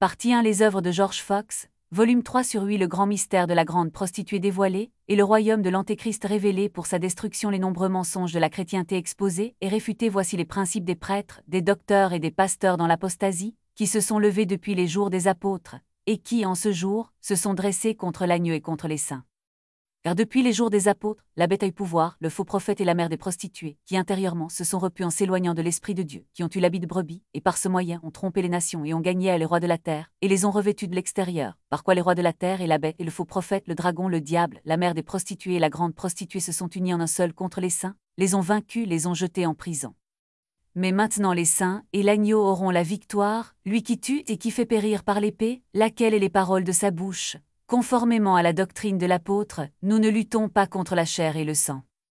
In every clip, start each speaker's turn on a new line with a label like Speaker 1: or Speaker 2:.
Speaker 1: Partie 1 Les œuvres de George Fox, volume 3/8 Le grand mystère de la grande prostituée dévoilée, et le royaume de l'Antéchrist révélé pour sa destruction. Les nombreux mensonges de la chrétienté exposés et réfutés. Voici les principes des prêtres, des docteurs et des pasteurs dans l'apostasie, qui se sont levés depuis les jours des apôtres, et qui, en ce jour, se sont dressés contre l'agneau et contre les saints. Car depuis les jours des apôtres, la bête a eu pouvoir, le faux prophète et la mère des prostituées, qui intérieurement se sont repus en s'éloignant de l'Esprit de Dieu, qui ont eu l'habit de brebis, et par ce moyen ont trompé les nations et ont gagné les rois de la terre, et les ont revêtus de l'extérieur, par quoi les rois de la terre et la bête et le faux prophète, le dragon, le diable, la mère des prostituées et la grande prostituée se sont unis en un seul contre les saints, les ont vaincus, les ont jetés en prison. Mais maintenant les saints et l'agneau auront la victoire, lui qui tue et qui fait périr par l'épée, laquelle est les paroles de sa bouche. Conformément à la doctrine de l'apôtre, nous ne luttons pas contre la chair et le sang.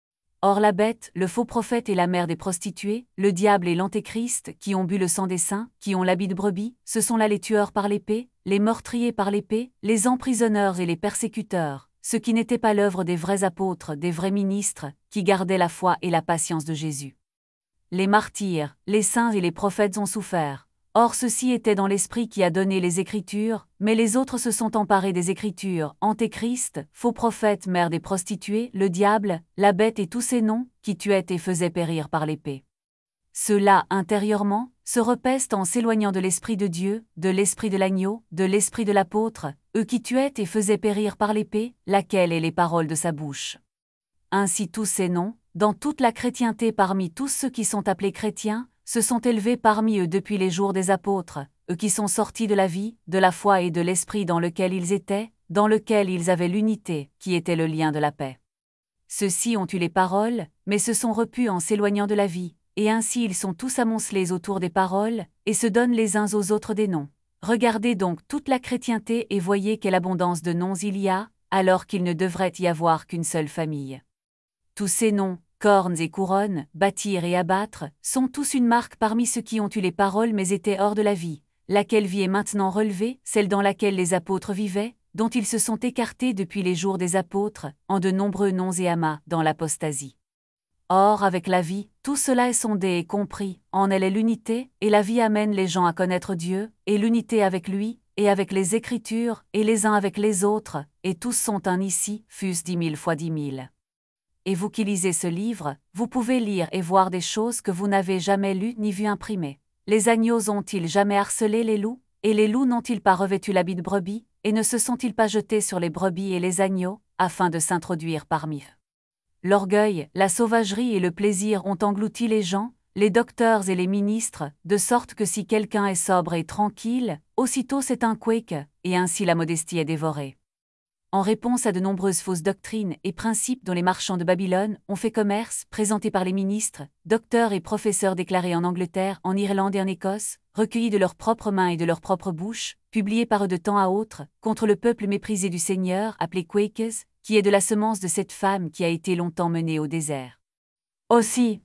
Speaker 1: Or la bête, le faux prophète et la mère des prostituées, le diable et l'antéchrist, qui ont bu le sang des saints, qui ont l'habit de brebis, ce sont là les tueurs par l'épée, les meurtriers par l'épée, les emprisonneurs et les persécuteurs, ceux qui n'étaient pas l'œuvre des vrais apôtres, des vrais ministres, qui gardaient la foi et la patience de Jésus. Les martyrs, les saints et les prophètes ont souffert. Or ceux-ci étaient dans l'Esprit qui a donné les Écritures, mais les autres se sont emparés des Écritures, Antéchrist, faux prophète, mère des prostituées, le diable, la bête et tous ces noms, qui tuaient et faisaient périr par l'épée. Ceux-là, intérieurement, se repaissent en s'éloignant de l'Esprit de Dieu, de l'Esprit de l'agneau, de l'Esprit de l'apôtre, eux qui tuaient et faisaient périr par l'épée, laquelle est les paroles de sa bouche. Ainsi tous ces noms, dans toute la chrétienté parmi tous ceux qui sont appelés chrétiens, se sont élevés parmi eux depuis les jours des apôtres, eux qui sont sortis de la vie, de la foi et de l'esprit dans lequel ils étaient, dans lequel ils avaient l'unité, qui était le lien de la paix. Ceux-ci ont eu les paroles, mais se sont repus en s'éloignant de la vie, et ainsi ils sont tous amoncelés autour des paroles, et se donnent les uns aux autres des noms. Regardez donc toute la chrétienté et voyez quelle abondance de noms il y a, alors qu'il ne devrait y avoir qu'une seule famille. Tous ces noms, cornes et couronnes, bâtir et abattre, sont tous une marque parmi ceux qui ont eu les paroles mais étaient hors de la vie. Laquelle vie est maintenant relevée, celle dans laquelle les apôtres vivaient, dont ils se sont écartés depuis les jours des apôtres, en de nombreux noms et amas, dans l'apostasie. Or, avec la vie, tout cela est sondé et compris, en elle est l'unité, et la vie amène les gens à connaître Dieu, et l'unité avec lui, et avec les Écritures, et les uns avec les autres, et tous sont un ici, fût-ce 10 000 fois 10 000. Et vous qui lisez ce livre, vous pouvez lire et voir des choses que vous n'avez jamais lues ni vues imprimées. Les agneaux ont-ils jamais harcelé les loups, et les loups n'ont-ils pas revêtu l'habit de brebis, et ne se sont-ils pas jetés sur les brebis et les agneaux, afin de s'introduire parmi eux? L'orgueil, la sauvagerie et le plaisir ont englouti les gens, les docteurs et les ministres, de sorte que si quelqu'un est sobre et tranquille, aussitôt c'est un quake, et ainsi la modestie est dévorée. En réponse à de nombreuses fausses doctrines et principes dont les marchands de Babylone ont fait commerce, présentés par les ministres, docteurs et professeurs déclarés en Angleterre, en Irlande et en Écosse, recueillis de leurs propres mains et de leur propre bouche, publiés par eux de temps à autre, contre le peuple méprisé du Seigneur, appelé Quakers, qui est de la semence de cette femme qui a été longtemps menée au désert. Aussi,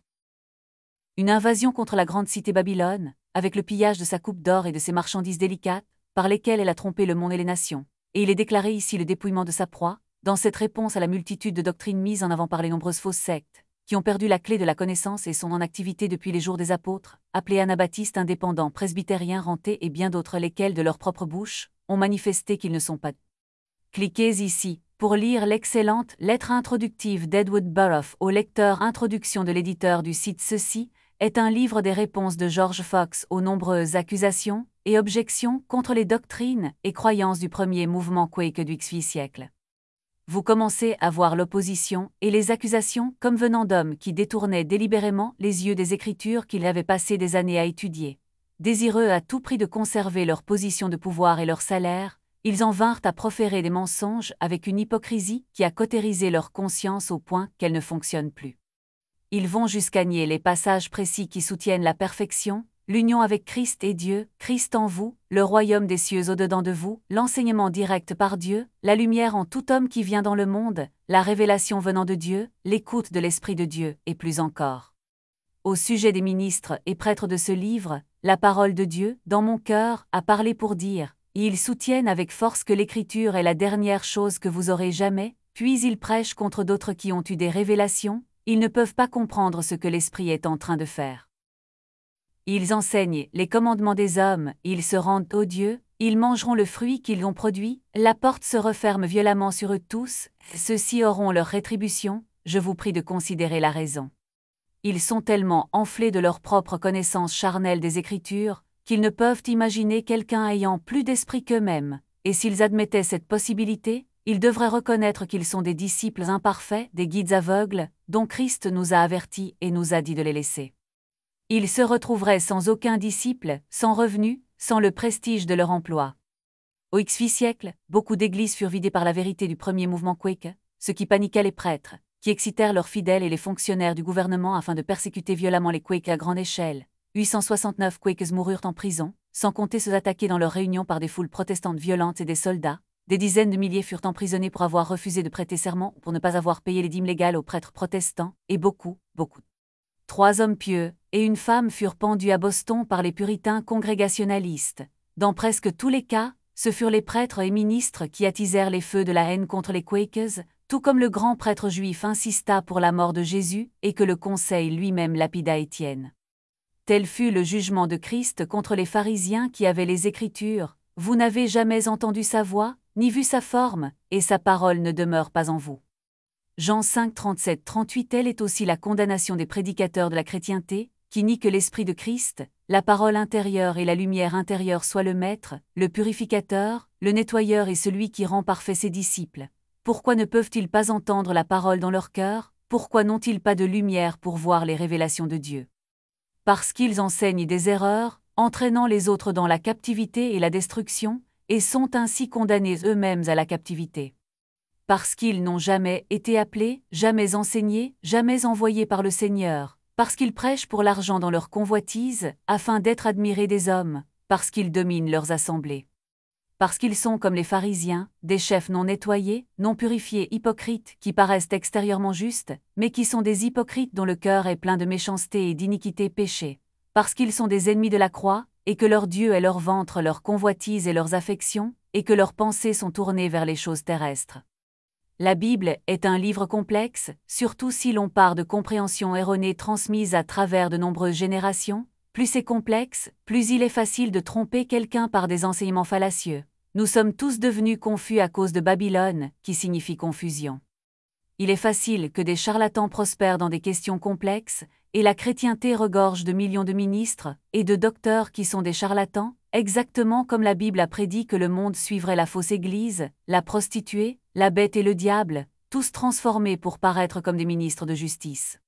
Speaker 1: une invasion contre la grande cité Babylone, avec le pillage de sa coupe d'or et de ses marchandises délicates, par lesquelles elle a trompé le monde et les nations. Et il est déclaré ici le dépouillement de sa proie, dans cette réponse à la multitude de doctrines mises en avant par les nombreuses fausses sectes, qui ont perdu la clé de la connaissance et sont en activité depuis les jours des apôtres, appelés anabaptistes indépendants, presbytériens rentés et bien d'autres lesquels de leur propre bouche, ont manifesté qu'ils ne sont pas. Cliquez ici, pour lire l'excellente lettre introductive d'Edward Burroughs au lecteur. Introduction de l'éditeur du site. Ceci est un livre des réponses de George Fox aux nombreuses accusations et objections contre les doctrines et croyances du premier mouvement Quake du XVIIe siècle. Vous commencez à voir l'opposition et les accusations comme venant d'hommes qui détournaient délibérément les yeux des Écritures qu'ils avaient passé des années à étudier. Désireux à tout prix de conserver leur position de pouvoir et leur salaire, ils en vinrent à proférer des mensonges avec une hypocrisie qui a cautérisé leur conscience au point qu'elle ne fonctionne plus. Ils vont jusqu'à nier les passages précis qui soutiennent la perfection, l'union avec Christ et Dieu, Christ en vous, le royaume des cieux au-dedans de vous, l'enseignement direct par Dieu, la lumière en tout homme qui vient dans le monde, la révélation venant de Dieu, l'écoute de l'Esprit de Dieu, et plus encore. Au sujet des ministres et prêtres de ce livre, la parole de Dieu, dans mon cœur, a parlé pour dire, et ils soutiennent avec force que l'Écriture est la dernière chose que vous aurez jamais, puis ils prêchent contre d'autres qui ont eu des révélations, ils ne peuvent pas comprendre ce que l'Esprit est en train de faire. Ils enseignent les commandements des hommes, ils se rendent odieux, Ils mangeront le fruit qu'ils ont produit, la porte se referme violemment sur eux tous, ceux-ci auront leur rétribution, je vous prie de considérer la raison. Ils sont tellement enflés de leur propre connaissance charnelle des Écritures, qu'ils ne peuvent imaginer quelqu'un ayant plus d'esprit qu'eux-mêmes, et s'ils admettaient cette possibilité, ils devraient reconnaître qu'ils sont des disciples imparfaits, des guides aveugles, dont Christ nous a avertis et nous a dit de les laisser. Ils se retrouveraient sans aucun disciple, sans revenu, sans le prestige de leur emploi. Au XV siècle, beaucoup d'églises furent vidées par la vérité du premier mouvement Quaker, ce qui paniqua les prêtres, qui excitèrent leurs fidèles et les fonctionnaires du gouvernement afin de persécuter violemment les Quakers à grande échelle. 869 Quakers moururent en prison, sans compter ceux attaqués dans leurs réunions par des foules protestantes violentes et des soldats. Des dizaines de milliers furent emprisonnés pour avoir refusé de prêter serment ou pour ne pas avoir payé les dîmes légales aux prêtres protestants, et beaucoup. 3 hommes pieux et une femme furent pendus à Boston par les puritains congrégationalistes. Dans presque tous les cas, ce furent les prêtres et ministres qui attisèrent les feux de la haine contre les Quakers, tout comme le grand prêtre juif insista pour la mort de Jésus et que le conseil lui-même lapida Étienne. Tel fut le jugement de Christ contre les pharisiens qui avaient les Écritures. Vous n'avez jamais entendu sa voix, ni vu sa forme, et sa parole ne demeure pas en vous. Jean 5, 37-38. Telle est aussi la condamnation des prédicateurs de la chrétienté, qui nient que l'Esprit de Christ, la parole intérieure et la lumière intérieure soient le Maître, le purificateur, le nettoyeur et celui qui rend parfait ses disciples. Pourquoi ne peuvent-ils pas entendre la parole dans leur cœur? Pourquoi n'ont-ils pas de lumière pour voir les révélations de Dieu? Parce qu'ils enseignent des erreurs, entraînant les autres dans la captivité et la destruction, et sont ainsi condamnés eux-mêmes à la captivité. Parce qu'ils n'ont jamais été appelés, jamais enseignés, jamais envoyés par le Seigneur, parce qu'ils prêchent pour l'argent dans leur convoitise, afin d'être admirés des hommes, parce qu'ils dominent leurs assemblées. Parce qu'ils sont comme les pharisiens, des chefs non nettoyés, non purifiés, hypocrites, qui paraissent extérieurement justes, mais qui sont des hypocrites dont le cœur est plein de méchanceté et d'iniquité péchée. Parce qu'ils sont des ennemis de la croix, et que leur Dieu est leur ventre, leur convoitise et leurs affections, et que leurs pensées sont tournées vers les choses terrestres. La Bible est un livre complexe, surtout si l'on part de compréhensions erronées transmises à travers de nombreuses générations. Plus c'est complexe, plus il est facile de tromper quelqu'un par des enseignements fallacieux. Nous sommes tous devenus confus à cause de Babylone, qui signifie confusion. Il est facile que des charlatans prospèrent dans des questions complexes, et la chrétienté regorge de millions de ministres et de docteurs qui sont des charlatans, exactement comme la Bible a prédit que le monde suivrait la fausse église, la prostituée, la bête et le diable, tous transformés pour paraître comme des ministres de justice.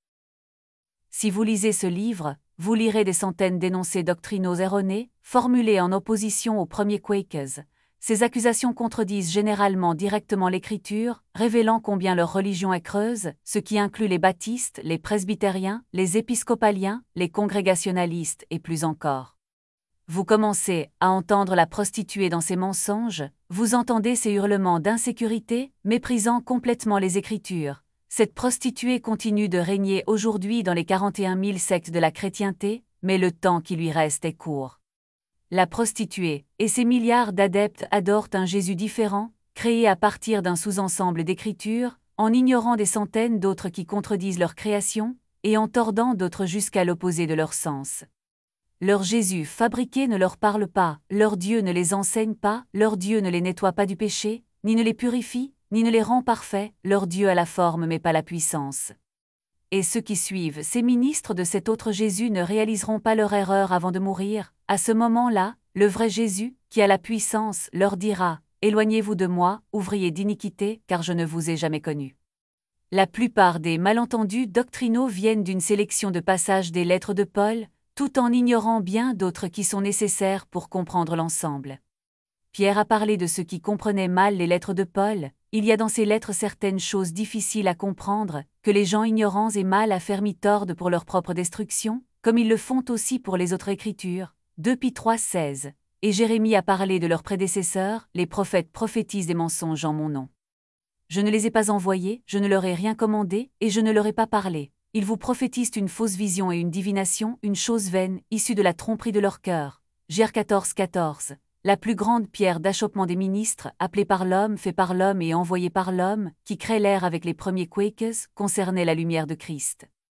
Speaker 1: Si vous lisez ce livre, vous lirez des centaines d'énoncés doctrinaux erronés, formulés en opposition aux premiers Quakers. Ces accusations contredisent généralement directement l'Écriture, révélant combien leur religion est creuse, ce qui inclut les baptistes, les presbytériens, les épiscopaliens, les congrégationalistes et plus encore. Vous commencez à entendre la prostituée dans ses mensonges, vous entendez ses hurlements d'insécurité, méprisant complètement les Écritures. Cette prostituée continue de régner aujourd'hui dans les 41 000 sectes de la chrétienté, mais le temps qui lui reste est court. La prostituée et ses milliards d'adeptes adorent un Jésus différent, créé à partir d'un sous-ensemble d'écritures, en ignorant des centaines d'autres qui contredisent leur création, et en tordant d'autres jusqu'à l'opposé de leur sens. Leur Jésus fabriqué ne leur parle pas, leur Dieu ne les enseigne pas, leur Dieu ne les nettoie pas du péché, ni ne les purifie, ni ne les rend parfaits, leur Dieu a la forme mais pas la puissance. Et ceux qui suivent ces ministres de cet autre Jésus ne réaliseront pas leur erreur avant de mourir. À ce moment-là, le vrai Jésus, qui a la puissance, leur dira « Éloignez-vous de moi, ouvriers d'iniquité, car je ne vous ai jamais connu. » La plupart des malentendus doctrinaux viennent d'une sélection de passages des lettres de Paul, tout en ignorant bien d'autres qui sont nécessaires pour comprendre l'ensemble. Pierre a parlé de ceux qui comprenaient mal les lettres de Paul. Il y a dans ces lettres certaines choses difficiles à comprendre, que les gens ignorants et mal affermis tordent pour leur propre destruction, comme ils le font aussi pour les autres Écritures. 2 Pie 3,16. Et Jérémie a parlé de leurs prédécesseurs, les prophètes prophétisent des mensonges en mon nom. Je ne les ai pas envoyés, je ne leur ai rien commandé, et je ne leur ai pas parlé. Ils vous prophétisent une fausse vision et une divination, une chose vaine, issue de la tromperie de leur cœur. Jer 14,14. La plus grande pierre d'achoppement des ministres, appelée par l'homme, fait par l'homme et envoyée par l'homme, qui crée l'ère avec les premiers Quakers, concernait la lumière de Christ.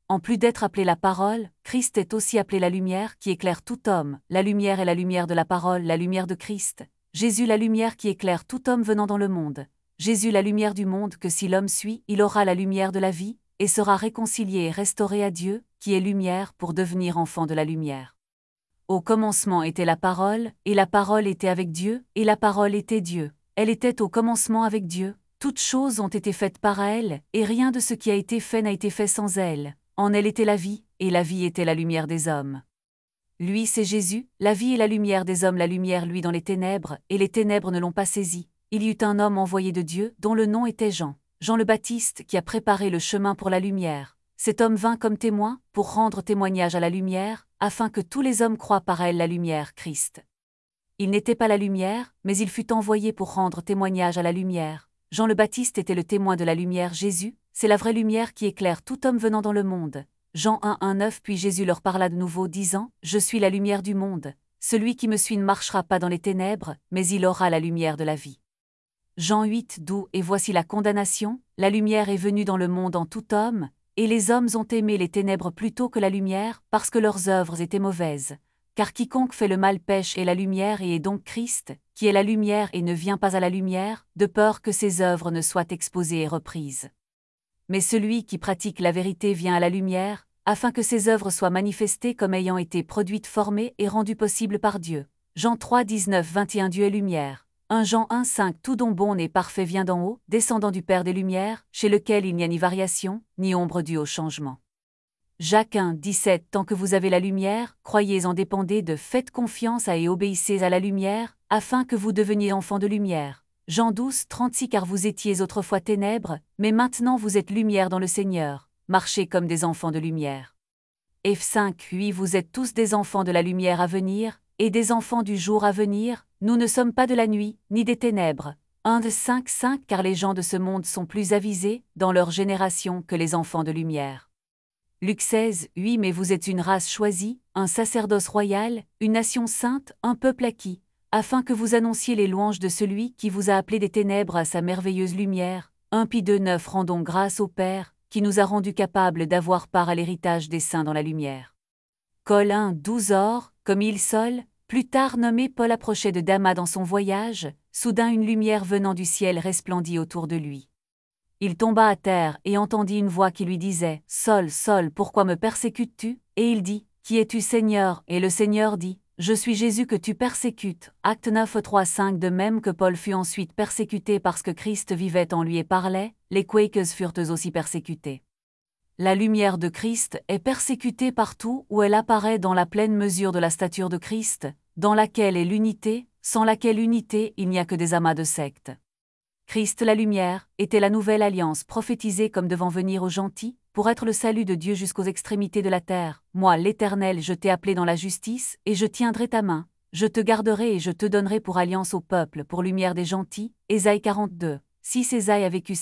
Speaker 1: En plus d'être appelé la parole, Christ est aussi appelé la lumière qui éclaire tout homme. La lumière est la lumière de la parole, la lumière de Christ. Jésus la lumière qui éclaire tout homme venant dans le monde. Jésus la lumière du monde que si l'homme suit, il aura la lumière de la vie, et sera réconcilié et restauré à Dieu, qui est lumière pour devenir enfant de la lumière. Au commencement était la parole, et la parole était avec Dieu, et la parole était Dieu. Elle était au commencement avec Dieu. Toutes choses ont été faites par elle, et rien de ce qui a été fait n'a été fait sans elle. En elle était la vie, et la vie était la lumière des hommes. Lui c'est Jésus, la vie et la lumière des hommes, la lumière lui dans les ténèbres, et les ténèbres ne l'ont pas saisi. Il y eut un homme envoyé de Dieu, dont le nom était Jean. Jean le Baptiste qui a préparé le chemin pour la lumière. Cet homme vint comme témoin, pour rendre témoignage à la lumière, afin que tous les hommes croient par elle la lumière, Christ. Il n'était pas la lumière, mais il fut envoyé pour rendre témoignage à la lumière. Jean le Baptiste était le témoin de la lumière, Jésus, c'est la vraie lumière qui éclaire tout homme venant dans le monde. Jean 1:9 Puis Jésus leur parla de nouveau, disant, « Je suis la lumière du monde. Celui qui me suit ne marchera pas dans les ténèbres, mais il aura la lumière de la vie. » Jean 8:12 Et voici la condamnation, la lumière est venue dans le monde en tout homme, et les hommes ont aimé les ténèbres plutôt que la lumière, parce que leurs œuvres étaient mauvaises. Car quiconque fait le mal pêche et la lumière et est donc Christ, qui est la lumière et ne vient pas à la lumière, de peur que ses œuvres ne soient exposées et reprises. Mais celui qui pratique la vérité vient à la lumière, afin que ses œuvres soient manifestées comme ayant été produites, formées et rendues possibles par Dieu. Jean 3:19-21 Dieu est lumière. 1 Jean 1:5 Tout don bon et parfait vient d'en haut, descendant du Père des Lumières, chez lequel il n'y a ni variation, ni ombre due au changement. Jacques 1:17 Tant que vous avez la lumière, croyez en dépendez de, faites confiance à et obéissez à la lumière, afin que vous deveniez enfants de lumière. Jean 12:36 Car vous étiez autrefois ténèbres, mais maintenant vous êtes lumière dans le Seigneur, marchez comme des enfants de lumière. Eph 5:8 Vous êtes tous des enfants de la lumière à venir, et des enfants du jour à venir, nous ne sommes pas de la nuit, ni des ténèbres. 1 de 5:5 Car les gens de ce monde sont plus avisés, dans leur génération, que les enfants de lumière. Luc 16:8 Mais vous êtes une race choisie, un sacerdoce royal, une nation sainte, un peuple acquis, afin que vous annonciez les louanges de celui qui vous a appelés des ténèbres à sa merveilleuse lumière. 1 Pie 2:9 Rendons grâce au Père, qui nous a rendus capables d'avoir part à l'héritage des saints dans la lumière. Col 1:12 Or, comme il Sol, plus tard nommé Paul approchait de Damas dans son voyage, soudain une lumière venant du ciel resplendit autour de lui. Il tomba à terre et entendit une voix qui lui disait, « Saul, Saul, pourquoi me persécutes-tu » Et il dit, « Qui es-tu Seigneur » Et le Seigneur dit, « Je suis Jésus que tu persécutes. » Acte 9:3-5 De même que Paul fut ensuite persécuté parce que Christ vivait en lui et parlait, les Quakers furent eux aussi persécutés. La lumière de Christ est persécutée partout où elle apparaît dans la pleine mesure de la stature de Christ, dans laquelle est l'unité, sans laquelle unité il n'y a que des amas de sectes. Christ la lumière était la nouvelle alliance prophétisée comme devant venir aux gentils, pour être le salut de Dieu jusqu'aux extrémités de la terre. Moi, l'Éternel, je t'ai appelé dans la justice, et je tiendrai ta main. Je te garderai et je te donnerai pour alliance au peuple, pour lumière des gentils. Ésaïe 42:6 Ésaïe a vécu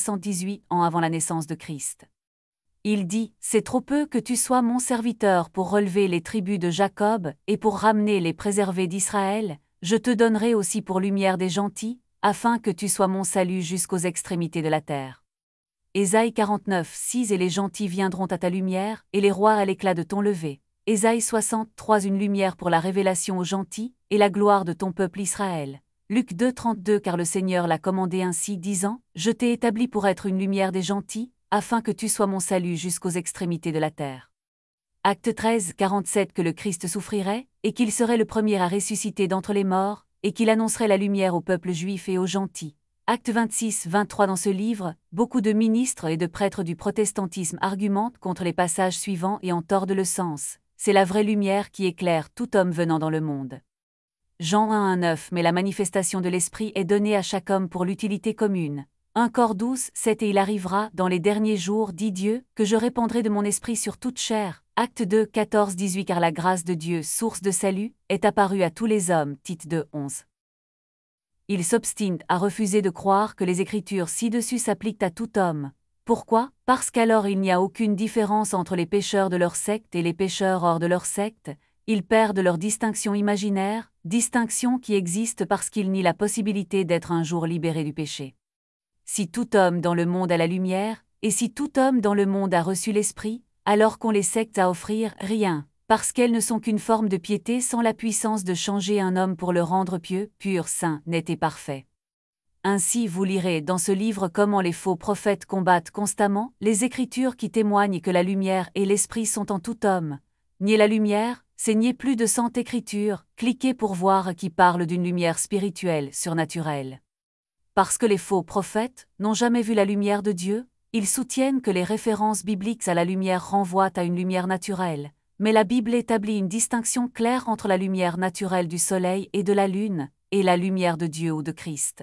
Speaker 1: 778 ans avant la naissance de Christ. Il dit, « C'est trop peu que tu sois mon serviteur pour relever les tribus de Jacob et pour ramener les préservés d'Israël. Je te donnerai aussi pour lumière des gentils, afin que tu sois mon salut jusqu'aux extrémités de la terre. » Ésaïe 49:6 Et les gentils viendront à ta lumière, et les rois à l'éclat de ton lever. Ésaïe 63 Une lumière pour la révélation aux gentils, et la gloire de ton peuple Israël. Luc 2:32 Car le Seigneur l'a commandé ainsi, disant, « Je t'ai établi pour être une lumière des gentils, afin que tu sois mon salut jusqu'aux extrémités de la terre. » Acte 13:47 Que le Christ souffrirait, et qu'il serait le premier à ressusciter d'entre les morts, et qu'il annoncerait la lumière au peuple juif et aux gentils. Acte 26-23 Dans ce livre, beaucoup de ministres et de prêtres du protestantisme argumentent contre les passages suivants et en tordent le sens. C'est la vraie lumière qui éclaire tout homme venant dans le monde. Jean 1:9 Mais la manifestation de l'Esprit est donnée à chaque homme pour l'utilité commune. 1 Cor 12:7 Et il arrivera, dans les derniers jours, dit Dieu, que je répandrai de mon esprit sur toute chair. Acte 2:14-18 Car la grâce de Dieu, source de salut, est apparue à tous les hommes. Tite 2:11. Il s'obstine à refuser de croire que les Écritures ci-dessus s'appliquent à tout homme. Pourquoi ? Parce qu'alors il n'y a aucune différence entre les pécheurs de leur secte et les pécheurs hors de leur secte. Ils perdent leur distinction imaginaire, distinction qui existe parce qu'ils nient la possibilité d'être un jour libérés du péché. Si tout homme dans le monde a la lumière, et si tout homme dans le monde a reçu l'Esprit, alors qu'on les secte à offrir rien, parce qu'elles ne sont qu'une forme de piété sans la puissance de changer un homme pour le rendre pieux, pur, saint, net et parfait. Ainsi vous lirez dans ce livre comment les faux prophètes combattent constamment les Écritures qui témoignent que la lumière et l'esprit sont en tout homme. Nier la lumière, c'est nier plus de 100 Écritures, cliquez pour voir qui parle d'une lumière spirituelle, surnaturelle. Parce que les faux prophètes n'ont jamais vu la lumière de Dieu, ils soutiennent que les références bibliques à la lumière renvoient à une lumière naturelle, mais la Bible établit une distinction claire entre la lumière naturelle du soleil et de la lune, et la lumière de Dieu ou de Christ.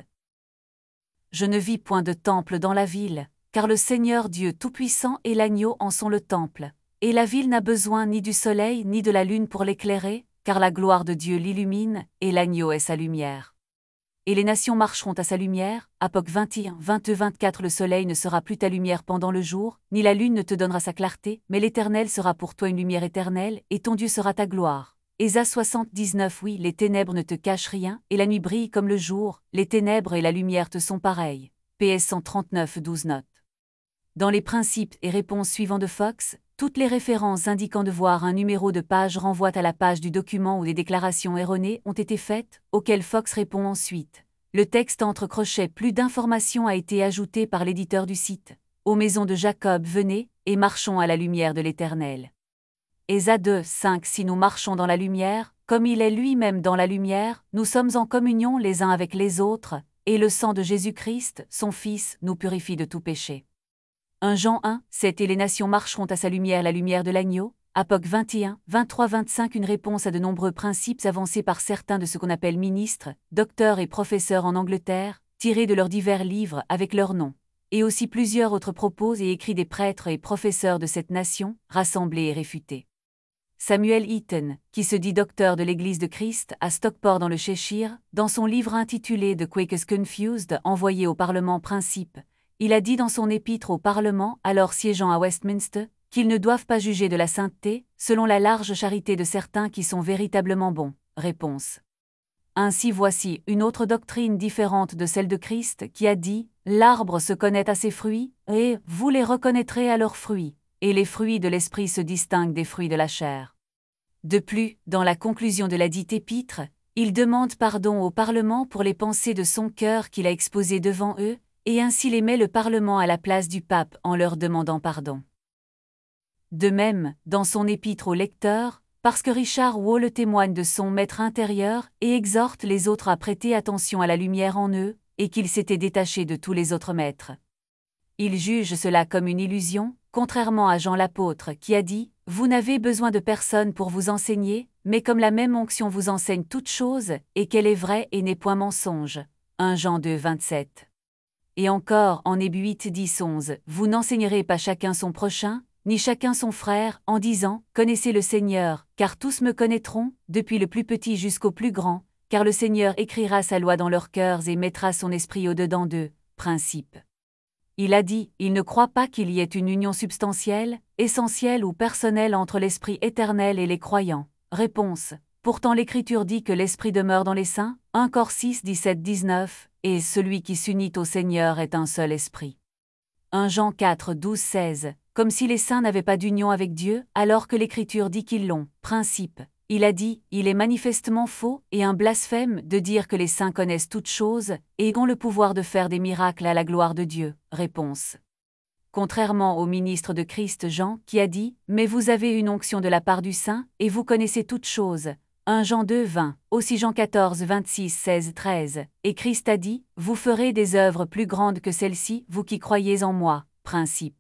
Speaker 1: Je ne vis point de temple dans la ville, car le Seigneur Dieu Tout-Puissant et l'agneau en sont le temple, et la ville n'a besoin ni du soleil ni de la lune pour l'éclairer, car la gloire de Dieu l'illumine, et l'agneau est sa lumière. Et les nations marcheront à sa lumière, Apoc 21, 22-24. Le soleil ne sera plus ta lumière pendant le jour, ni la lune ne te donnera sa clarté, mais l'Éternel sera pour toi une lumière éternelle, et ton Dieu sera ta gloire. Ésaïe 79. Oui, les ténèbres ne te cachent rien, et la nuit brille comme le jour, les ténèbres et la lumière te sont pareilles. PS 139, 12 notes. Dans les principes et réponses suivants de Fox, toutes les références indiquant de voir un numéro de page renvoient à la page du document où des déclarations erronées ont été faites, auxquelles Fox répond ensuite. Le texte entre crochets, plus d'informations a été ajouté par l'éditeur du site. Ô maison de Jacob, venez, et marchons à la lumière de l'Éternel. Ésaïe 2, 5. Si nous marchons dans la lumière, comme il est lui-même dans la lumière, nous sommes en communion les uns avec les autres, et le sang de Jésus-Christ, son Fils, nous purifie de tout péché. 1 Jean 1, 7. Et les nations marcheront à sa lumière, la lumière de l'agneau. Apoc 21, 23-25. Une réponse à de nombreux principes avancés par certains de ce qu'on appelle ministres, docteurs et professeurs en Angleterre, tirés de leurs divers livres avec leurs noms. Et aussi plusieurs autres propos et écrits des prêtres et professeurs de cette nation, rassemblés et réfutés. Samuel Eaton, qui se dit docteur de l'Église de Christ à Stockport dans le Cheshire, dans son livre intitulé The Quakers Confused, envoyé au Parlement Principe, il a dit dans son épître au Parlement, alors siégeant à Westminster, qu'ils ne doivent pas juger de la sainteté, selon la large charité de certains qui sont véritablement bons. Réponse. Ainsi voici une autre doctrine différente de celle de Christ qui a dit « L'arbre se connaît à ses fruits, et vous les reconnaîtrez à leurs fruits, et les fruits de l'esprit se distinguent des fruits de la chair. » De plus, dans la conclusion de la dite épître, il demande pardon au Parlement pour les pensées de son cœur qu'il a exposées devant eux, et ainsi les met le Parlement à la place du pape en leur demandant pardon. De même, dans son épître aux lecteurs, parce que Richard Wall témoigne de son maître intérieur et exhorte les autres à prêter attention à la lumière en eux, et qu'il s'était détaché de tous les autres maîtres. Il juge cela comme une illusion, contrairement à Jean l'apôtre qui a dit « Vous n'avez besoin de personne pour vous enseigner, mais comme la même onction vous enseigne toutes choses, et qu'elle est vraie et n'est point mensonge. » 1 Jean 2, 27. Et encore, en Hébreux 8, 10, 11, « Vous n'enseignerez pas chacun son prochain, ni chacun son frère, en disant « Connaissez le Seigneur, car tous me connaîtront, depuis le plus petit jusqu'au plus grand, car le Seigneur écrira sa loi dans leurs cœurs et mettra son esprit au-dedans d'eux. » Principe. Il a dit « Il ne croit pas qu'il y ait une union substantielle, essentielle ou personnelle entre l'Esprit éternel et les croyants. » Réponse. Pourtant l'Écriture dit que l'Esprit demeure dans les saints, 1 Cor 6, 17, 19, et celui qui s'unit au Seigneur est un seul esprit. 1 Jean 4, 12, 16. Comme si les saints n'avaient pas d'union avec Dieu, alors que l'Écriture dit qu'ils l'ont. Principe. Il a dit, il est manifestement faux et un blasphème de dire que les saints connaissent toutes choses et ont le pouvoir de faire des miracles à la gloire de Dieu. Réponse. Contrairement au ministre de Christ Jean qui a dit, mais vous avez une onction de la part du Saint et vous connaissez toutes choses. 1 Jean 2, 20, aussi Jean 14, 26, 16, 13, et Christ a dit, vous ferez des œuvres plus grandes que celles-ci, vous qui croyez en moi. Principe.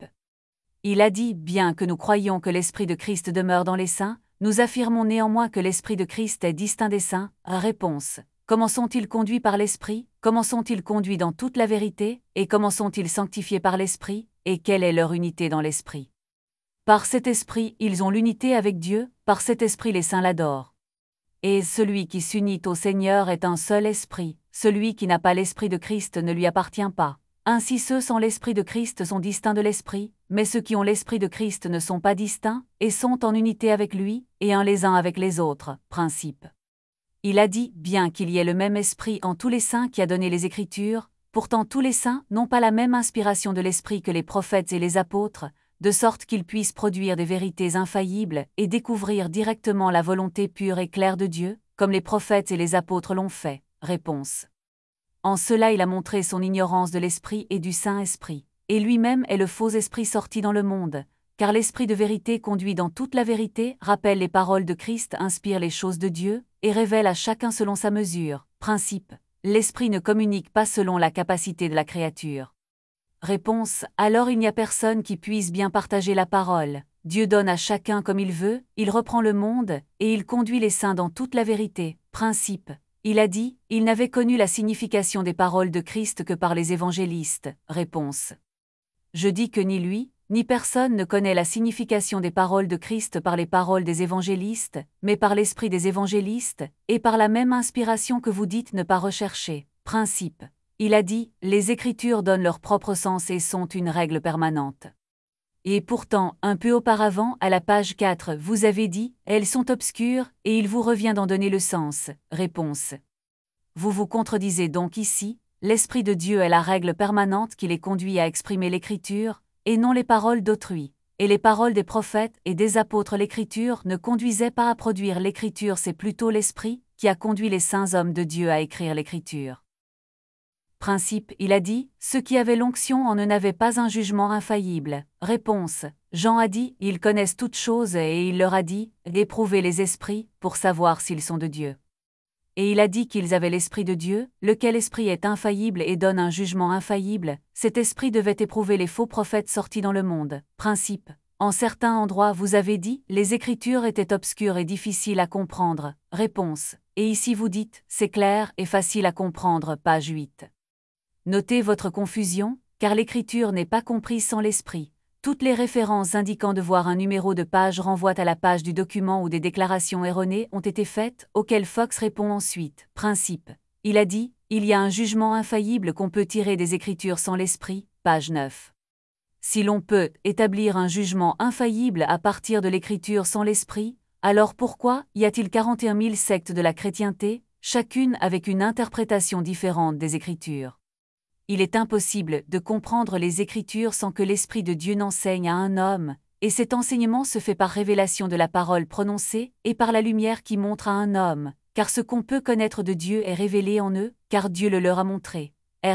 Speaker 1: Il a dit, bien que nous croyions que l'Esprit de Christ demeure dans les saints, nous affirmons néanmoins que l'Esprit de Christ est distinct des saints. Réponse. Comment sont-ils conduits par l'Esprit? Comment sont-ils conduits dans toute la vérité? Et comment sont-ils sanctifiés par l'Esprit? Et quelle est leur unité dans l'Esprit? Par cet Esprit, ils ont l'unité avec Dieu, par cet Esprit les saints l'adorent. Et celui qui s'unit au Seigneur est un seul esprit, celui qui n'a pas l'Esprit de Christ ne lui appartient pas. Ainsi ceux sans l'Esprit de Christ sont distincts de l'Esprit, mais ceux qui ont l'Esprit de Christ ne sont pas distincts, et sont en unité avec lui, et un les uns avec les autres. Principe. Il a dit, bien qu'il y ait le même Esprit en tous les saints qui a donné les Écritures, pourtant tous les saints n'ont pas la même inspiration de l'Esprit que les prophètes et les apôtres, de sorte qu'ils puissent produire des vérités infaillibles et découvrir directement la volonté pure et claire de Dieu, comme les prophètes et les apôtres l'ont fait. Réponse. En cela il a montré son ignorance de l'Esprit et du Saint-Esprit. Et lui-même est le faux esprit sorti dans le monde, car l'Esprit de vérité conduit dans toute la vérité, rappelle les paroles de Christ, inspire les choses de Dieu, et révèle à chacun selon sa mesure. Principe. L'Esprit ne communique pas selon la capacité de la créature. Réponse. Alors il n'y a personne qui puisse bien partager la parole. Dieu donne à chacun comme il veut, il reprend le monde, et il conduit les saints dans toute la vérité. Principe. Il a dit, il n'avait connu la signification des paroles de Christ que par les évangélistes. Réponse. Je dis que ni lui, ni personne ne connaît la signification des paroles de Christ par les paroles des évangélistes, mais par l'esprit des évangélistes, et par la même inspiration que vous dites ne pas rechercher. Principe. Il a dit, les Écritures donnent leur propre sens et sont une règle permanente. Et pourtant, un peu auparavant, à la page 4, vous avez dit, elles sont obscures, et il vous revient d'en donner le sens. Réponse. Vous vous contredisez donc ici, l'Esprit de Dieu est la règle permanente qui les conduit à exprimer l'Écriture, et non les paroles d'autrui. Et les paroles des prophètes et des apôtres l'Écriture ne conduisaient pas à produire l'Écriture, c'est plutôt l'Esprit qui a conduit les saints hommes de Dieu à écrire l'Écriture. Principe, il a dit, ceux qui avaient l'onction en eux n'avaient pas un jugement infaillible. Réponse. Jean a dit, ils connaissent toutes choses et il leur a dit, éprouvez les esprits, pour savoir s'ils sont de Dieu. Et il a dit qu'ils avaient l'Esprit de Dieu, lequel esprit est infaillible et donne un jugement infaillible, cet esprit devait éprouver les faux prophètes sortis dans le monde. Principe. En certains endroits vous avez dit, les Écritures étaient obscures et difficiles à comprendre. Réponse. Et ici vous dites, c'est clair et facile à comprendre, page 8. Notez votre confusion, car l'Écriture n'est pas comprise sans l'Esprit. Toutes les références indiquant de voir un numéro de page renvoient à la page du document où des déclarations erronées ont été faites, auxquelles Fox répond ensuite. Principe. Il a dit, il y a un jugement infaillible qu'on peut tirer des Écritures sans l'Esprit, page 9. Si l'on peut établir un jugement infaillible à partir de l'Écriture sans l'Esprit, alors pourquoi y a-t-il 41 000 sectes de la chrétienté, chacune avec une interprétation différente des Écritures? Il est impossible de comprendre les Écritures sans que l'Esprit de Dieu n'enseigne à un homme, et cet enseignement se fait par révélation de la parole prononcée et par la lumière qui montre à un homme, car ce qu'on peut connaître de Dieu est révélé en eux, car Dieu le leur a montré.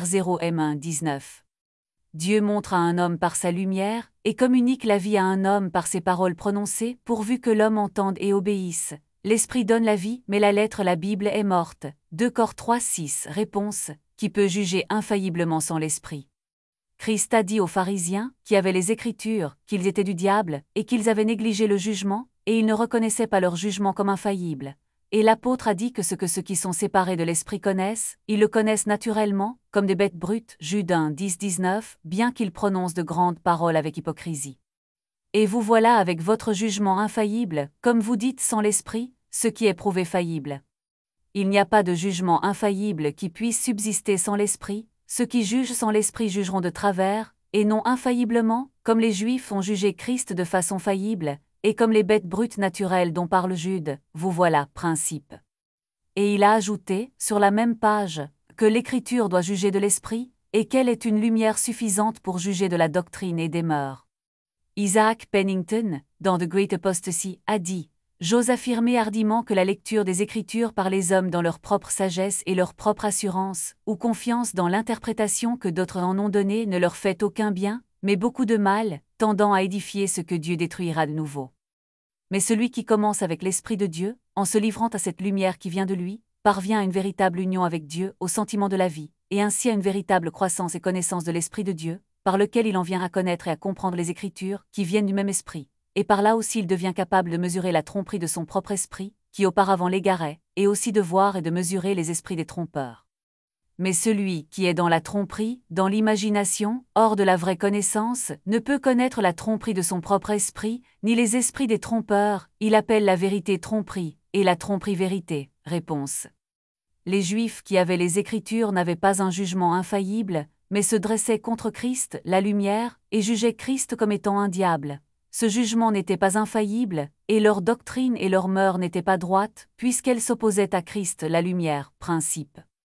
Speaker 1: R0M1 19. Dieu montre à un homme par sa lumière, et communique la vie à un homme par ses paroles prononcées, pourvu que l'homme entende et obéisse. L'Esprit donne la vie, mais la lettre, la Bible, est morte. 2 Cor 3:6. Réponse. Qui peut juger infailliblement sans l'Esprit? Christ a dit aux pharisiens, qui avaient les Écritures, qu'ils étaient du diable, et qu'ils avaient négligé le jugement, et ils ne reconnaissaient pas leur jugement comme infaillible. Et l'apôtre a dit que ce que ceux qui sont séparés de l'Esprit connaissent, ils le connaissent naturellement, comme des bêtes brutes, Jude 1, 10-19, bien qu'ils prononcent de grandes paroles avec hypocrisie. Et vous voilà avec votre jugement infaillible, comme vous dites sans l'Esprit, ce qui est prouvé faillible. Il n'y a pas de jugement infaillible qui puisse subsister sans l'Esprit, ceux qui jugent sans l'Esprit jugeront de travers, et non infailliblement, comme les Juifs ont jugé Christ de façon faillible, et comme les bêtes brutes naturelles dont parle Jude, vous voilà, principe. Et il a ajouté, sur la même page, que l'Écriture doit juger de l'Esprit, et qu'elle est une lumière suffisante pour juger de la doctrine et des mœurs. Isaac Pennington, dans The Great Apostasy, a dit, j'ose affirmer hardiment que la lecture des Écritures par les hommes dans leur propre sagesse et leur propre assurance, ou confiance dans l'interprétation que d'autres en ont donnée ne leur fait aucun bien, mais beaucoup de mal, tendant à édifier ce que Dieu détruira de nouveau. Mais celui qui commence avec l'Esprit de Dieu, en se livrant à cette lumière qui vient de lui, parvient à une véritable union avec Dieu, au sentiment de la vie, et ainsi à une véritable croissance et connaissance de l'Esprit de Dieu, par lequel il en vient à connaître et à comprendre les Écritures, qui viennent du même Esprit. Et par là aussi il devient capable de mesurer la tromperie de son propre esprit, qui auparavant l'égarait, et aussi de voir et de mesurer les esprits des trompeurs. Mais celui qui est dans la tromperie, dans l'imagination, hors de la vraie connaissance, ne peut connaître la tromperie de son propre esprit, ni les esprits des trompeurs, il appelle la vérité tromperie, et la tromperie vérité. Réponse. Les Juifs qui avaient les Écritures n'avaient pas un jugement infaillible, mais se dressaient contre Christ, la lumière, et jugeaient Christ comme étant un diable. Ce jugement n'était pas infaillible, et leur doctrine et leurs mœurs n'étaient pas droites, puisqu'elles s'opposaient à Christ, la lumière, principe.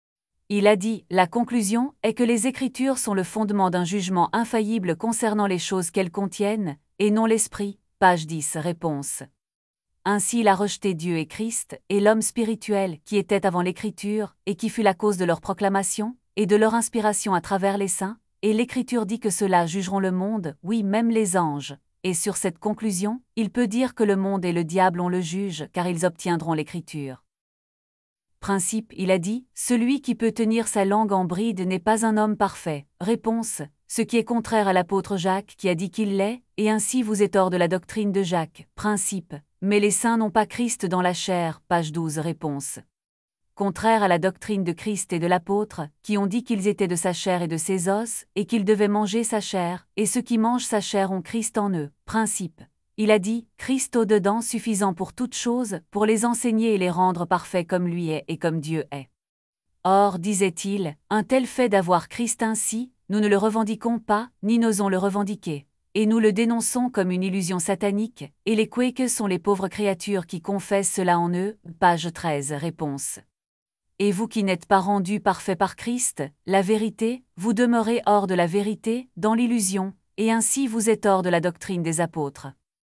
Speaker 1: Il a dit, la conclusion est que les Écritures sont le fondement d'un jugement infaillible concernant les choses qu'elles contiennent, et non l'esprit, page 10, réponse. Ainsi il a rejeté Dieu et Christ, et l'homme spirituel qui était avant l'Écriture, et qui fut la cause de leur proclamation, et de leur inspiration à travers les saints, et l'Écriture dit que ceux-là jugeront le monde, oui même les anges, et sur cette conclusion, il peut dire que le monde et le diable on le juge car ils obtiendront l'Écriture. Principe, il a dit, celui qui peut tenir sa langue en bride n'est pas un homme parfait. Réponse, ce qui est contraire à l'apôtre Jacques qui a dit qu'il l'est, et ainsi vous êtes hors de la doctrine de Jacques. Principe, mais les saints n'ont pas Christ dans la chair, page 12, réponse. Contraire à la doctrine de Christ et de l'apôtre, qui ont dit qu'ils étaient de sa chair et de ses os, et qu'ils devaient manger sa chair, et ceux qui mangent sa chair ont Christ en eux. Principe. Il a dit, Christ au-dedans suffisant pour toutes choses, pour les enseigner et les rendre parfaits comme lui est et comme Dieu est. Or, disait-il, un tel fait d'avoir Christ ainsi, nous ne le revendiquons pas, ni n'osons le revendiquer. Et nous le dénonçons comme une illusion satanique, et les Quakers sont les pauvres créatures qui confessent cela en eux, page 13, réponse. Et vous qui n'êtes pas rendus parfaits par Christ, la vérité, vous demeurez hors de la vérité, dans l'illusion, et ainsi vous êtes hors de la doctrine des apôtres.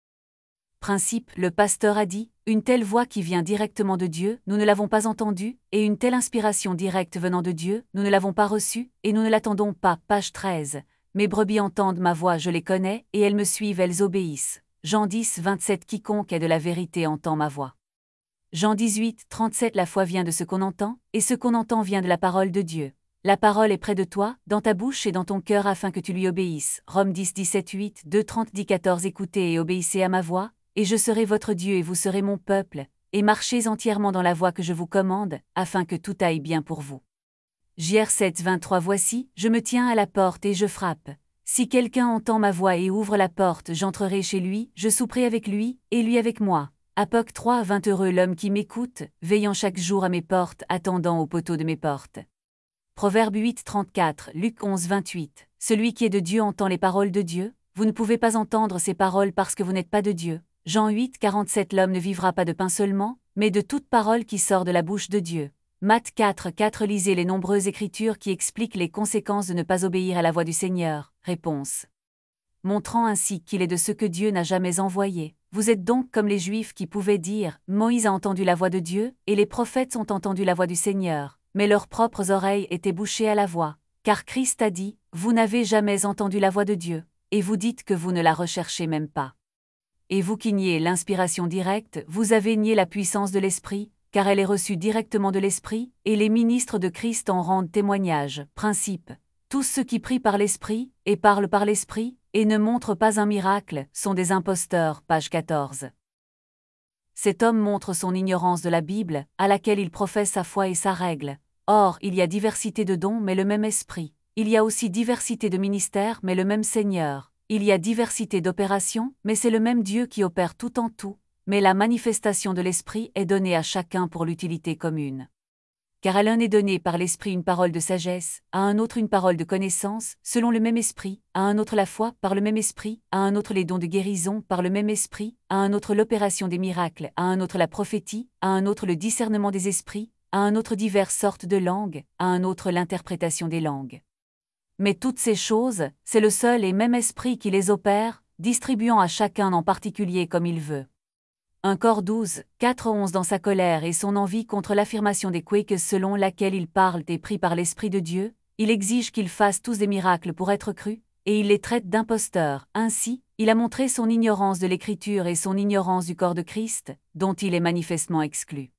Speaker 1: Principe, le pasteur a dit, une telle voix qui vient directement de Dieu, nous ne l'avons pas entendue, et une telle inspiration directe venant de Dieu, nous ne l'avons pas reçue, et nous ne l'attendons pas, page 13. Mes brebis entendent ma voix, je les connais, et elles me suivent, elles obéissent. Jean 10, 27 Quiconque est de la vérité entend ma voix. Jean 18, 37 La foi vient de ce qu'on entend, et ce qu'on entend vient de la parole de Dieu. La parole est près de toi, dans ta bouche et dans ton cœur afin que tu lui obéisses. Rome 10, 17, 8, 2, 30, 10, 14 Écoutez et obéissez à ma voix, et je serai votre Dieu et vous serez mon peuple, et marchez entièrement dans la voie que je vous commande, afin que tout aille bien pour vous. JR 7, 23 Voici, je me tiens à la porte et je frappe. Si quelqu'un entend ma voix et ouvre la porte, j'entrerai chez lui, je souperai avec lui, et lui avec moi. Apoc 3, 20 Heureux l'homme qui m'écoute, veillant chaque jour à mes portes, attendant au poteau de mes portes. Proverbe 8, 34, Luc 11, 28 Celui qui est de Dieu entend les paroles de Dieu, vous ne pouvez pas entendre ces paroles parce que vous n'êtes pas de Dieu. Jean 8, 47 L'homme ne vivra pas de pain seulement, mais de toute parole qui sort de la bouche de Dieu. Matthieu 4, 4 Lisez les nombreuses écritures qui expliquent les conséquences de ne pas obéir à la voix du Seigneur. Réponse. Montrant ainsi qu'il est de ceux que Dieu n'a jamais envoyés. Vous êtes donc comme les Juifs qui pouvaient dire, Moïse a entendu la voix de Dieu, et les prophètes ont entendu la voix du Seigneur, mais leurs propres oreilles étaient bouchées à la voix. Car Christ a dit, vous n'avez jamais entendu la voix de Dieu, et vous dites que vous ne la recherchez même pas. Et vous qui niez l'inspiration directe, vous avez nié la puissance de l'Esprit, car elle est reçue directement de l'Esprit, et les ministres de Christ en rendent témoignage. Principe. Tous ceux qui prient par l'Esprit, et parlent par l'Esprit, et ne montrent pas un miracle, sont des imposteurs. Page 14. Cet homme montre son ignorance de la Bible, à laquelle il professe sa foi et sa règle. Or, il y a diversité de dons mais le même Esprit. Il y a aussi diversité de ministères mais le même Seigneur. Il y a diversité d'opérations, mais c'est le même Dieu qui opère tout en tout. Mais la manifestation de l'Esprit est donnée à chacun pour l'utilité commune. Car à l'un est donné par l'Esprit une parole de sagesse, à un autre une parole de connaissance, selon le même Esprit, à un autre la foi, par le même Esprit, à un autre les dons de guérison, par le même Esprit, à un autre l'opération des miracles, à un autre la prophétie, à un autre le discernement des esprits, à un autre diverses sortes de langues, à un autre l'interprétation des langues. Mais toutes ces choses, c'est le seul et même Esprit qui les opère, distribuant à chacun en particulier comme il veut. 1 Cor 12, 4-11 Dans sa colère et son envie contre l'affirmation des Quakers selon laquelle ils parlent et prient par l'Esprit de Dieu, il exige qu'ils fassent tous des miracles pour être crus, et il les traite d'imposteurs. Ainsi, il a montré son ignorance de l'Écriture et son ignorance du corps de Christ, dont il est manifestement exclu.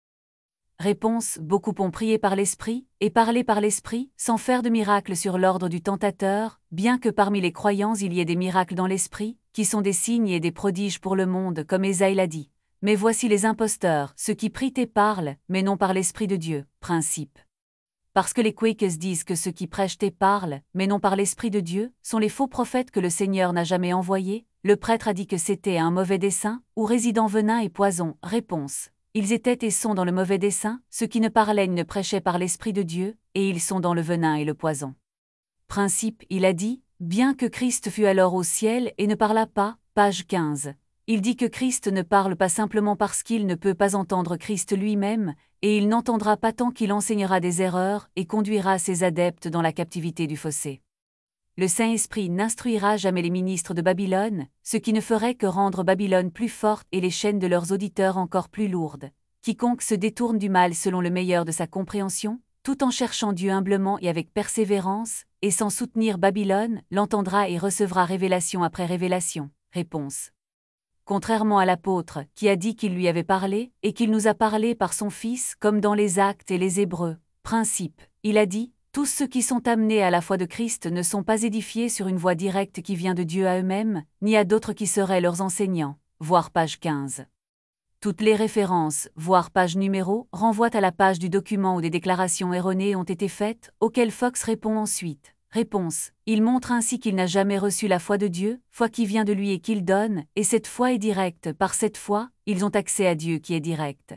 Speaker 1: Réponse. Beaucoup ont prié par l'Esprit, et parlé par l'Esprit, sans faire de miracles sur l'ordre du tentateur, bien que parmi les croyants il y ait des miracles dans l'Esprit, qui sont des signes et des prodiges pour le monde comme Ésaïe l'a dit. Mais voici les imposteurs, ceux qui prient et parlent, mais non par l'Esprit de Dieu. Principe. Parce que les Quakers disent que ceux qui prêchent et parlent, mais non par l'Esprit de Dieu, sont les faux prophètes que le Seigneur n'a jamais envoyés, le prêtre a dit que c'était un mauvais dessein, où résident venin et poison. Réponse. Ils étaient et sont dans le mauvais dessein, ceux qui ne parlaient ne prêchaient par l'Esprit de Dieu, et ils sont dans le venin et le poison. Principe, il a dit, bien que Christ fût alors au ciel et ne parla pas, page 15. Il dit que Christ ne parle pas simplement parce qu'il ne peut pas entendre Christ lui-même, et il n'entendra pas tant qu'il enseignera des erreurs et conduira ses adeptes dans la captivité du fossé. Le Saint-Esprit n'instruira jamais les ministres de Babylone, ce qui ne ferait que rendre Babylone plus forte et les chaînes de leurs auditeurs encore plus lourdes. Quiconque se détourne du mal selon le meilleur de sa compréhension, tout en cherchant Dieu humblement et avec persévérance, et sans soutenir Babylone, l'entendra et recevra révélation après révélation. Réponse. Contrairement à l'apôtre, qui a dit qu'il lui avait parlé, et qu'il nous a parlé par son Fils, comme dans les Actes et les Hébreux. Principe. Il a dit, tous ceux qui sont amenés à la foi de Christ ne sont pas édifiés sur une voie directe qui vient de Dieu à eux-mêmes, ni à d'autres qui seraient leurs enseignants. Voir page 15. Toutes les références, voire page numéro, renvoient à la page du document où des déclarations erronées ont été faites, auxquelles Fox répond ensuite. Réponse. Il montre ainsi qu'il n'a jamais reçu la foi de Dieu, foi qui vient de lui et qu'il donne, et cette foi est directe. Par cette foi, ils ont accès à Dieu qui est direct.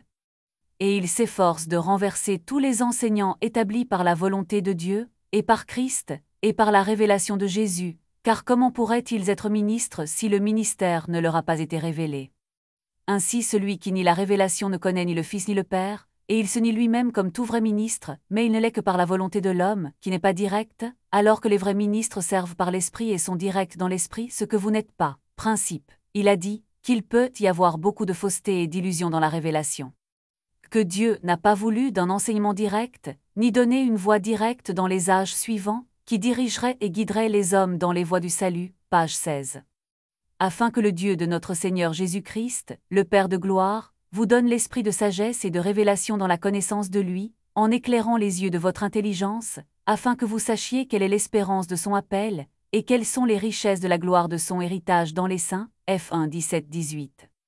Speaker 1: Et il s'efforce de renverser tous les enseignants établis par la volonté de Dieu, et par Christ, et par la révélation de Jésus, car comment pourraient-ils être ministres si le ministère ne leur a pas été révélé? Ainsi celui qui nie la révélation ne connaît ni le Fils ni le Père, et il se nie lui-même comme tout vrai ministre, mais il ne l'est que par la volonté de l'homme, qui n'est pas directe, alors que les vrais ministres servent par l'Esprit et sont directs dans l'Esprit, ce que vous n'êtes pas. Principe. Il a dit qu'il peut y avoir beaucoup de fausseté et d'illusion dans la révélation. Que Dieu n'a pas voulu d'un enseignement direct, ni donner une voie directe dans les âges suivants, qui dirigerait et guiderait les hommes dans les voies du salut, page 16. Afin que le Dieu de notre Seigneur Jésus-Christ, le Père de gloire, vous donne l'esprit de sagesse et de révélation dans la connaissance de lui, en éclairant les yeux de votre intelligence, afin que vous sachiez quelle est l'espérance de son appel, et quelles sont les richesses de la gloire de son héritage dans les saints, F1 17-18.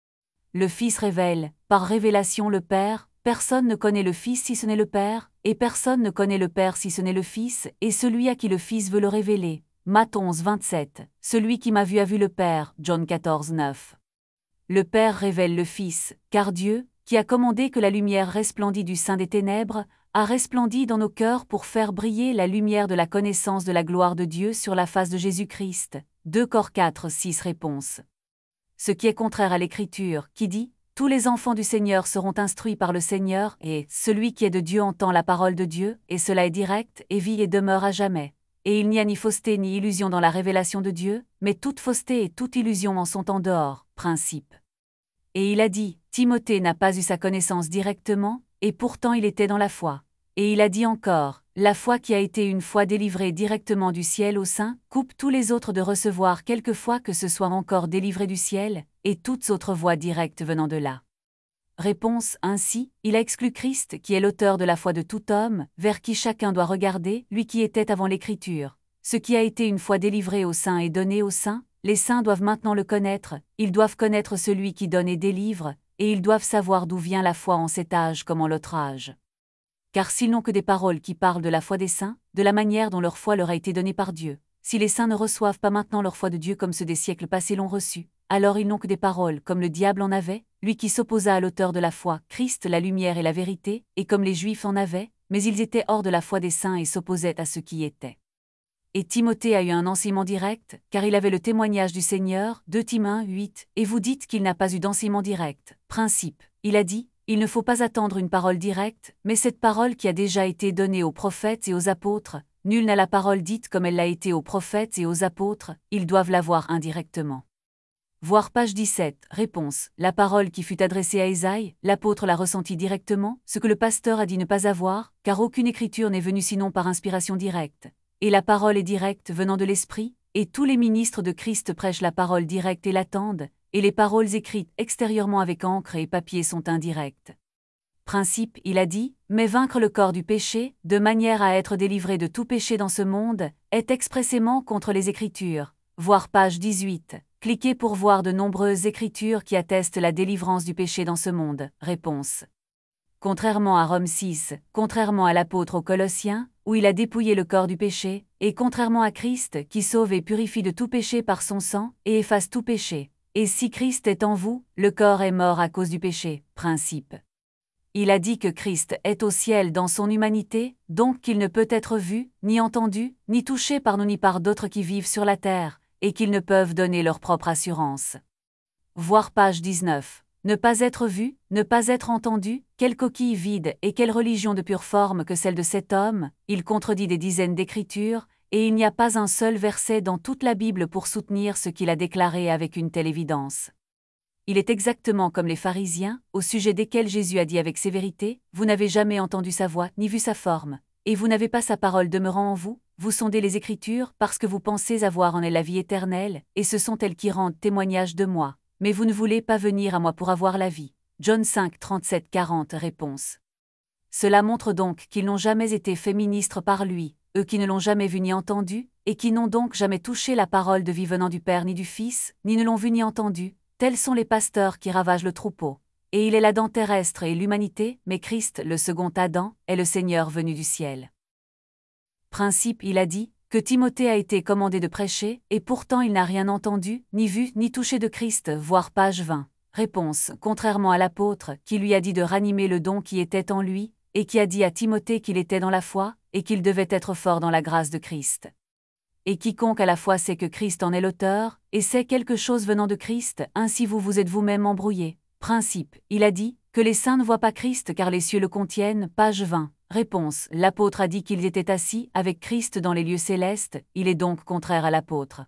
Speaker 1: Le Fils révèle, par révélation le Père, personne ne connaît le Fils si ce n'est le Père, et personne ne connaît le Père si ce n'est le Fils, et celui à qui le Fils veut le révéler. Matt 11, 27. Celui qui m'a vu a vu le Père. John 14, 9. Le Père révèle le Fils, car Dieu, qui a commandé que la lumière resplendît du sein des ténèbres, a resplendi dans nos cœurs pour faire briller la lumière de la connaissance de la gloire de Dieu sur la face de Jésus-Christ. 2 Cor 4, 6. Réponse. Ce qui est contraire à l'Écriture, qui dit « Tous les enfants du Seigneur seront instruits par le Seigneur » et « Celui qui est de Dieu entend la parole de Dieu » et cela est direct et vit et demeure à jamais. Et il n'y a ni fausseté ni illusion dans la révélation de Dieu, mais toute fausseté et toute illusion en sont en dehors. Principe. Et il a dit, Timothée n'a pas eu sa connaissance directement, et pourtant il était dans la foi. Et il a dit encore, la foi qui a été une foi délivrée directement du ciel au sein, coupe tous les autres de recevoir quelque foi que ce soit encore délivré du ciel, et toutes autres voies directes venant de là. Réponse. Ainsi, il a exclu Christ qui est l'auteur de la foi de tout homme, vers qui chacun doit regarder, lui qui était avant l'Écriture. Ce qui a été une fois délivré aux saints et donné aux saints, les saints doivent maintenant le connaître, ils doivent connaître celui qui donne et délivre, et ils doivent savoir d'où vient la foi en cet âge comme en l'autre âge. Car s'ils n'ont que des paroles qui parlent de la foi des saints, de la manière dont leur foi leur a été donnée par Dieu, si les saints ne reçoivent pas maintenant leur foi de Dieu comme ceux des siècles passés l'ont reçue, alors ils n'ont que des paroles comme le diable en avait, lui qui s'opposa à l'auteur de la foi, Christ la lumière et la vérité, et comme les Juifs en avaient, mais ils étaient hors de la foi des saints et s'opposaient à ceux qui y étaient. Et Timothée a eu un enseignement direct, car il avait le témoignage du Seigneur, 2 Tim 1, 8, et vous dites qu'il n'a pas eu d'enseignement direct. Principe. Il a dit, il ne faut pas attendre une parole directe, mais cette parole qui a déjà été donnée aux prophètes et aux apôtres, nul n'a la parole dite comme elle l'a été aux prophètes et aux apôtres, ils doivent l'avoir indirectement. Voir page 17. Réponse. La parole qui fut adressée à Ésaïe, l'apôtre l'a ressentie directement, ce que le pasteur a dit ne pas avoir, car aucune écriture n'est venue sinon par inspiration directe. Et la parole est directe venant de l'Esprit, et tous les ministres de Christ prêchent la parole directe et l'attendent, et les paroles écrites extérieurement avec encre et papier sont indirectes. Principe, il a dit, mais vaincre le corps du péché, de manière à être délivré de tout péché dans ce monde, est expressément contre les Écritures. Voir page 18. Cliquez pour voir de nombreuses écritures qui attestent la délivrance du péché dans ce monde. Réponse. Contrairement à Rome 6, contrairement à l'apôtre aux Colossiens, où il a dépouillé le corps du péché, et contrairement à Christ qui sauve et purifie de tout péché par son sang, et efface tout péché. Et si Christ est en vous, le corps est mort à cause du péché. Principe. Il a dit que Christ est au ciel dans son humanité, donc qu'il ne peut être vu, ni entendu, ni touché par nous ni par d'autres qui vivent sur la terre, et qu'ils ne peuvent donner leur propre assurance. Voir page 19. Ne pas être vu, ne pas être entendu, quelle coquille vide et quelle religion de pure forme que celle de cet homme, il contredit des dizaines d'écritures, et il n'y a pas un seul verset dans toute la Bible pour soutenir ce qu'il a déclaré avec une telle évidence. Il est exactement comme les pharisiens, au sujet desquels Jésus a dit avec sévérité, « Vous n'avez jamais entendu sa voix, ni vu sa forme, et vous n'avez pas sa parole demeurant en vous, vous sondez les Écritures, parce que vous pensez avoir en elles la vie éternelle, et ce sont elles qui rendent témoignage de moi. Mais vous ne voulez pas venir à moi pour avoir la vie. » John 5, 37-40 Réponse. Cela montre donc qu'ils n'ont jamais été faits ministres par lui, eux qui ne l'ont jamais vu ni entendu, et qui n'ont donc jamais touché la parole de vie venant du Père ni du Fils, ni ne l'ont vu ni entendu. Tels sont les pasteurs qui ravagent le troupeau. Et il est l'Adam terrestre et l'humanité, mais Christ, le second Adam, est le Seigneur venu du ciel. Principe, il a dit, que Timothée a été commandé de prêcher, et pourtant il n'a rien entendu, ni vu, ni touché de Christ, voir page 20. Réponse, contrairement à l'apôtre, qui lui a dit de ranimer le don qui était en lui, et qui a dit à Timothée qu'il était dans la foi, et qu'il devait être fort dans la grâce de Christ. Et quiconque à la fois sait que Christ en est l'auteur, et sait quelque chose venant de Christ, ainsi vous vous êtes vous-même embrouillé. Principe, il a dit, que les saints ne voient pas Christ car les cieux le contiennent, page 20. Réponse, l'apôtre a dit qu'ils étaient assis avec Christ dans les lieux célestes, il est donc contraire à l'apôtre.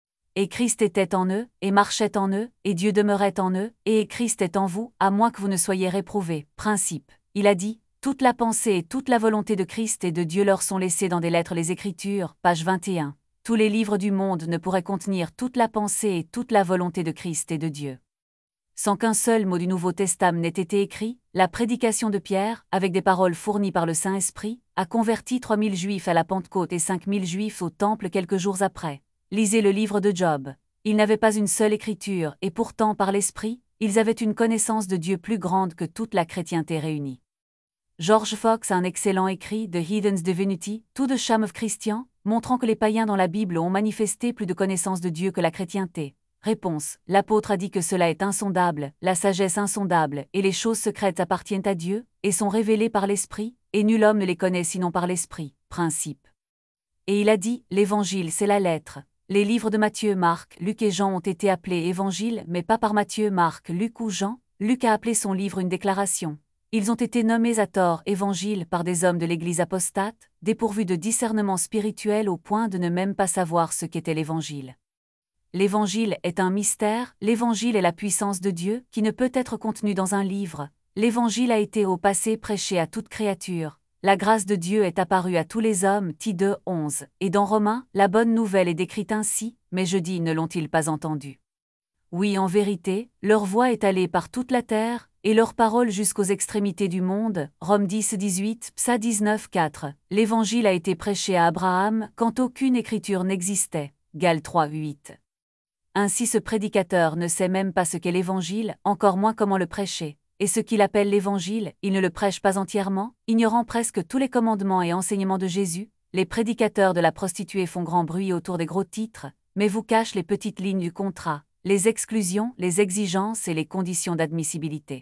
Speaker 1: Et Christ était en eux, et marchait en eux, et Dieu demeurait en eux, et Christ est en vous, à moins que vous ne soyez réprouvés. Principe, il a dit, toute la pensée et toute la volonté de Christ et de Dieu leur sont laissées dans des lettres les Écritures, page 21. Tous les livres du monde ne pourraient contenir toute la pensée et toute la volonté de Christ et de Dieu. Sans qu'un seul mot du Nouveau Testament n'ait été écrit, la prédication de Pierre, avec des paroles fournies par le Saint-Esprit, a converti 3000 Juifs à la Pentecôte et 5000 Juifs au Temple quelques jours après. Lisez le livre de Job. Ils n'avaient pas une seule écriture, et pourtant par l'Esprit, ils avaient une connaissance de Dieu plus grande que toute la chrétienté réunie. George Fox a un excellent écrit, The Hidden Divinity, To the Shame of Christian, montrant que les païens dans la Bible ont manifesté plus de connaissance de Dieu que la chrétienté. Réponse, l'apôtre a dit que cela est insondable, la sagesse insondable, et les choses secrètes appartiennent à Dieu, et sont révélées par l'Esprit, et nul homme ne les connaît sinon par l'Esprit. Principe. Et il a dit, l'Évangile c'est la lettre. Les livres de Matthieu, Marc, Luc et Jean ont été appelés Évangiles, mais pas par Matthieu, Marc, Luc ou Jean. Luc a appelé son livre une déclaration. Ils ont été nommés à tort Évangiles par des hommes de l'Église apostate, dépourvus de discernement spirituel au point de ne même pas savoir ce qu'était l'Évangile. L'Évangile est un mystère, l'Évangile est la puissance de Dieu, qui ne peut être contenue dans un livre. L'Évangile a été au passé prêché à toute créature. La grâce de Dieu est apparue à tous les hommes, Tite 2, 11, et dans Romains, la bonne nouvelle est décrite ainsi, mais je dis ne l'ont-ils pas entendu. Oui, en vérité, leur voix est allée par toute la terre, et leur parole jusqu'aux extrémités du monde, Rome 10, 18, Psa 19, 4. L'Évangile a été prêché à Abraham quand aucune écriture n'existait, Gal 3, 8. Ainsi ce prédicateur ne sait même pas ce qu'est l'Évangile, encore moins comment le prêcher. Et ce qu'il appelle l'Évangile, il ne le prêche pas entièrement, ignorant presque tous les commandements et enseignements de Jésus. Les prédicateurs de la prostituée font grand bruit autour des gros titres, mais vous cachent les petites lignes du contrat, les exclusions, les exigences et les conditions d'admissibilité.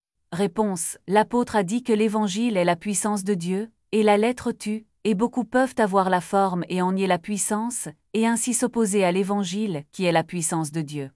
Speaker 1: Réponse, l'apôtre a dit que l'Évangile est la puissance de Dieu, et la lettre tue, et beaucoup peuvent avoir la forme et en nier la puissance, et ainsi s'opposer à l'Évangile, qui est la puissance de Dieu.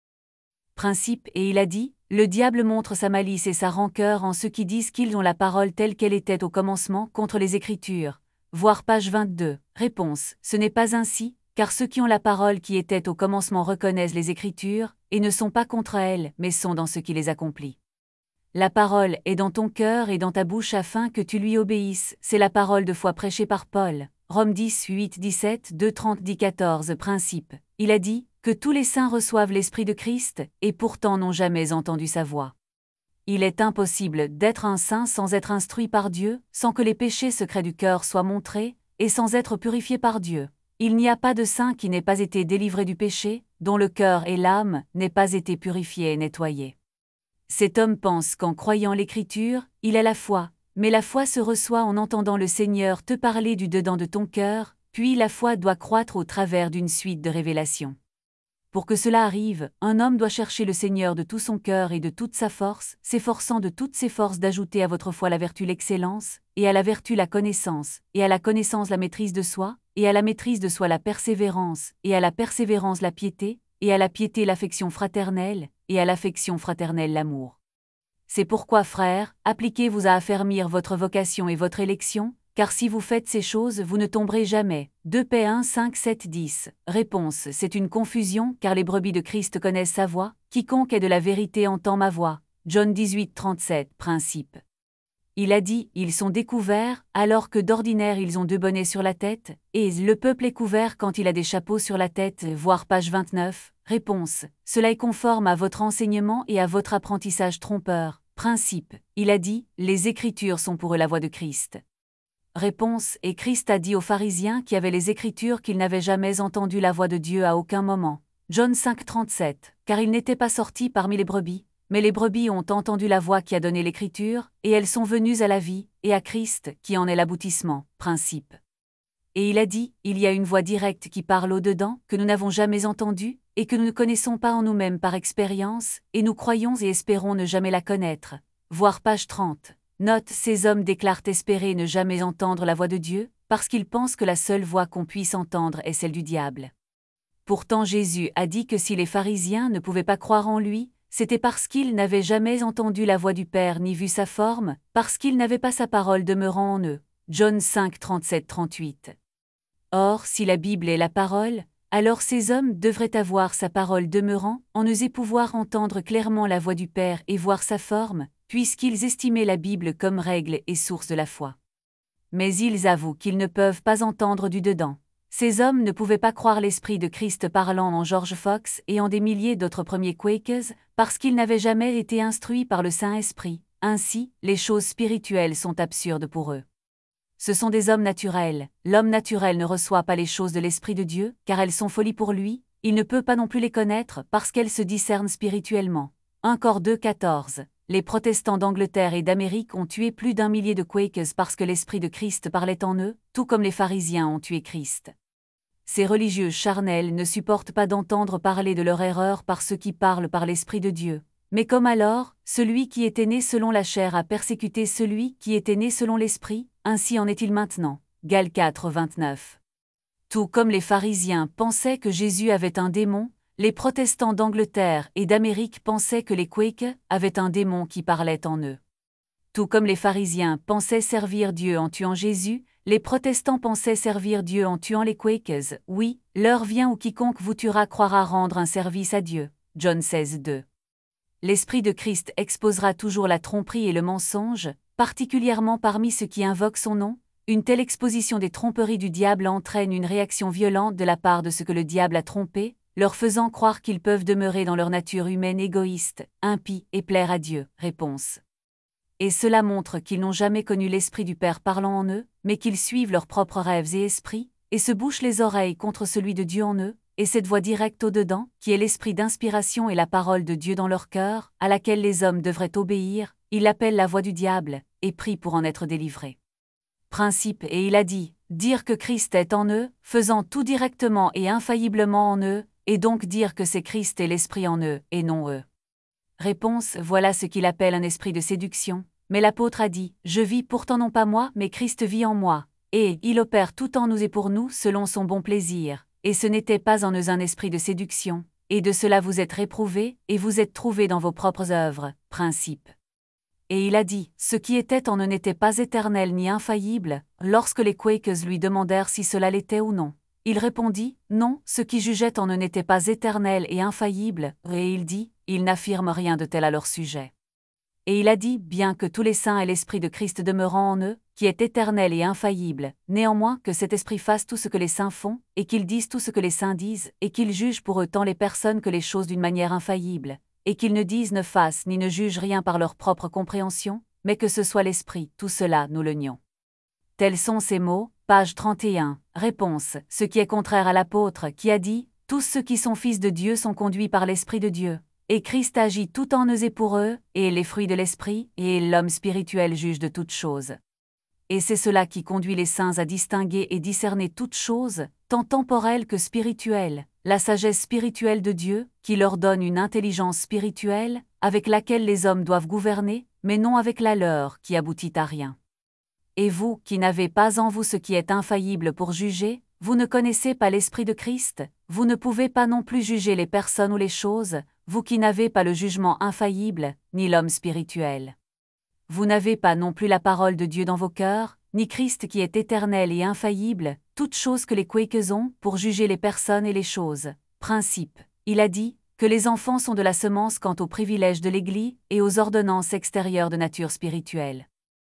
Speaker 1: Principe, et il a dit, le diable montre sa malice et sa rancœur en ceux qui disent qu'ils ont la parole telle qu'elle était au commencement contre les Écritures. Voir page 22. Réponse, ce n'est pas ainsi, car ceux qui ont la parole qui était au commencement reconnaissent les Écritures, et ne sont pas contre elles, mais sont dans ce qui les accomplit. La parole est dans ton cœur et dans ta bouche afin que tu lui obéisses, c'est la parole de foi prêchée par Paul. Rome 10, 8, 17, 2, 30, 10, 14. Principe. Il a dit que tous les saints reçoivent l'Esprit de Christ, et pourtant n'ont jamais entendu sa voix. Il est impossible d'être un saint sans être instruit par Dieu, sans que les péchés secrets du cœur soient montrés, et sans être purifié par Dieu. Il n'y a pas de saint qui n'ait pas été délivré du péché, dont le cœur et l'âme n'aient pas été purifiés et nettoyés. Cet homme pense qu'en croyant l'Écriture, il a la foi, mais la foi se reçoit en entendant le Seigneur te parler du dedans de ton cœur, puis la foi doit croître au travers d'une suite de révélations. Pour que cela arrive, un homme doit chercher le Seigneur de tout son cœur et de toute sa force, s'efforçant de toutes ses forces d'ajouter à votre foi la vertu l'excellence, et à la vertu la connaissance, et à la connaissance la maîtrise de soi, et à la maîtrise de soi la persévérance, et à la persévérance la piété, et à la piété l'affection fraternelle, et à l'affection fraternelle l'amour. C'est pourquoi, frères, appliquez-vous à affermir votre vocation et votre élection, car si vous faites ces choses, vous ne tomberez jamais. 2 Paix 1, 5, 7, 10. Réponse: c'est une confusion, car les brebis de Christ connaissent sa voix, quiconque est de la vérité entend ma voix. John 18, 37. Principe. Il a dit, ils sont découverts, alors que d'ordinaire ils ont 2 bonnets sur la tête, et le peuple est couvert quand il a des chapeaux sur la tête, voir page 29. Réponse: cela est conforme à votre enseignement et à votre apprentissage trompeur. Principe. Il a dit, les Écritures sont pour eux la voix de Christ. Réponse: et Christ a dit aux pharisiens qui avaient les Écritures qu'ils n'avaient jamais entendu la voix de Dieu à aucun moment. John 5, 37. Car il n'était pas sorti parmi les brebis, mais les brebis ont entendu la voix qui a donné l'Écriture, et elles sont venues à la vie, et à Christ, qui en est l'aboutissement. Principe. Et il a dit, il y a une voix directe qui parle au-dedans, que nous n'avons jamais entendue, et que nous ne connaissons pas en nous-mêmes par expérience, et nous croyons et espérons ne jamais la connaître. Voir page 30. Note: ces hommes déclarent espérer ne jamais entendre la voix de Dieu, parce qu'ils pensent que la seule voix qu'on puisse entendre est celle du diable. Pourtant Jésus a dit que si les pharisiens ne pouvaient pas croire en lui, c'était parce qu'ils n'avaient jamais entendu la voix du Père ni vu sa forme, parce qu'ils n'avaient pas sa parole demeurant en eux. John 5, 37, 38. Or, si la Bible est la parole, alors ces hommes devraient avoir sa parole demeurant, en eux et pouvoir entendre clairement la voix du Père et voir sa forme, puisqu'ils estimaient la Bible comme règle et source de la foi. Mais ils avouent qu'ils ne peuvent pas entendre du dedans. Ces hommes ne pouvaient pas croire l'Esprit de Christ parlant en George Fox et en des milliers d'autres premiers Quakers, parce qu'ils n'avaient jamais été instruits par le Saint-Esprit. Ainsi, les choses spirituelles sont absurdes pour eux. Ce sont des hommes naturels. L'homme naturel ne reçoit pas les choses de l'Esprit de Dieu, car elles sont folies pour lui, il ne peut pas non plus les connaître parce qu'elles se discernent spirituellement. 1 Cor 2, 14. Les protestants d'Angleterre et d'Amérique ont tué plus d'1 millier de Quakers parce que l'Esprit de Christ parlait en eux, tout comme les pharisiens ont tué Christ. Ces religieux charnels ne supportent pas d'entendre parler de leur erreur par ceux qui parlent par l'Esprit de Dieu. Mais comme alors, celui qui était né selon la chair a persécuté celui qui était né selon l'Esprit, ainsi en est-il maintenant. Gal 4, 29. Tout comme les pharisiens pensaient que Jésus avait un démon, les protestants d'Angleterre et d'Amérique pensaient que les Quakers avaient un démon qui parlait en eux. Tout comme les pharisiens pensaient servir Dieu en tuant Jésus, les protestants pensaient servir Dieu en tuant les Quakers. Oui, l'heure vient où quiconque vous tuera croira rendre un service à Dieu. John 16, 2. L'Esprit de Christ exposera toujours la tromperie et le mensonge, particulièrement parmi ceux qui invoquent son nom. Une telle exposition des tromperies du diable entraîne une réaction violente de la part de ceux que le diable a trompés, leur faisant croire qu'ils peuvent demeurer dans leur nature humaine égoïste, impie et plaire à Dieu. Réponse. Et cela montre qu'ils n'ont jamais connu l'Esprit du Père parlant en eux, mais qu'ils suivent leurs propres rêves et esprits, et se bouchent les oreilles contre celui de Dieu en eux, et cette voix directe au-dedans, qui est l'esprit d'inspiration et la parole de Dieu dans leur cœur, à laquelle les hommes devraient obéir, ils l'appellent la voix du diable, et prient pour en être délivrés. Principe. Et il a dit, dire que Christ est en eux, faisant tout directement et infailliblement en eux, et donc dire que c'est Christ et l'Esprit en eux, et non eux. Réponse. Voilà ce qu'il appelle un esprit de séduction. Mais l'apôtre a dit, je vis pourtant non pas moi, mais Christ vit en moi, et il opère tout en nous et pour nous selon son bon plaisir. Et ce n'était pas en eux un esprit de séduction, et de cela vous êtes réprouvés, et vous êtes trouvés dans vos propres œuvres. Principe. Et il a dit, ce qui était en eux n'était pas éternel ni infaillible, lorsque les Quakers lui demandèrent si cela l'était ou non. Il répondit, non, ce qui jugeait en eux n'était pas éternel et infaillible, et il dit, ils n'affirment rien de tel à leur sujet. Et il a dit, bien que tous les saints aient l'Esprit de Christ demeurant en eux, qui est éternel et infaillible, néanmoins que cet Esprit fasse tout ce que les saints font, et qu'ils disent tout ce que les saints disent, et qu'ils jugent pour eux tant les personnes que les choses d'une manière infaillible, et qu'ils ne disent, ne fassent ni ne jugent rien par leur propre compréhension, mais que ce soit l'Esprit, tout cela nous le nions. Tels sont ces mots, page 31. Réponse. Ce qui est contraire à l'apôtre, qui a dit, tous ceux qui sont fils de Dieu sont conduits par l'Esprit de Dieu. Et Christ agit tout en eux et pour eux, et les fruits de l'Esprit, et l'homme spirituel juge de toutes choses. Et c'est cela qui conduit les saints à distinguer et discerner toutes choses, tant temporelles que spirituelles, la sagesse spirituelle de Dieu, qui leur donne une intelligence spirituelle, avec laquelle les hommes doivent gouverner, mais non avec la leur, qui aboutit à rien. Et vous, qui n'avez pas en vous ce qui est infaillible pour juger, vous ne connaissez pas l'Esprit de Christ, Vous ne pouvez pas non plus juger les personnes ou les choses, vous qui n'avez pas le jugement infaillible, ni l'homme spirituel. Vous n'avez pas non plus la parole de Dieu dans vos cœurs, ni Christ qui est éternel et infaillible, toutes choses que les Quakers ont pour juger les personnes et les choses. Principe. Il a dit que les enfants sont de la semence quant aux privilèges de l'Église et aux ordonnances extérieures de nature spirituelle.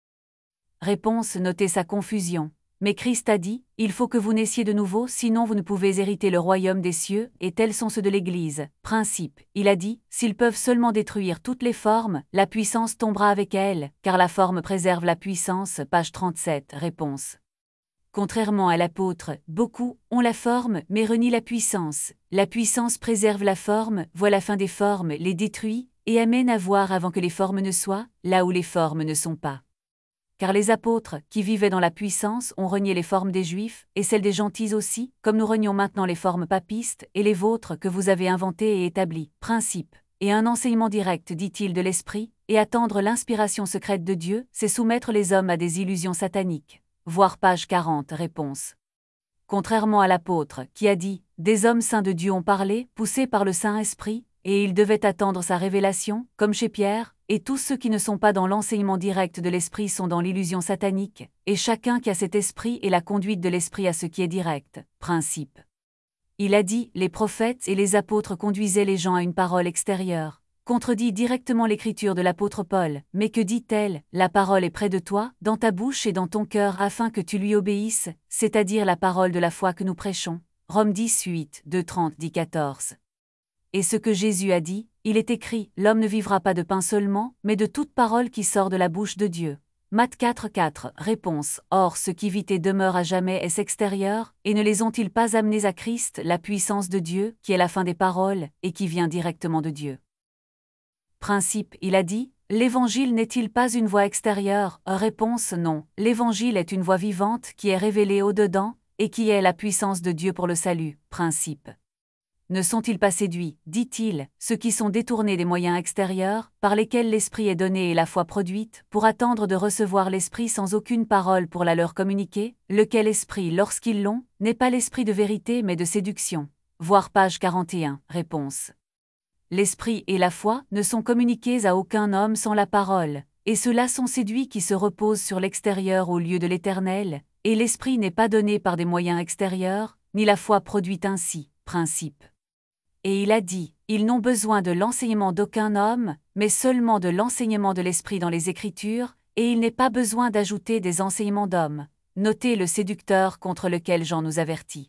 Speaker 1: Réponse. Notez sa confusion. Mais Christ a dit, il faut que vous naissiez de nouveau, sinon vous ne pouvez hériter le royaume des cieux, et tels sont ceux de l'Église. Principe. Il a dit, s'ils peuvent seulement détruire toutes les formes, la puissance tombera avec elles, car la forme préserve la puissance. Page 37. Réponse. Contrairement à l'apôtre, beaucoup ont la forme mais renient la puissance. La puissance préserve la forme, voit la fin des formes, les détruit, et amène à voir avant que les formes ne soient, là où les formes ne sont pas. Car les apôtres, qui vivaient dans la puissance, ont renié les formes des Juifs, et celles des gentils aussi, comme nous renions maintenant les formes papistes, et les vôtres que vous avez inventées et établies. Principe. Et un enseignement direct, dit-il, de l'Esprit, et attendre l'inspiration secrète de Dieu, c'est soumettre les hommes à des illusions sataniques. Voir page 40. Réponse. Contrairement à l'apôtre, qui a dit « Des hommes saints de Dieu ont parlé, poussés par le Saint-Esprit », et ils devaient attendre sa révélation, comme chez Pierre, et tous ceux qui ne sont pas dans l'enseignement direct de l'Esprit sont dans l'illusion satanique, et chacun qui a cet esprit et la conduite de l'Esprit à ce qui est direct. Principe. Il a dit, les prophètes et les apôtres conduisaient les gens à une parole extérieure. Contredit directement l'écriture de l'apôtre Paul, mais que dit-elle? La parole est près de toi, dans ta bouche et dans ton cœur afin que tu lui obéisses, c'est-à-dire la parole de la foi que nous prêchons. Rome 18, 2-30, 10-14. Et ce que Jésus a dit, il est écrit, l'homme ne vivra pas de pain seulement, mais de toute parole qui sort de la bouche de Dieu. Matthieu 4,4. Réponse. Or, ce qui vit et demeure à jamais est extérieur, et ne les ont-ils pas amenés à Christ, la puissance de Dieu, qui est la fin des paroles, et qui vient directement de Dieu? Principe. Il a dit, l'Évangile n'est-il pas une voie extérieure? Réponse. Non. L'Évangile est une voie vivante qui est révélée au-dedans, et qui est la puissance de Dieu pour le salut. Principe. Ne sont-ils pas séduits, dit-il, ceux qui sont détournés des moyens extérieurs, par lesquels l'Esprit est donné et la foi produite, pour attendre de recevoir l'Esprit sans aucune parole pour la leur communiquer, lequel Esprit, lorsqu'ils l'ont, n'est pas l'Esprit de vérité mais de séduction. Voir page 41. Réponse. L'Esprit et la foi ne sont communiqués à aucun homme sans la parole, et ceux-là sont séduits qui se reposent sur l'extérieur au lieu de l'Éternel, et l'Esprit n'est pas donné par des moyens extérieurs, ni la foi produite ainsi. Principe. Et il a dit, ils n'ont besoin de l'enseignement d'aucun homme, mais seulement de l'enseignement de l'Esprit dans les Écritures, et il n'est pas besoin d'ajouter des enseignements d'hommes. Notez le séducteur contre lequel Jean nous avertit.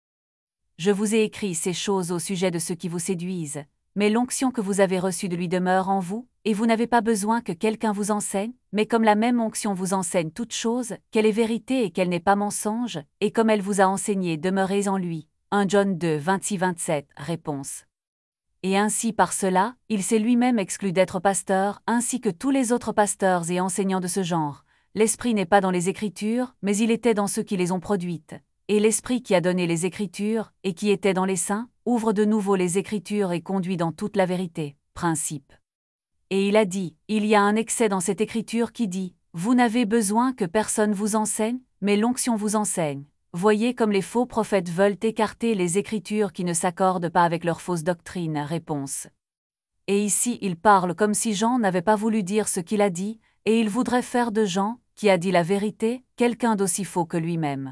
Speaker 1: Je vous ai écrit ces choses au sujet de ceux qui vous séduisent, mais l'onction que vous avez reçue de lui demeure en vous, et vous n'avez pas besoin que quelqu'un vous enseigne, mais comme la même onction vous enseigne toutes choses, qu'elle est vérité et qu'elle n'est pas mensonge, et comme elle vous a enseigné, demeurez en lui. 1 John 2, 26-27. Réponse. Et ainsi par cela, il s'est lui-même exclu d'être pasteur, ainsi que tous les autres pasteurs et enseignants de ce genre. L'Esprit n'est pas dans les Écritures, mais il était dans ceux qui les ont produites. Et l'Esprit qui a donné les Écritures, et qui était dans les saints, ouvre de nouveau les Écritures et conduit dans toute la vérité. Principe. Et il a dit, il y a un excès dans cette Écriture qui dit, vous n'avez besoin que personne vous enseigne, mais l'onction vous enseigne. Voyez comme les faux prophètes veulent écarter les Écritures qui ne s'accordent pas avec leur fausse doctrine. Réponse. Et ici il parle comme si Jean n'avait pas voulu dire ce qu'il a dit, et il voudrait faire de Jean, qui a dit la vérité, quelqu'un d'aussi faux que lui-même.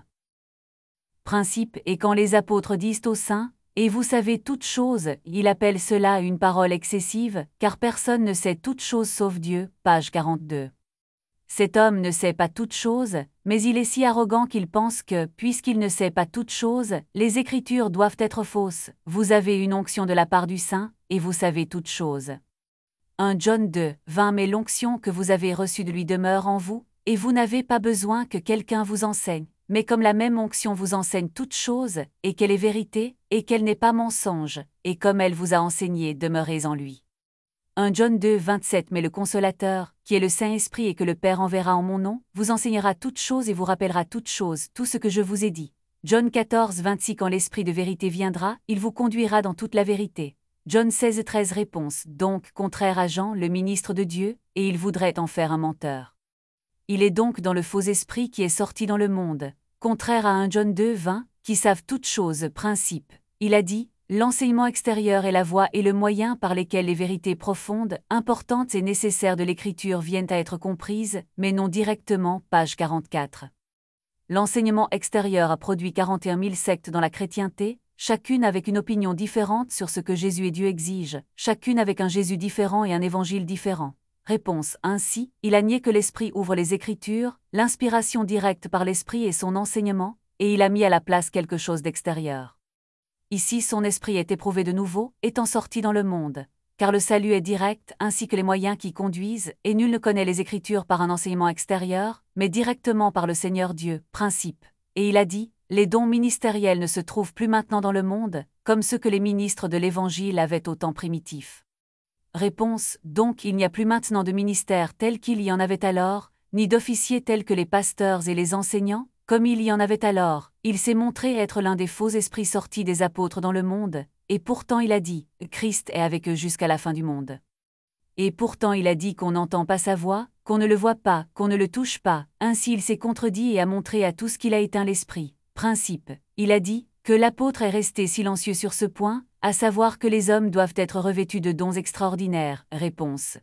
Speaker 1: Principe. Et quand les apôtres disent aux saints, et vous savez toutes choses, il appelle cela une parole excessive, car personne ne sait toutes choses sauf Dieu. Page 42. Cet homme ne sait pas toutes choses, mais il est si arrogant qu'il pense que, puisqu'il ne sait pas toutes choses, les Écritures doivent être fausses. Vous avez une onction de la part du Saint, et vous savez toutes choses. 1 John 2, 20. Mais l'onction que vous avez reçue de lui demeure en vous, et vous n'avez pas besoin que quelqu'un vous enseigne. Mais comme la même onction vous enseigne toutes choses, et qu'elle est vérité, et qu'elle n'est pas mensonge, et comme elle vous a enseigné, demeurez en lui. 1 John 2, 27. Mais le Consolateur, qui est le Saint-Esprit et que le Père enverra en mon nom, vous enseignera toutes choses et vous rappellera toutes choses, tout ce que je vous ai dit. John 14, 26. Quand l'Esprit de vérité viendra, il vous conduira dans toute la vérité. John 16, 13. Réponse. Donc, contraire à Jean, le ministre de Dieu, et il voudrait en faire un menteur. Il est donc dans le faux esprit qui est sorti dans le monde, contraire à 1 John 2, 20, qui savent toutes choses. Principe. il a dit, l'enseignement extérieur est la voie et le moyen par lesquels les vérités profondes, importantes et nécessaires de l'Écriture viennent à être comprises, mais non directement, page 44. L'enseignement extérieur a produit 41 000 sectes dans la chrétienté, chacune avec une opinion différente sur ce que Jésus et Dieu exigent, chacune avec un Jésus différent et un évangile différent. Réponse. Ainsi, il a nié que l'Esprit ouvre les Écritures, l'inspiration directe par l'Esprit et son enseignement, et il a mis à la place quelque chose d'extérieur. Ici son esprit est éprouvé de nouveau, étant sorti dans le monde. Car le salut est direct, ainsi que les moyens qui conduisent, et nul ne connaît les Écritures par un enseignement extérieur, mais directement par le Seigneur Dieu, principe. Et il a dit, les dons ministériels ne se trouvent plus maintenant dans le monde, comme ceux que les ministres de l'Évangile avaient au temps primitif. Réponse. Donc il n'y a plus maintenant de ministères tels qu'il y en avait alors, ni d'officiers tels que les pasteurs et les enseignants, comme il y en avait alors. Il s'est montré être l'un des faux esprits sortis des apôtres dans le monde, et pourtant il a dit, Christ est avec eux jusqu'à la fin du monde. Et pourtant il a dit qu'on n'entend pas sa voix, qu'on ne le voit pas, qu'on ne le touche pas, ainsi il s'est contredit et a montré à tous qu'il a éteint l'esprit. Principe. Il a dit, que l'apôtre est resté silencieux sur ce point, à savoir que les hommes doivent être revêtus de dons extraordinaires. Réponse.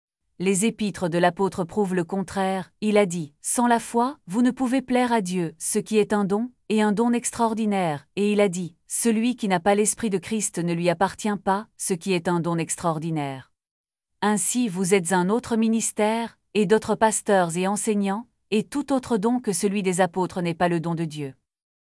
Speaker 1: Les épîtres de l'apôtre prouvent le contraire, il a dit, sans la foi, vous ne pouvez plaire à Dieu, ce qui est un don, et un don extraordinaire, et il a dit, celui qui n'a pas l'Esprit de Christ ne lui appartient pas, ce qui est un don extraordinaire. Ainsi vous êtes un autre ministère, et d'autres pasteurs et enseignants, et tout autre don que celui des apôtres n'est pas le don de Dieu.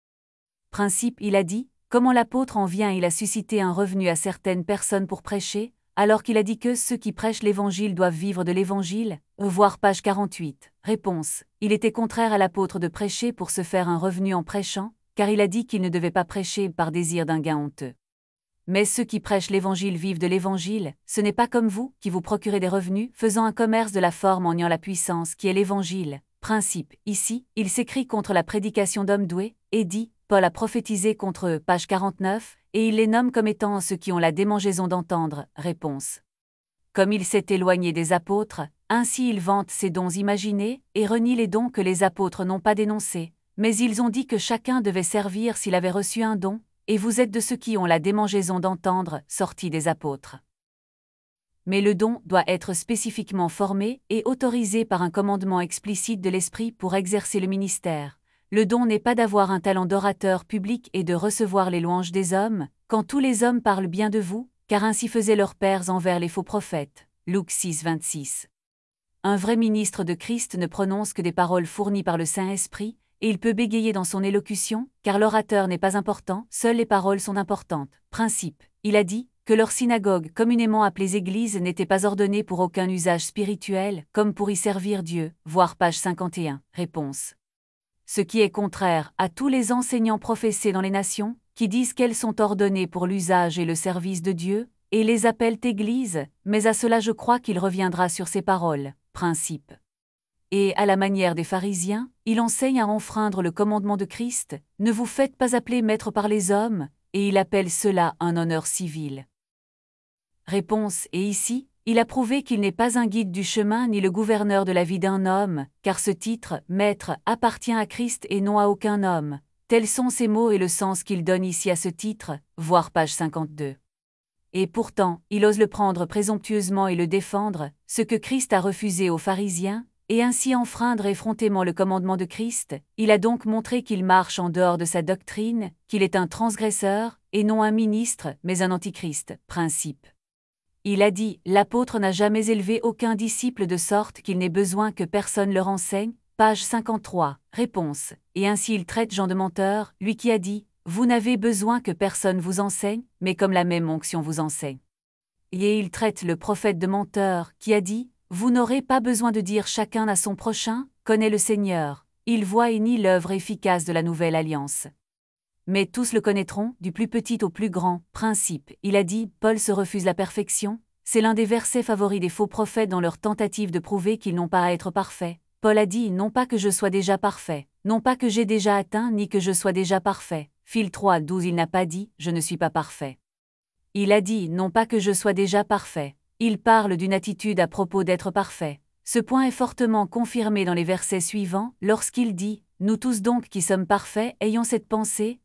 Speaker 1: Principe, il a dit, comment l'apôtre en vient il a suscité un revenu à certaines personnes pour prêcher, alors qu'il a dit que ceux qui prêchent l'Évangile doivent vivre de l'Évangile, voir page 48. Réponse. Il était contraire à l'apôtre de prêcher pour se faire un revenu en prêchant, car il a dit qu'il ne devait pas prêcher par désir d'un gain honteux. Mais ceux qui prêchent l'Évangile vivent de l'Évangile, ce n'est pas comme vous, qui vous procurez des revenus, faisant un commerce de la forme en niant la puissance qui est l'Évangile. Principe. Ici, il s'écrie contre la prédication d'hommes doués, et dit, Paul a prophétisé contre eux, page 49, et il les nomme comme étant ceux qui ont la démangeaison d'entendre. Réponse. Comme il s'est éloigné des apôtres, ainsi il vante ses dons imaginés, et renie les dons que les apôtres n'ont pas dénoncés, mais ils ont dit que chacun devait servir s'il avait reçu un don, et vous êtes de ceux qui ont la démangeaison d'entendre, sortis des apôtres. Mais le don doit être spécifiquement formé et autorisé par un commandement explicite de l'Esprit pour exercer le ministère. Le don n'est pas d'avoir un talent d'orateur public et de recevoir les louanges des hommes, quand tous les hommes parlent bien de vous, car ainsi faisaient leurs pères envers les faux prophètes. Luc 6, 26. Un vrai ministre de Christ ne prononce que des paroles fournies par le Saint-Esprit, et il peut bégayer dans son élocution, car l'orateur n'est pas important, seules les paroles sont importantes. Principe. Il a dit que leur synagogue, communément appelées églises, n'était pas ordonnée pour aucun usage spirituel, comme pour y servir Dieu, voir page 51. Réponse. Ce qui est contraire à tous les enseignants professés dans les nations, qui disent qu'elles sont ordonnées pour l'usage et le service de Dieu, et les appellent églises, mais à cela je crois qu'il reviendra sur ces paroles. Principe. Et, à la manière des pharisiens, il enseigne à enfreindre le commandement de Christ, ne vous faites pas appeler maître par les hommes, et il appelle cela un honneur civil. Réponse. Et ici, il a prouvé qu'il n'est pas un guide du chemin ni le gouverneur de la vie d'un homme, car ce titre, maître, appartient à Christ et non à aucun homme. Tels sont ces mots et le sens qu'il donne ici à ce titre, voir page 52. Et pourtant, il ose le prendre présomptueusement et le défendre, ce que Christ a refusé aux pharisiens, et ainsi enfreindre effrontément le commandement de Christ. Il a donc montré qu'il marche en dehors de sa doctrine, qu'il est un transgresseur, et non un ministre, mais un antichrist. Principe. Il a dit, l'apôtre n'a jamais élevé aucun disciple de sorte qu'il n'ait besoin que personne leur enseigne, page 53. Réponse. Et ainsi il traite Jean de menteur, lui qui a dit, vous n'avez besoin que personne vous enseigne, mais comme la même onction vous enseigne. Et il traite le prophète de menteur, qui a dit, vous n'aurez pas besoin de dire chacun à son prochain, connaît le Seigneur, il voit et nie l'œuvre efficace de la nouvelle alliance. Mais tous le connaîtront, du plus petit au plus grand. Principe. Il a dit, Paul se refuse la perfection. C'est l'un des versets favoris des faux prophètes dans leur tentative de prouver qu'ils n'ont pas à être parfaits. Paul a dit, non pas que je sois déjà parfait, non pas que j'ai déjà atteint ni que je sois déjà parfait. Phil 3, 12. Il n'a pas dit, je ne suis pas parfait. Il a dit, non pas que je sois déjà parfait. Il parle d'une attitude à propos d'être parfait. Ce point est fortement confirmé dans les versets suivants, lorsqu'il dit, nous tous donc qui sommes parfaits, ayons cette pensée,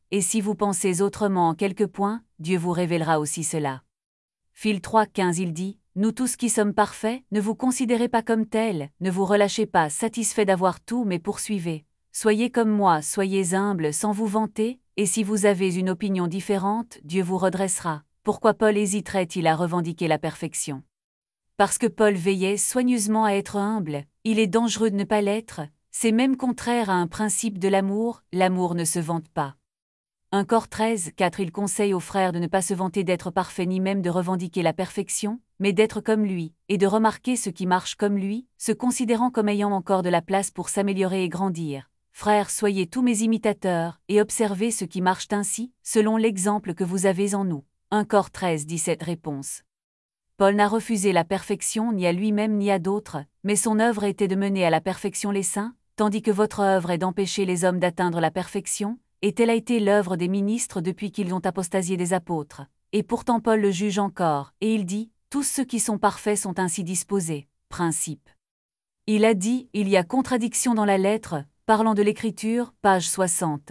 Speaker 1: et si vous pensez autrement en quelques points, Dieu vous révélera aussi cela. Phil 3,15 il dit, « Nous tous qui sommes parfaits, ne vous considérez pas comme tels, ne vous relâchez pas satisfaits d'avoir tout mais poursuivez. Soyez comme moi, soyez humbles sans vous vanter, et si vous avez une opinion différente, Dieu vous redressera. » Pourquoi Paul hésiterait-il à revendiquer la perfection? Parce que Paul veillait soigneusement à être humble, il est dangereux de ne pas l'être, c'est même contraire à un principe de l'amour ne se vante pas. 1 Cor 13,4 Il conseille aux frères de ne pas se vanter d'être parfaits ni même de revendiquer la perfection, mais d'être comme lui, et de remarquer ce qui marche comme lui, se considérant comme ayant encore de la place pour s'améliorer et grandir. Frères, soyez tous mes imitateurs, et observez ce qui marche ainsi, selon l'exemple que vous avez en nous. 1 Cor 13,17 Réponse. Paul n'a refusé la perfection ni à lui-même ni à d'autres, mais son œuvre était de mener à la perfection les saints, tandis que votre œuvre est d'empêcher les hommes d'atteindre la perfection, et telle a été l'œuvre des ministres depuis qu'ils ont apostasié des apôtres. Et pourtant Paul le juge encore, et il dit, « Tous ceux qui sont parfaits sont ainsi disposés. » Principe. Il a dit, il y a contradiction dans la lettre, parlant de l'Écriture, page 60.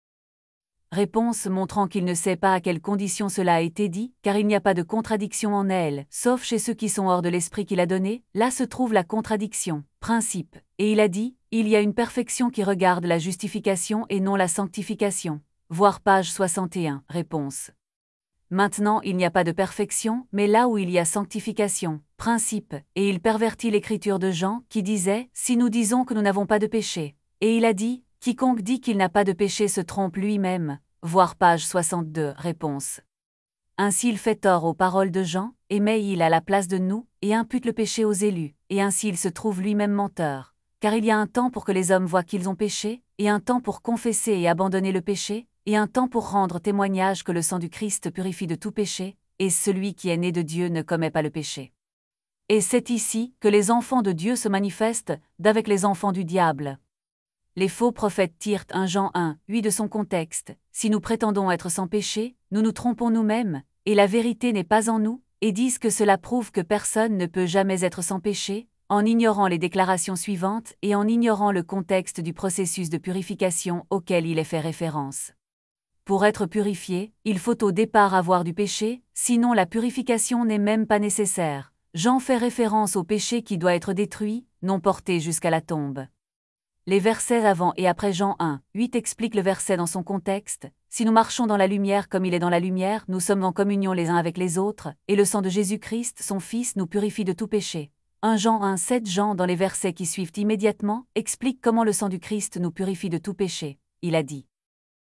Speaker 1: Réponse montrant qu'il ne sait pas à quelles conditions cela a été dit, car il n'y a pas de contradiction en elle, sauf chez ceux qui sont hors de l'esprit qu'il a donné, là se trouve la contradiction. Principe. Et il a dit, il y a une perfection qui regarde la justification et non la sanctification. Voir page 61. Réponse. Maintenant il n'y a pas de perfection, mais là où il y a sanctification. Principe. Et il pervertit l'écriture de Jean, qui disait, si nous disons que nous n'avons pas de péché. Et il a dit, quiconque dit qu'il n'a pas de péché se trompe lui-même. Voir page 62. Réponse. Ainsi il fait tort aux paroles de Jean, et met il à la place de nous, et impute le péché aux élus, et ainsi il se trouve lui-même menteur. Car il y a un temps pour que les hommes voient qu'ils ont péché, et un temps pour confesser et abandonner le péché, et un temps pour rendre témoignage que le sang du Christ purifie de tout péché, et celui qui est né de Dieu ne commet pas le péché. Et c'est ici que les enfants de Dieu se manifestent, d'avec les enfants du diable. Les faux prophètes tirent 1 Jean 1, 8 de son contexte. Si nous prétendons être sans péché, nous nous trompons nous-mêmes, et la vérité n'est pas en nous, et disent que cela prouve que personne ne peut jamais être sans péché, en ignorant les déclarations suivantes et en ignorant le contexte du processus de purification auquel il est fait référence. Pour être purifié, il faut au départ avoir du péché, sinon la purification n'est même pas nécessaire. Jean fait référence au péché qui doit être détruit, non porté jusqu'à la tombe. Les versets avant et après Jean 1, 8 expliquent le verset dans son contexte. Si nous marchons dans la lumière comme il est dans la lumière, nous sommes en communion les uns avec les autres, et le sang de Jésus-Christ, son Fils, nous purifie de tout péché. 1 Jean 1, 7 Jean dans les versets qui suivent immédiatement, explique comment le sang du Christ nous purifie de tout péché. Il a dit.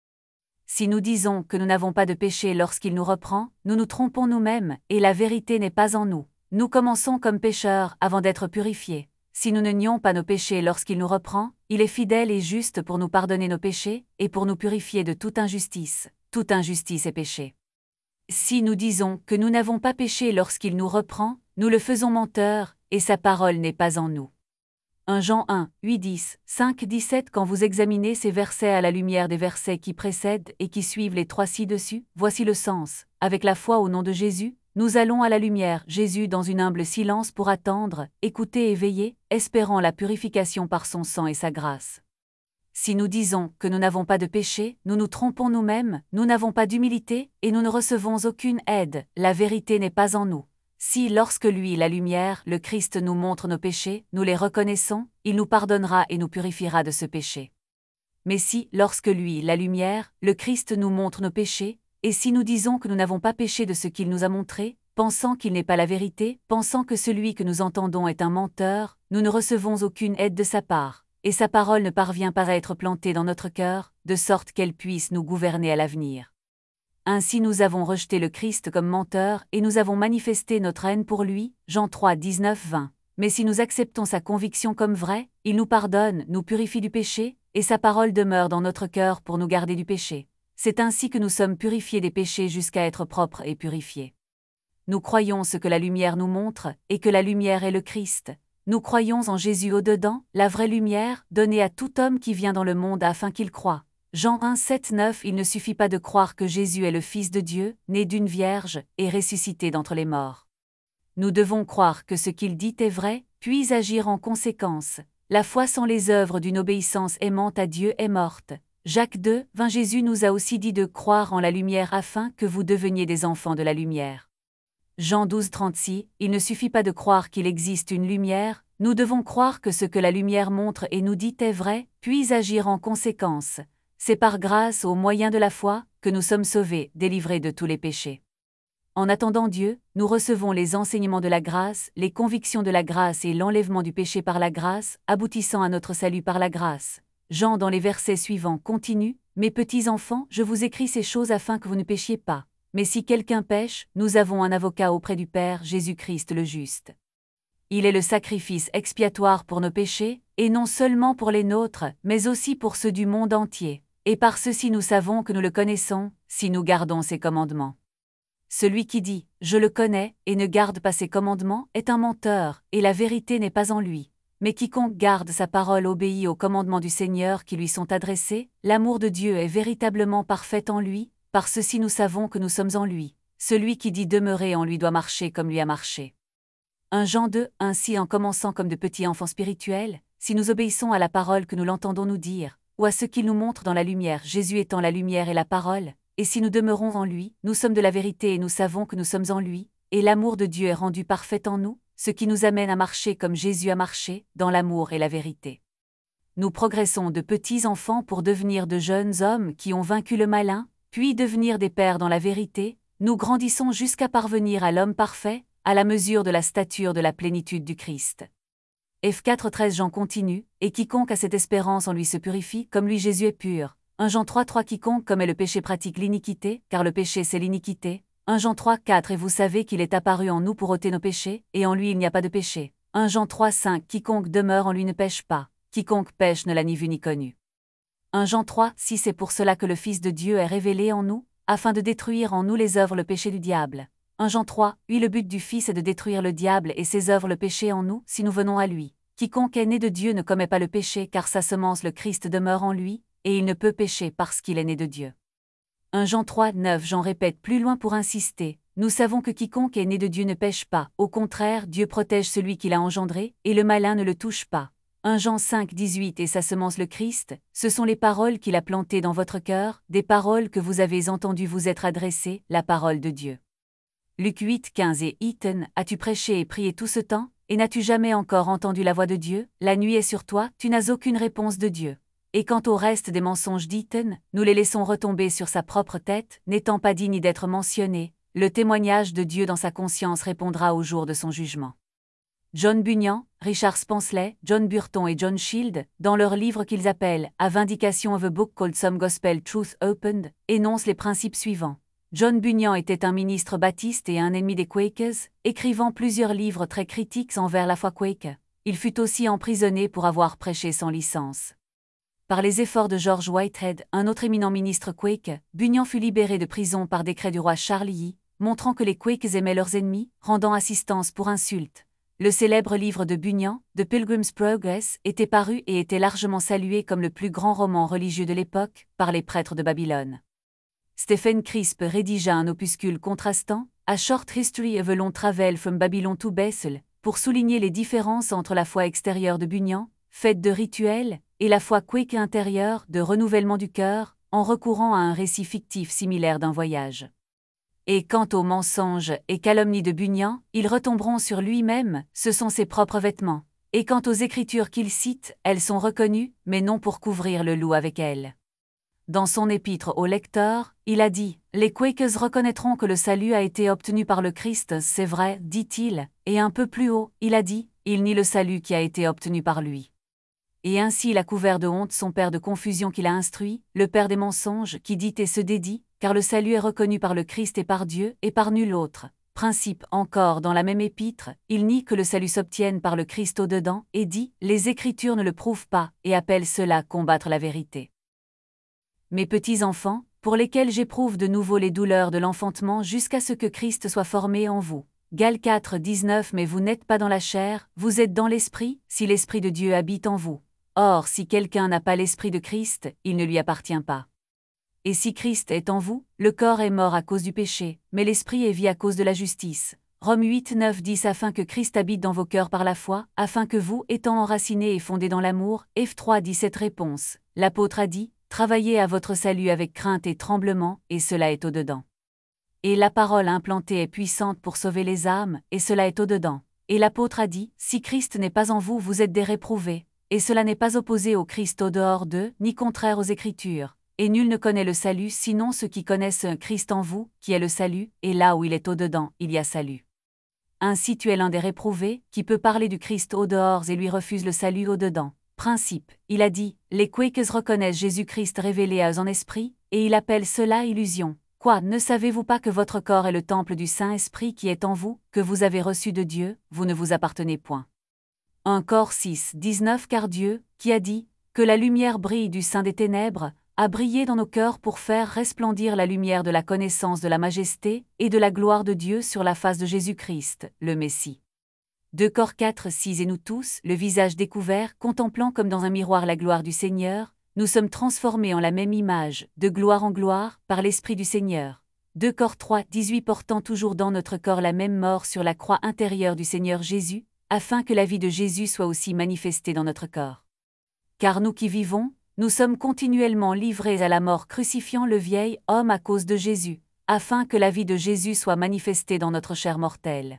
Speaker 1: Si nous disons que nous n'avons pas de péché lorsqu'il nous reprend, nous nous trompons nous-mêmes, et la vérité n'est pas en nous. Nous commençons comme pécheurs avant d'être purifiés. Si nous ne nions pas nos péchés lorsqu'il nous reprend, il est fidèle et juste pour nous pardonner nos péchés, et pour nous purifier de toute injustice. Toute injustice est péché. Si nous disons que nous n'avons pas péché lorsqu'il nous reprend, nous le faisons menteur, et sa parole n'est pas en nous. 1 Jean 1, 8, 10, 5, 17 Quand vous examinez ces versets à la lumière des versets qui précèdent et qui suivent les trois ci-dessus, voici le sens. Avec la foi au nom de Jésus, nous allons à la lumière, Jésus dans une humble silence pour attendre, écouter et veiller, espérant la purification par son sang et sa grâce. Si nous disons que nous n'avons pas de péché, nous nous trompons nous-mêmes, nous n'avons pas d'humilité, et nous ne recevons aucune aide, la vérité n'est pas en nous. Si, lorsque lui, la lumière, le Christ nous montre nos péchés, nous les reconnaissons, il nous pardonnera et nous purifiera de ce péché. Mais si, lorsque lui, la lumière, le Christ nous montre nos péchés, et si nous disons que nous n'avons pas péché de ce qu'il nous a montré, pensant qu'il n'est pas la vérité, pensant que celui que nous entendons est un menteur, nous ne recevons aucune aide de sa part, et sa parole ne parvient pas à être plantée dans notre cœur, de sorte qu'elle puisse nous gouverner à l'avenir. Ainsi nous avons rejeté le Christ comme menteur et nous avons manifesté notre haine pour lui, Jean 3, 19, 20. Mais si nous acceptons sa conviction comme vraie, il nous pardonne, nous purifie du péché, et sa parole demeure dans notre cœur pour nous garder du péché. C'est ainsi que nous sommes purifiés des péchés jusqu'à être propres et purifiés. Nous croyons ce que la lumière nous montre, et que la lumière est le Christ. Nous croyons en Jésus au-dedans, la vraie lumière, donnée à tout homme qui vient dans le monde afin qu'il croie. Jean 1, 7, 9 Il ne suffit pas de croire que Jésus est le Fils de Dieu, né d'une vierge, et ressuscité d'entre les morts. Nous devons croire que ce qu'il dit est vrai, puis agir en conséquence. La foi sans les œuvres d'une obéissance aimante à Dieu est morte. Jacques 2, 20 Jésus nous a aussi dit de croire en la lumière afin que vous deveniez des enfants de la lumière. Jean 12, 36 Il ne suffit pas de croire qu'il existe une lumière, nous devons croire que ce que la lumière montre et nous dit est vrai, puis agir en conséquence. C'est par grâce, au moyen de la foi, que nous sommes sauvés, délivrés de tous les péchés. En attendant Dieu, nous recevons les enseignements de la grâce, les convictions de la grâce et l'enlèvement du péché par la grâce, aboutissant à notre salut par la grâce. Jean dans les versets suivants continue, « Mes petits enfants, je vous écris ces choses afin que vous ne péchiez pas. Mais si quelqu'un pêche, nous avons un avocat auprès du Père, Jésus-Christ le juste. Il est le sacrifice expiatoire pour nos péchés, et non seulement pour les nôtres, mais aussi pour ceux du monde entier. Et par ceci nous savons que nous le connaissons, si nous gardons ses commandements. Celui qui dit « Je le connais » et ne garde pas ses commandements est un menteur, et la vérité n'est pas en lui. Mais quiconque garde sa parole obéit aux commandements du Seigneur qui lui sont adressés, l'amour de Dieu est véritablement parfait en lui, par ceci nous savons que nous sommes en lui. Celui qui dit demeurer en lui doit marcher comme lui a marché. 1 Jean 2, Ainsi en commençant comme de petits enfants spirituels, si nous obéissons à la parole que nous l'entendons nous dire, ou à ce qu'il nous montre dans la lumière, Jésus étant la lumière et la parole, et si nous demeurons en lui, nous sommes de la vérité et nous savons que nous sommes en lui, et l'amour de Dieu est rendu parfait en nous, ce qui nous amène à marcher comme Jésus a marché, dans l'amour et la vérité. Nous progressons de petits enfants pour devenir de jeunes hommes qui ont vaincu le malin, puis devenir des pères dans la vérité, nous grandissons jusqu'à parvenir à l'homme parfait, à la mesure de la stature de la plénitude du Christ. F 4,13 Jean continue, et quiconque a cette espérance en lui se purifie, comme lui Jésus est pur. 1 Jean 3,3 Quiconque commet le péché pratique l'iniquité, car le péché c'est l'iniquité. 1 Jean 3,4 Et vous savez qu'il est apparu en nous pour ôter nos péchés, et en lui il n'y a pas de péché. 1 Jean 3,5 Quiconque demeure en lui ne pêche pas, quiconque pêche ne l'a ni vu ni connu. 1 Jean 3,6 C'est pour cela que le Fils de Dieu est révélé en nous, afin de détruire en nous les œuvres le péché du diable. 1 Jean 3, oui le but du Fils est de détruire le diable et ses œuvres le péché en nous, si nous venons à lui. Quiconque est né de Dieu ne commet pas le péché car sa semence le Christ demeure en lui, et il ne peut pécher parce qu'il est né de Dieu. 1 Jean 3, 9 Jean répète plus loin pour insister, nous savons que quiconque est né de Dieu ne pêche pas, au contraire Dieu protège celui qui l'a engendré, et le malin ne le touche pas. 1 Jean 5, 18 Et sa semence le Christ, ce sont les paroles qu'il a plantées dans votre cœur, des paroles que vous avez entendues vous être adressées, la parole de Dieu. Luc 8, 15 Et Ethan, as-tu prêché et prié tout ce temps, et n'as-tu jamais encore entendu la voix de Dieu, la nuit est sur toi, tu n'as aucune réponse de Dieu. Et quant au reste des mensonges d'Ethan, nous les laissons retomber sur sa propre tête, n'étant pas dignes d'être mentionnés, le témoignage de Dieu dans sa conscience répondra au jour de son jugement. John Bunyan, Richard Spensley, John Burton et John Shield, dans leur livre qu'ils appellent « A Vindication of a Book Called Some Gospel Truth Opened », énoncent les principes suivants. John Bunyan était un ministre baptiste et un ennemi des Quakers, écrivant plusieurs livres très critiques envers la foi Quaker. Il fut aussi emprisonné pour avoir prêché sans licence. Par les efforts de George Whitehead, un autre éminent ministre Quaker, Bunyan fut libéré de prison par décret du roi Charles Yi, montrant que les Quakers aimaient leurs ennemis, rendant assistance pour insultes. Le célèbre livre de Bunyan, The Pilgrim's Progress, était paru et était largement salué comme le plus grand roman religieux de l'époque, par les prêtres de Babylone. Stephen Crisp rédigea un opuscule contrastant, A Short History of a Long Travel from Babylon to Bethel, pour souligner les différences entre la foi extérieure de Bunyan, faite de rituels, et la foi Quaker intérieure, de renouvellement du cœur, en recourant à un récit fictif similaire d'un voyage. Et quant aux mensonges et calomnies de Bunyan, ils retomberont sur lui-même, ce sont ses propres vêtements. Et quant aux écritures qu'il cite, elles sont reconnues, mais non pour couvrir le loup avec elles. Dans son épître aux lecteurs, il a dit « Les Quakers reconnaîtront que le salut a été obtenu par le Christ, c'est vrai, dit-il, et un peu plus haut, il a dit « Il nie le salut qui a été obtenu par lui ». Et ainsi il a couvert de honte son père de confusion qu'il a instruit, le père des mensonges, qui dit et se dédie, car le salut est reconnu par le Christ et par Dieu, et par nul autre. Principe encore dans la même épître, il nie que le salut s'obtienne par le Christ au-dedans, et dit « Les Écritures ne le prouvent pas », et appelle cela combattre la vérité. Mes petits enfants, pour lesquels j'éprouve de nouveau les douleurs de l'enfantement jusqu'à ce que Christ soit formé en vous. Galates 4, 19 Mais vous n'êtes pas dans la chair, vous êtes dans l'esprit, si l'esprit de Dieu habite en vous. Or si quelqu'un n'a pas l'esprit de Christ, il ne lui appartient pas. Et si Christ est en vous, le corps est mort à cause du péché, mais l'esprit est vie à cause de la justice. Romains 8, 9, 10 Afin que Christ habite dans vos cœurs par la foi, afin que vous, étant enracinés et fondés dans l'amour, F 3, 17 Réponse. L'apôtre a dit, travaillez à votre salut avec crainte et tremblement, et cela est au-dedans. Et la parole implantée est puissante pour sauver les âmes, et cela est au-dedans. Et l'apôtre a dit, si Christ n'est pas en vous, vous êtes des réprouvés, et cela n'est pas opposé au Christ au dehors d'eux, ni contraire aux Écritures. Et nul ne connaît le salut sinon ceux qui connaissent un Christ en vous, qui est le salut, et là où il est au-dedans, il y a salut. Ainsi tu es l'un des réprouvés, qui peut parler du Christ au dehors et lui refuse le salut au dedans. Principe, il a dit, les Quakers reconnaissent Jésus-Christ révélé à eux en esprit, et il appelle cela illusion. Quoi, ne savez-vous pas que votre corps est le temple du Saint-Esprit qui est en vous, que vous avez reçu de Dieu, vous ne vous appartenez point. 1 Cor 6, 19 Car Dieu, qui a dit, que la lumière brille du sein des ténèbres, a brillé dans nos cœurs pour faire resplendir la lumière de la connaissance de la majesté et de la gloire de Dieu sur la face de Jésus-Christ, le Messie. 2 Cor 4, 6 Et nous tous, le visage découvert, contemplant comme dans un miroir la gloire du Seigneur, nous sommes transformés en la même image, de gloire en gloire, par l'Esprit du Seigneur. 2 Cor 3, 18 Portant toujours dans notre corps la même mort sur la croix intérieure du Seigneur Jésus, afin que la vie de Jésus soit aussi manifestée dans notre corps. Car nous qui vivons, nous sommes continuellement livrés à la mort crucifiant le vieil homme à cause de Jésus, afin que la vie de Jésus soit manifestée dans notre chair mortelle.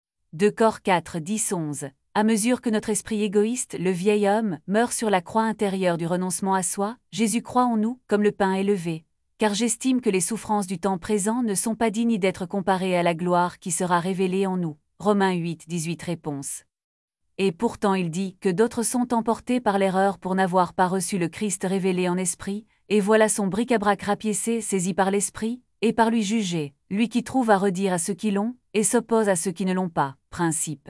Speaker 1: 2 Cor 4, 10, 11 À mesure que notre esprit égoïste, le vieil homme, meurt sur la croix intérieure du renoncement à soi, Jésus croit en nous, comme le pain élevé. Car j'estime que les souffrances du temps présent ne sont pas dignes d'être comparées à la gloire qui sera révélée en nous. Romains 8, 18 Réponse. Et pourtant il dit que d'autres sont emportés par l'erreur pour n'avoir pas reçu le Christ révélé en esprit, et voilà son bric-à-brac rapiécé saisi par l'esprit, et par lui jugé, lui qui trouve à redire à ceux qui l'ont, et s'oppose à ceux qui ne l'ont pas. Principe.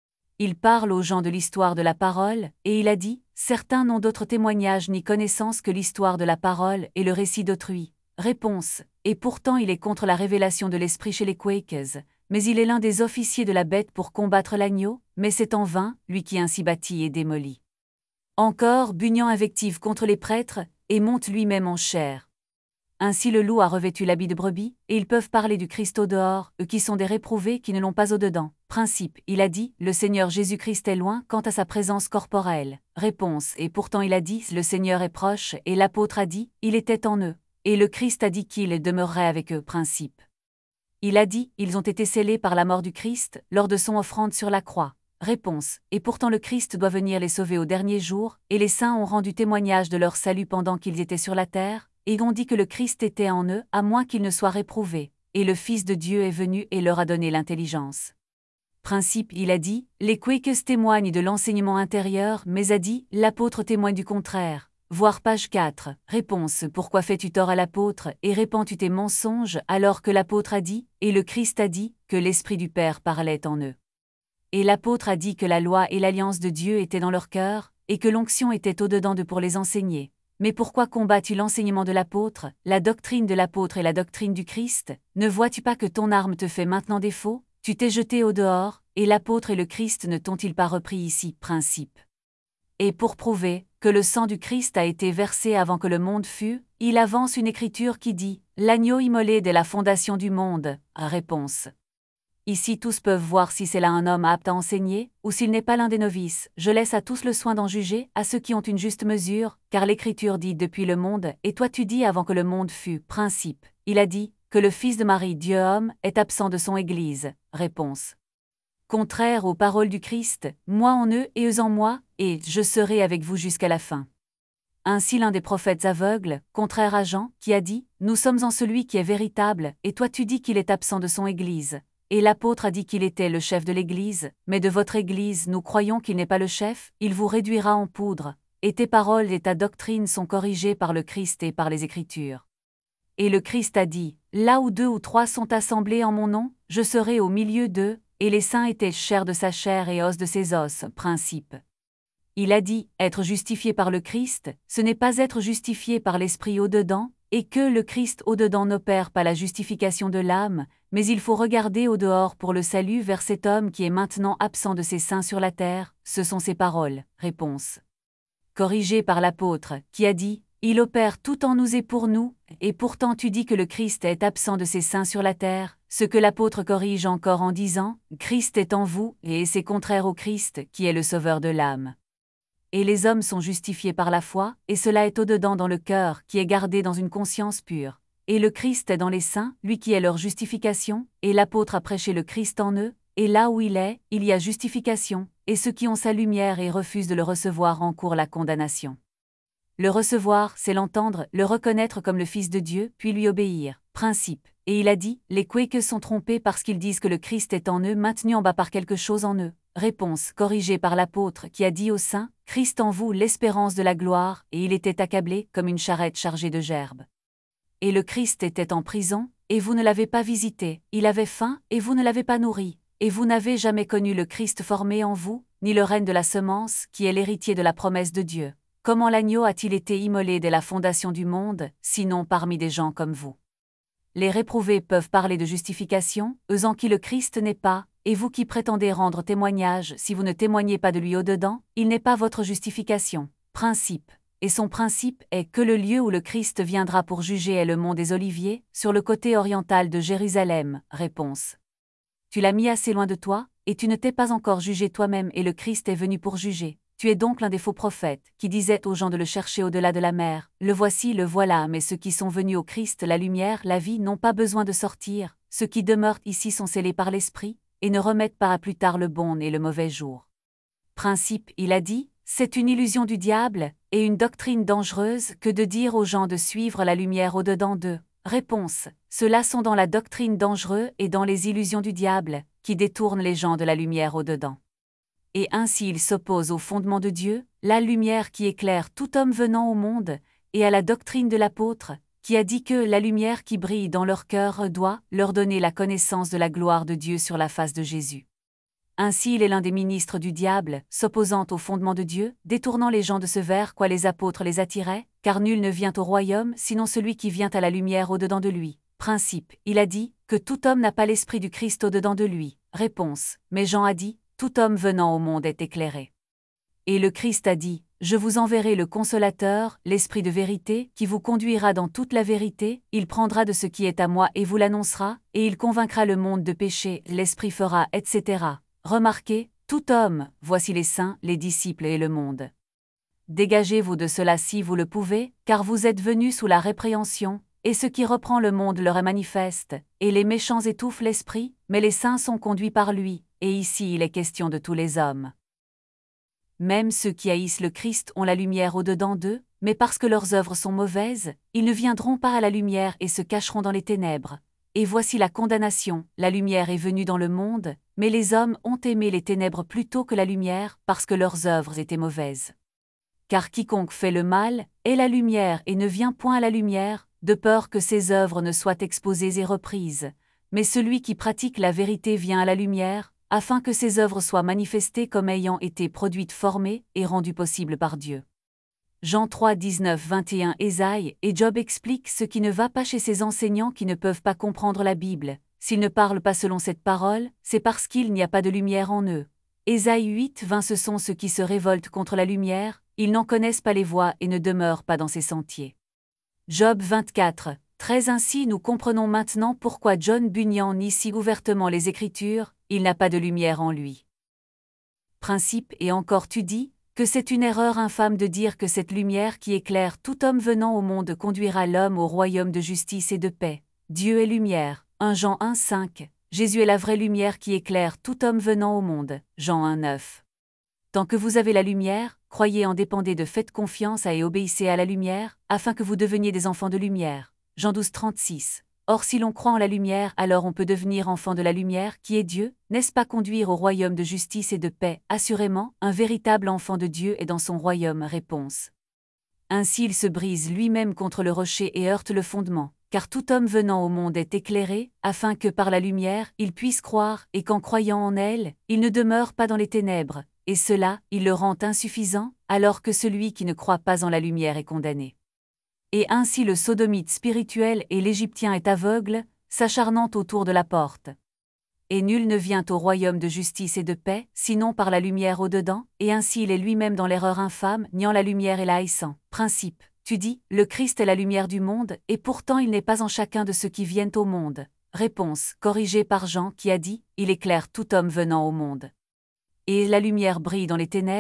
Speaker 1: Il parle aux gens de l'histoire de la parole, et il a dit, certains n'ont d'autre témoignage ni connaissance que l'histoire de la parole et le récit d'autrui. Réponse. Et pourtant il est contre la révélation de l'esprit chez les Quakers, mais il est l'un des officiers de la bête pour combattre l'agneau, mais c'est en vain, lui qui ainsi bâtit et démolit. Encore, Bunyan invective contre les prêtres, et monte lui-même en chair. Ainsi le loup a revêtu l'habit de brebis, et ils peuvent parler du Christ au dehors, eux qui sont des réprouvés qui ne l'ont pas au dedans. Principe, il a dit, le Seigneur Jésus-Christ est loin quant à sa présence corporelle. Réponse, et pourtant il a dit, le Seigneur est proche, et l'apôtre a dit, il était en eux. Et le Christ a dit qu'il demeurerait avec eux. Principe. Il a dit, ils ont été scellés par la mort du Christ, lors de son offrande sur la croix. Réponse, et pourtant le Christ doit venir les sauver au dernier jour, et les saints ont rendu témoignage de leur salut pendant qu'ils étaient sur la terre, et ont dit que le Christ était en eux, à moins qu'ils ne soient réprouvés, et le Fils de Dieu est venu et leur a donné l'intelligence. Principe, il a dit, les Quakers témoignent de l'enseignement intérieur, mais a dit, l'apôtre témoigne du contraire. Voir page 4. Réponse, pourquoi fais-tu tort à l'apôtre, et répands-tu tes mensonges, alors que l'apôtre a dit, et le Christ a dit, que l'Esprit du Père parlait en eux. Et l'apôtre a dit que la loi et l'alliance de Dieu étaient dans leur cœur, et que l'onction était au-dedans d'eux pour les enseigner. Mais pourquoi combats-tu l'enseignement de l'apôtre, la doctrine de l'apôtre et la doctrine du Christ? Ne vois-tu pas que ton arme te fait maintenant défaut? Tu t'es jeté au dehors, et l'apôtre et le Christ ne t'ont-ils pas repris ici? Principe. Et pour prouver que le sang du Christ a été versé avant que le monde fût, il avance une écriture qui dit « L'agneau immolé dès la fondation du monde ». Réponse. Ici tous peuvent voir si c'est là un homme apte à enseigner, ou s'il n'est pas l'un des novices. Je laisse à tous le soin d'en juger, à ceux qui ont une juste mesure, car l'Écriture dit depuis le monde, et toi tu dis avant que le monde fût. Principe. Il a dit que le Fils de Marie, Dieu homme, est absent de son Église. Réponse. Contraire aux paroles du Christ, moi en eux et eux en moi, et je serai avec vous jusqu'à la fin. Ainsi l'un des prophètes aveugles, contraire à Jean, qui a dit, nous sommes en celui qui est véritable, et toi tu dis qu'il est absent de son Église. Et l'apôtre a dit qu'il était le chef de l'Église, mais de votre Église nous croyons qu'il n'est pas le chef, il vous réduira en poudre, et tes paroles et ta doctrine sont corrigées par le Christ et par les Écritures. Et le Christ a dit, là où 2 ou 3 sont assemblés en mon nom, je serai au milieu d'eux, et les saints étaient chair de sa chair et os de ses os. Principe. Il a dit, être justifié par le Christ, ce n'est pas être justifié par l'Esprit au-dedans, et que le Christ au-dedans n'opère pas la justification de l'âme, mais il faut regarder au-dehors pour le salut vers cet homme qui est maintenant absent de ses saints sur la terre, ce sont ses paroles. Réponse. Corrigé par l'apôtre, qui a dit, il opère tout en nous et pour nous, et pourtant tu dis que le Christ est absent de ses saints sur la terre, ce que l'apôtre corrige encore en disant, Christ est en vous, et c'est contraire au Christ, qui est le sauveur de l'âme. Et les hommes sont justifiés par la foi, et cela est au-dedans dans le cœur, qui est gardé dans une conscience pure. Et le Christ est dans les saints, lui qui est leur justification, et l'apôtre a prêché le Christ en eux, et là où il y a justification, et ceux qui ont sa lumière et refusent de le recevoir encourent la condamnation. Le recevoir, c'est l'entendre, le reconnaître comme le Fils de Dieu, puis lui obéir. Principe. Et il a dit, les Quakers sont trompés parce qu'ils disent que le Christ est en eux, maintenu en bas par quelque chose en eux. Réponse, corrigée par l'apôtre qui a dit aux saints, Christ en vous, l'espérance de la gloire, et il était accablé comme une charrette chargée de gerbes. Et le Christ était en prison, et vous ne l'avez pas visité, il avait faim, et vous ne l'avez pas nourri, et vous n'avez jamais connu le Christ formé en vous, ni le règne de la semence, qui est l'héritier de la promesse de Dieu. Comment l'agneau a-t-il été immolé dès la fondation du monde, sinon parmi des gens comme vous? Les réprouvés peuvent parler de justification, eux en qui le Christ n'est pas, et vous qui prétendez rendre témoignage, si vous ne témoignez pas de lui au-dedans, il n'est pas votre justification. Principe. Et son principe est que le lieu où le Christ viendra pour juger est le mont des Oliviers, sur le côté oriental de Jérusalem. Réponse. Tu l'as mis assez loin de toi, et tu ne t'es pas encore jugé toi-même et le Christ est venu pour juger. Tu es donc l'un des faux prophètes, qui disaient aux gens de le chercher au-delà de la mer. Le voici, le voilà, mais ceux qui sont venus au Christ, la lumière, la vie, n'ont pas besoin de sortir. Ceux qui demeurent ici sont scellés par l'Esprit, et ne remettent pas à plus tard le bon et le mauvais jour. Principe, il a dit, c'est une illusion du diable, et une doctrine dangereuse que de dire aux gens de suivre la lumière au-dedans d'eux. Réponse, ceux-là sont dans la doctrine dangereuse et dans les illusions du diable, qui détournent les gens de la lumière au-dedans. Et ainsi ils s'opposent au fondement de Dieu, la lumière qui éclaire tout homme venant au monde, et à la doctrine de l'apôtre, qui a dit que la lumière qui brille dans leur cœur doit leur donner la connaissance de la gloire de Dieu sur la face de Jésus. Ainsi il est l'un des ministres du diable, s'opposant au fondement de Dieu, détournant les gens de ce vers quoi les apôtres les attiraient, car nul ne vient au royaume sinon celui qui vient à la lumière au-dedans de lui. Principe, il a dit, que tout homme n'a pas l'esprit du Christ au-dedans de lui. Réponse, mais Jean a dit, tout homme venant au monde est éclairé. Et le Christ a dit, je vous enverrai le Consolateur, l'Esprit de vérité, qui vous conduira dans toute la vérité, il prendra de ce qui est à moi et vous l'annoncera, et il convaincra le monde de péché, l'Esprit fera, etc. Remarquez, tout homme, voici les saints, les disciples et le monde. Dégagez-vous de cela si vous le pouvez, car vous êtes venus sous la répréhension, et ce qui reprend le monde leur est manifeste, et les méchants étouffent l'esprit, mais les saints sont conduits par lui, et ici il est question de tous les hommes. Même ceux qui haïssent le Christ ont la lumière au-dedans d'eux, mais parce que leurs œuvres sont mauvaises, ils ne viendront pas à la lumière et se cacheront dans les ténèbres. Et voici la condamnation, la lumière est venue dans le monde, mais les hommes ont aimé les ténèbres plutôt que la lumière, parce que leurs œuvres étaient mauvaises. Car quiconque fait le mal est la lumière et ne vient point à la lumière, de peur que ses œuvres ne soient exposées et reprises. Mais celui qui pratique la vérité vient à la lumière, afin que ses œuvres soient manifestées comme ayant été produites formées et rendues possibles par Dieu. Jean 3, 19, 21 Ésaïe et Job expliquent ce qui ne va pas chez ces enseignants qui ne peuvent pas comprendre la Bible. S'ils ne parlent pas selon cette parole, c'est parce qu'il n'y a pas de lumière en eux. Ésaïe 8, 20 Ce sont ceux qui se révoltent contre la lumière, ils n'en connaissent pas les voies et ne demeurent pas dans ses sentiers. Job 24, 13 Ainsi nous comprenons maintenant pourquoi John Bunyan nie si ouvertement les Écritures, il n'a pas de lumière en lui. Principe et encore tu dis, que c'est une erreur infâme de dire que cette lumière qui éclaire tout homme venant au monde conduira l'homme au royaume de justice et de paix. Dieu est lumière. 1 Jean 1, 5. Jésus est la vraie lumière qui éclaire tout homme venant au monde. Jean 1, 9. Tant que vous avez la lumière, croyez en dépendez de faites confiance à et obéissez à la lumière, afin que vous deveniez des enfants de lumière. Jean 12, 36. Or si l'on croit en la lumière, alors on peut devenir enfant de la lumière, qui est Dieu, n'est-ce pas conduire au royaume de justice et de paix? Assurément, un véritable enfant de Dieu est dans son royaume. Réponse. Ainsi il se brise lui-même contre le rocher et heurte le fondement, car tout homme venant au monde est éclairé, afin que par la lumière il puisse croire, et qu'en croyant en elle, il ne demeure pas dans les ténèbres, et cela, il le rend insuffisant, alors que celui qui ne croit pas en la lumière est condamné. Et ainsi le sodomite spirituel et l'Égyptien est aveugle, s'acharnant autour de la porte. Et nul ne vient au royaume de justice et de paix, sinon par la lumière au-dedans, et ainsi il est lui-même dans l'erreur infâme, niant la lumière et la haïssant. Principe, tu dis, le Christ est la lumière du monde, et pourtant il n'est pas en chacun de ceux qui viennent au monde. Réponse, corrigée par Jean qui a dit, il éclaire tout homme venant au monde. Et la lumière brille dans les ténèbres,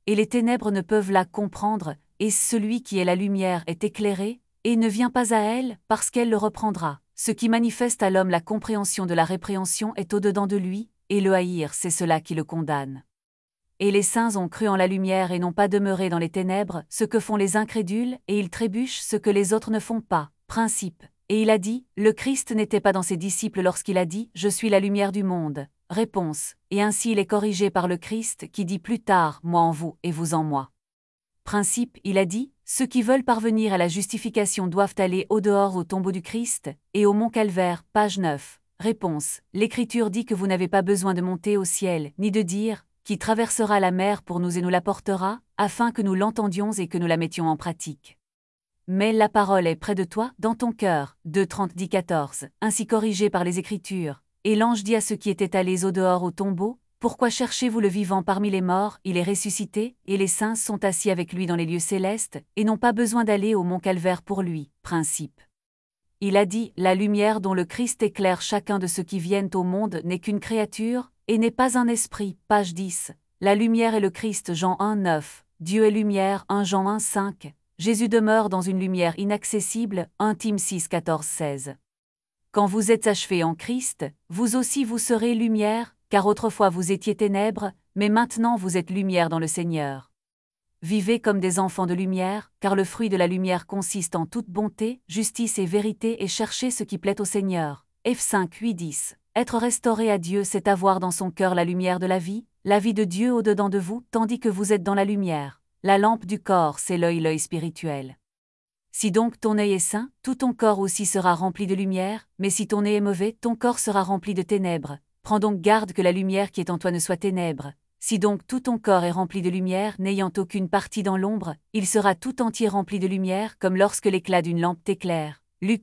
Speaker 1: et les ténèbres ne peuvent la comprendre, et celui qui est la lumière est éclairé, et ne vient pas à elle, parce qu'elle le reprendra. Ce qui manifeste à l'homme la compréhension de la répréhension est au-dedans de lui, et le haïr, c'est cela qui le condamne. Et les saints ont cru en la lumière et n'ont pas demeuré dans les ténèbres, ce que font les incrédules, et ils trébuchent ce que les autres ne font pas. Principe. Et il a dit, le Christ n'était pas dans ses disciples lorsqu'il a dit, je suis la lumière du monde. Réponse. Et ainsi il est corrigé par le Christ qui dit plus tard, moi en vous et vous en moi. Principe, il a dit, ceux qui veulent parvenir à la justification doivent aller au-dehors au tombeau du Christ, et au mont Calvaire, page 9. Réponse. L'Écriture dit que vous n'avez pas besoin de monter au ciel, ni de dire, qui traversera la mer pour nous et nous l'apportera, afin que nous l'entendions et que nous la mettions en pratique. Mais la parole est près de toi, dans ton cœur, 2:30-14, ainsi corrigé par les Écritures. Et l'ange dit à ceux qui étaient allés au-dehors au tombeau, pourquoi cherchez-vous le vivant parmi les morts? Il est ressuscité, et les saints sont assis avec lui dans les lieux célestes, et n'ont pas besoin d'aller au mont Calvaire pour lui. Principe. Il a dit, la lumière dont le Christ éclaire chacun de ceux qui viennent au monde n'est qu'une créature, et n'est pas un esprit. Page 10. La lumière est le Christ. Jean 1:9. Dieu est lumière. 1 Jean 1:5. Jésus demeure dans une lumière inaccessible. 1 Tim 6:14-16. Quand vous êtes achevés en Christ, vous aussi vous serez lumière, car autrefois vous étiez ténèbres, mais maintenant vous êtes lumière dans le Seigneur. Vivez comme des enfants de lumière, car le fruit de la lumière consiste en toute bonté, justice et vérité et cherchez ce qui plaît au Seigneur. F 5:8-10. Être restauré à Dieu, c'est avoir dans son cœur la lumière de la vie de Dieu au-dedans de vous, tandis que vous êtes dans la lumière. La lampe du corps, c'est l'œil spirituel. Si donc ton œil est sain, tout ton corps aussi sera rempli de lumière, mais si ton œil est mauvais, ton corps sera rempli de ténèbres. Prends donc garde que la lumière qui est en toi ne soit ténèbres. Si donc tout ton corps est rempli de lumière, n'ayant aucune partie dans l'ombre, il sera tout entier rempli de lumière, comme lorsque l'éclat d'une lampe t'éclaire. Luc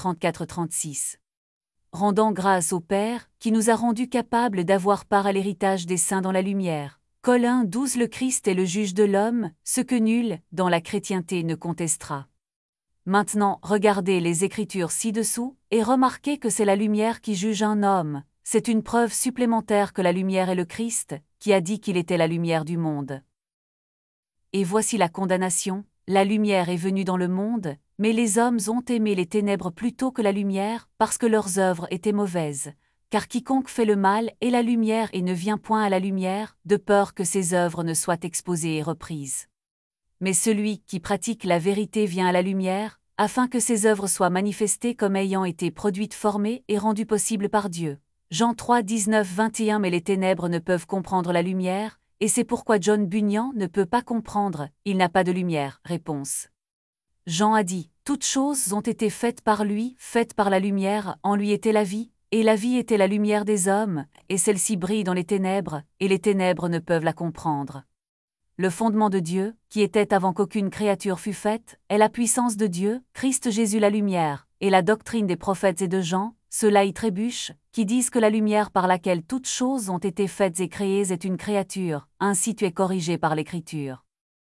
Speaker 1: 11:34-36. Rendant grâce au Père, qui nous a rendus capables d'avoir part à l'héritage des saints dans la lumière. Col 1:12. Le Christ est le juge de l'homme, ce que nul, dans la chrétienté, ne contestera. Maintenant, regardez les Écritures ci-dessous, et remarquez que c'est la lumière qui juge un homme. C'est une preuve supplémentaire que la lumière est le Christ, qui a dit qu'il était la lumière du monde. Et voici la condamnation, la lumière est venue dans le monde, mais les hommes ont aimé les ténèbres plutôt que la lumière, parce que leurs œuvres étaient mauvaises. Car quiconque fait le mal est la lumière et ne vient point à la lumière, de peur que ses œuvres ne soient exposées et reprises. Mais celui qui pratique la vérité vient à la lumière, afin que ses œuvres soient manifestées comme ayant été produites, formées et rendues possibles par Dieu. Jean 3:19-21. Mais les ténèbres ne peuvent comprendre la lumière, et c'est pourquoi John Bunyan ne peut pas comprendre, il n'a pas de lumière. Réponse. Jean a dit, toutes choses ont été faites par lui, faites par la lumière, en lui était la vie, et la vie était la lumière des hommes, et celle-ci brille dans les ténèbres, et les ténèbres ne peuvent la comprendre. Le fondement de Dieu, qui était avant qu'aucune créature fût faite, est la puissance de Dieu, Christ Jésus la lumière, et la doctrine des prophètes et de Jean, ceux-là y trébuchent, qui disent que la lumière par laquelle toutes choses ont été faites et créées est une créature, ainsi tu es corrigé par l'Écriture.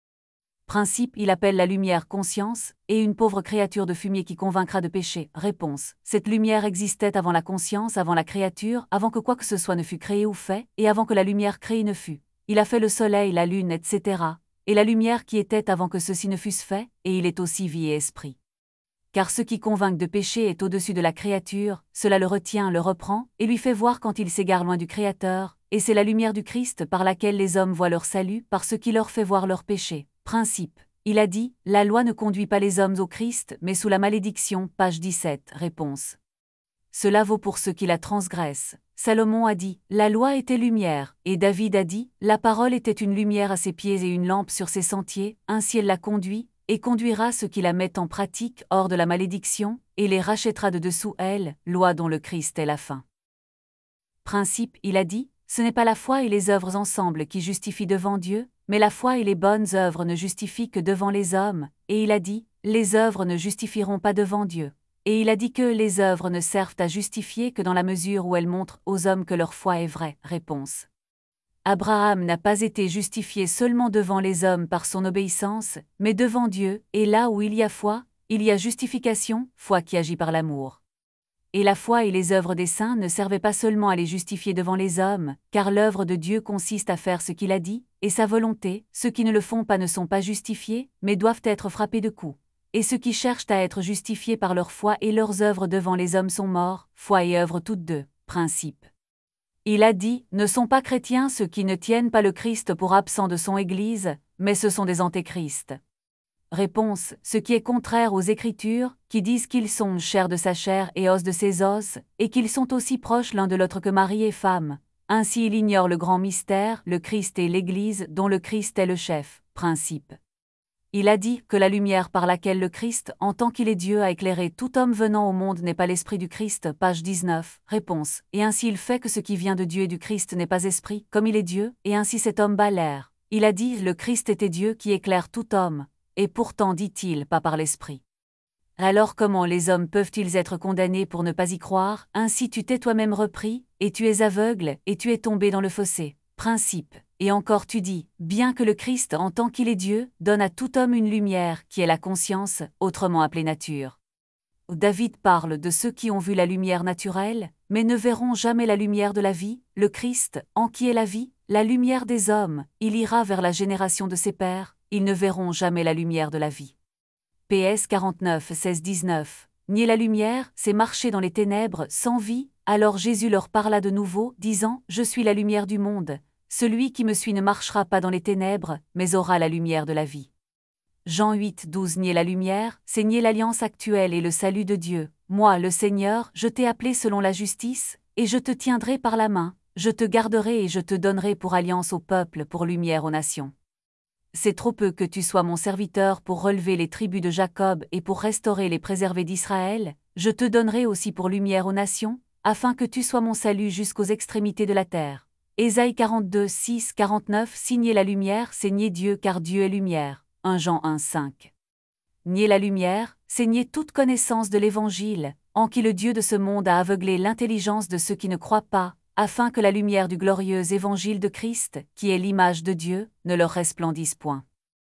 Speaker 1: Principe, il appelle la lumière conscience, et une pauvre créature de fumier qui convaincra de péché. Réponse. Cette lumière existait avant la conscience, avant la créature, avant que quoi que ce soit ne fût créé ou fait, et avant que la lumière créée ne fût. Il a fait le soleil, la lune, etc., et la lumière qui était avant que ceux-ci ne fussent faits, et il est aussi vie et esprit. Car ce qui convainc de péché est au-dessus de la créature, cela le retient, le reprend, et lui fait voir quand il s'égare loin du Créateur, et c'est la lumière du Christ par laquelle les hommes voient leur salut, par ce qui leur fait voir leur péché. Principe. Il a dit, la loi ne conduit pas les hommes au Christ, mais sous la malédiction. Page 17. Réponse. Cela vaut pour ceux qui la transgressent. Salomon a dit, la loi était lumière, et David a dit, la parole était une lumière à ses pieds et une lampe sur ses sentiers, ainsi elle la conduit, et conduira ceux qui la mettent en pratique hors de la malédiction, et les rachètera de dessous elle, loi dont le Christ est la fin. Principe, il a dit, ce n'est pas la foi et les œuvres ensemble qui justifient devant Dieu, mais la foi et les bonnes œuvres ne justifient que devant les hommes, et il a dit, les œuvres ne justifieront pas devant Dieu. Et il a dit que les œuvres ne servent à justifier que dans la mesure où elles montrent aux hommes que leur foi est vraie. Réponse. Abraham n'a pas été justifié seulement devant les hommes par son obéissance, mais devant Dieu, et là où il y a foi, il y a justification, foi qui agit par l'amour. Et la foi et les œuvres des saints ne servaient pas seulement à les justifier devant les hommes, car l'œuvre de Dieu consiste à faire ce qu'il a dit, et sa volonté, ceux qui ne le font pas ne sont pas justifiés, mais doivent être frappés de coups. Et ceux qui cherchent à être justifiés par leur foi et leurs œuvres devant les hommes sont morts, foi et œuvre toutes deux, principe. Il a dit, ne sont pas chrétiens ceux qui ne tiennent pas le Christ pour absent de son Église, mais ce sont des antéchrists. Réponse, ce qui est contraire aux Écritures, qui disent qu'ils sont chair de sa chair et os de ses os, et qu'ils sont aussi proches l'un de l'autre que mari et femme. Ainsi il ignore le grand mystère, le Christ et l'Église, dont le Christ est le chef, principe. Il a dit que la lumière par laquelle le Christ, en tant qu'il est Dieu, a éclairé tout homme venant au monde n'est pas l'esprit du Christ, page 19, réponse, et ainsi il fait que ce qui vient de Dieu et du Christ n'est pas esprit, comme il est Dieu, et ainsi cet homme bat l'air. Il a dit, le Christ était Dieu qui éclaire tout homme, et pourtant dit-il pas par l'esprit. Alors comment les hommes peuvent-ils être condamnés pour ne pas y croire? Ainsi tu t'es toi-même repris, et tu es aveugle, et tu es tombé dans le fossé. Principe. Et encore tu dis, bien que le Christ en tant qu'il est Dieu, donne à tout homme une lumière, qui est la conscience, autrement appelée nature. David parle de ceux qui ont vu la lumière naturelle, mais ne verront jamais la lumière de la vie, le Christ, en qui est la vie, la lumière des hommes, il ira vers la génération de ses pères, ils ne verront jamais la lumière de la vie. PS 49, 16, 19. Nier la lumière, c'est marcher dans les ténèbres, sans vie. Alors Jésus leur parla de nouveau, disant, je suis la lumière du monde. Celui qui me suit ne marchera pas dans les ténèbres, mais aura la lumière de la vie. Jean 8, 12. Nier la lumière, c'est nier l'alliance actuelle et le salut de Dieu. Moi, le Seigneur, je t'ai appelé selon la justice, et je te tiendrai par la main, je te garderai et je te donnerai pour alliance au peuple, pour lumière aux nations. C'est trop peu que tu sois mon serviteur pour relever les tribus de Jacob et pour restaurer les préservés d'Israël, je te donnerai aussi pour lumière aux nations, afin que tu sois mon salut jusqu'aux extrémités de la terre. Ésaïe 42, 6, 49. Si nier la lumière, c'est nier Dieu car Dieu est lumière. 1 Jean 1, 5. Nier la lumière, c'est nier toute connaissance de l'Évangile, en qui le Dieu de ce monde a aveuglé l'intelligence de ceux qui ne croient pas, afin que la lumière du glorieux évangile de Christ, qui est l'image de Dieu, ne leur resplendisse point.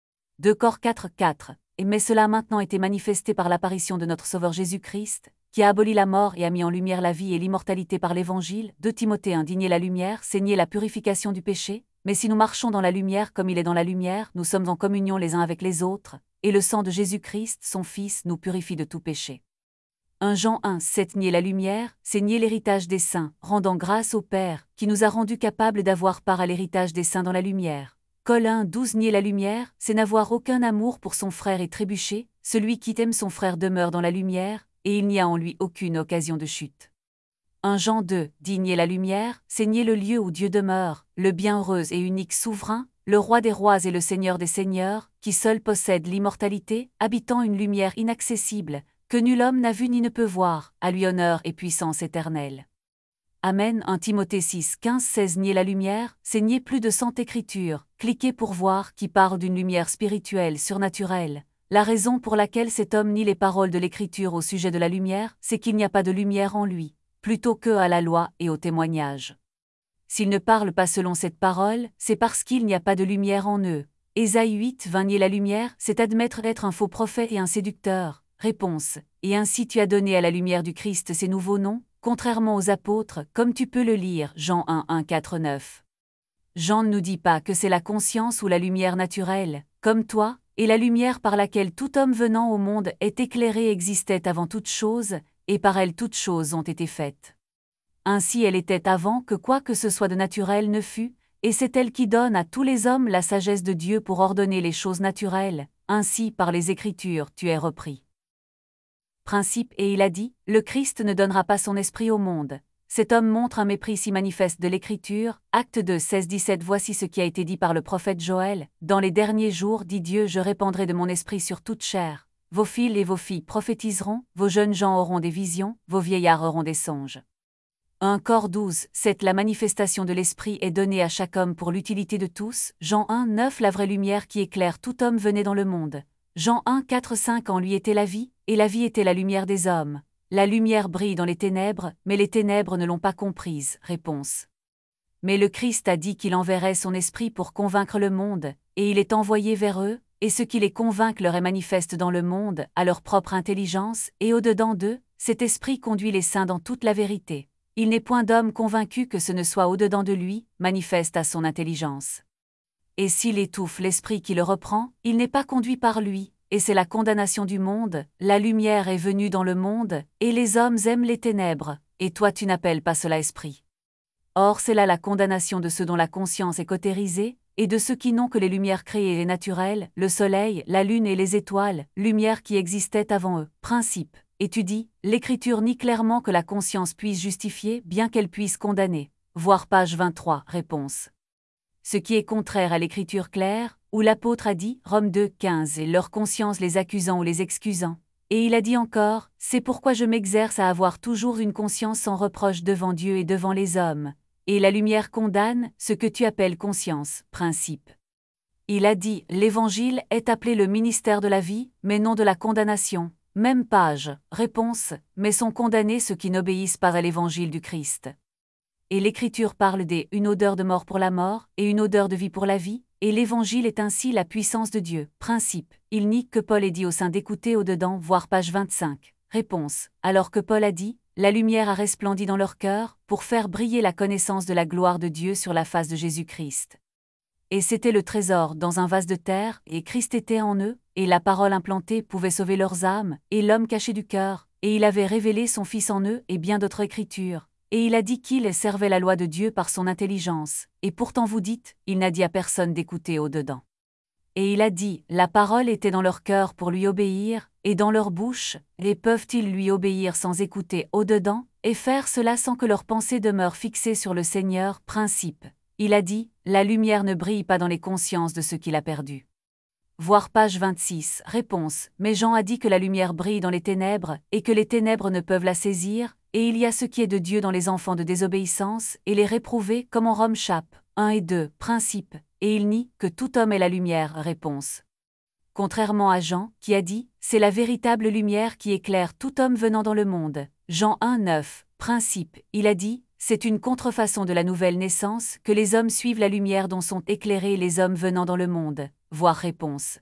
Speaker 1: 2 Cor 4, 4. Mais cela a maintenant été manifesté par l'apparition de notre Sauveur Jésus-Christ, qui a aboli la mort et a mis en lumière la vie et l'immortalité par l'Évangile. 2 Timothée 1. Nier la lumière, c'est nier la purification du péché, mais si nous marchons dans la lumière comme il est dans la lumière, nous sommes en communion les uns avec les autres, et le sang de Jésus-Christ, son Fils, nous purifie de tout péché. 1 Jean 1, 7. Nier la lumière, c'est nier l'héritage des saints, rendant grâce au Père, qui nous a rendus capables d'avoir part à l'héritage des saints dans la lumière. Col 1, 12. Nier la lumière, c'est n'avoir aucun amour pour son frère et trébucher, celui qui aime son frère demeure dans la lumière, et il n'y a en lui aucune occasion de chute. 1 Jean 2, dit nier la lumière, c'est nier le lieu où Dieu demeure, le bienheureux et unique souverain, le roi des rois et le seigneur des seigneurs, qui seul possède l'immortalité, habitant une lumière inaccessible, que nul homme n'a vu ni ne peut voir, à lui honneur et puissance éternelle. Amen. 1 Timothée 6, 15, 16. Nier la lumière, c'est nier plus de 100 écritures, cliquez pour voir, qui parle d'une lumière spirituelle, surnaturelle. La raison pour laquelle cet homme nie les paroles de l'écriture au sujet de la lumière, c'est qu'il n'y a pas de lumière en lui, plutôt que à la loi et au témoignage. S'il ne parle pas selon cette parole, c'est parce qu'il n'y a pas de lumière en eux. Ésaïe 8, 20. Nier la lumière, c'est admettre être un faux prophète et un séducteur. Réponse. Et ainsi tu as donné à la lumière du Christ ces nouveaux noms, contrairement aux apôtres, comme tu peux le lire, Jean 1, 1, 4, 9. Jean ne nous dit pas que c'est la conscience ou la lumière naturelle, comme toi, et la lumière par laquelle tout homme venant au monde est éclairé existait avant toute chose, et par elle toutes choses ont été faites. Ainsi elle était avant que quoi que ce soit de naturel ne fût, et c'est elle qui donne à tous les hommes la sagesse de Dieu pour ordonner les choses naturelles, ainsi par les Écritures tu es repris. Principe. Et il a dit, le Christ ne donnera pas son esprit au monde. Cet homme montre un mépris si manifeste de l'Écriture. Acte 2, 16, 17. Voici ce qui a été dit par le prophète Joël. Dans les derniers jours, dit Dieu, je répandrai de mon esprit sur toute chair. Vos fils et vos filles prophétiseront, vos jeunes gens auront des visions, vos vieillards auront des songes. 1 Cor 12, 7. La manifestation de l'esprit est donnée à chaque homme pour l'utilité de tous. Jean 1, 9. La vraie lumière qui éclaire tout homme venait dans le monde. Jean 1, 4, 5. En lui était la vie, et la vie était la lumière des hommes. La lumière brille dans les ténèbres, mais les ténèbres ne l'ont pas comprise. Réponse. Mais le Christ a dit qu'il enverrait son esprit pour convaincre le monde, et il est envoyé vers eux, et ce qui les convainc leur est manifeste dans le monde, à leur propre intelligence, et au-dedans d'eux, cet esprit conduit les saints dans toute la vérité. Il n'est point d'homme convaincu que ce ne soit au-dedans de lui, manifeste à son intelligence. Et s'il étouffe l'esprit qui le reprend, il n'est pas conduit par lui, et c'est la condamnation du monde. La lumière est venue dans le monde, et les hommes aiment les ténèbres, et toi tu n'appelles pas cela esprit. Or c'est là la condamnation de ceux dont la conscience est cautérisée, et de ceux qui n'ont que les lumières créées et naturelles, le soleil, la lune et les étoiles, lumières qui existaient avant eux. Principe. Et tu dis, l'Écriture nie clairement que la conscience puisse justifier, bien qu'elle puisse condamner. Voir page 23, réponse. Ce qui est contraire à l'Écriture claire, où l'apôtre a dit, Romains 2, 15, et leur conscience les accusant ou les excusant. Et il a dit encore, c'est pourquoi je m'exerce à avoir toujours une conscience sans reproche devant Dieu et devant les hommes. Et la lumière condamne ce que tu appelles conscience, principe. Il a dit, l'Évangile est appelé le ministère de la vie, mais non de la condamnation. Même page, réponse, mais sont condamnés ceux qui n'obéissent pas à l'Évangile du Christ. Et l'Écriture parle une odeur de mort pour la mort, et une odeur de vie pour la vie, et l'Évangile est ainsi la puissance de Dieu. Principe, il nie que Paul ait dit au sein d'écouter au-dedans, voir page 25. Réponse, alors que Paul a dit, la lumière a resplendi dans leur cœur, pour faire briller la connaissance de la gloire de Dieu sur la face de Jésus-Christ. Et c'était le trésor dans un vase de terre, et Christ était en eux, et la parole implantée pouvait sauver leurs âmes, et l'homme caché du cœur, et il avait révélé son Fils en eux, et bien d'autres écritures. Et il a dit qu'il servait la loi de Dieu par son intelligence, et pourtant vous dites, il n'a dit à personne d'écouter au-dedans. Et il a dit, la parole était dans leur cœur pour lui obéir, et dans leur bouche, et peuvent-ils lui obéir sans écouter au-dedans, et faire cela sans que leur pensée demeure fixée sur le Seigneur. Principe. Il a dit, la lumière ne brille pas dans les consciences de ceux qui l'a perdue. Voir page 26, réponse, mais Jean a dit que la lumière brille dans les ténèbres, et que les ténèbres ne peuvent la saisir, et il y a ce qui est de Dieu dans les enfants de désobéissance, et les réprouvés, comme en Romains chapitre 1 et 2, principe, et il nie que tout homme est la lumière, réponse. Contrairement à Jean, qui a dit, c'est la véritable lumière qui éclaire tout homme venant dans le monde. Jean 1, 9, principe, il a dit, c'est une contrefaçon de la nouvelle naissance que les hommes suivent la lumière dont sont éclairés les hommes venant dans le monde. Voir réponse.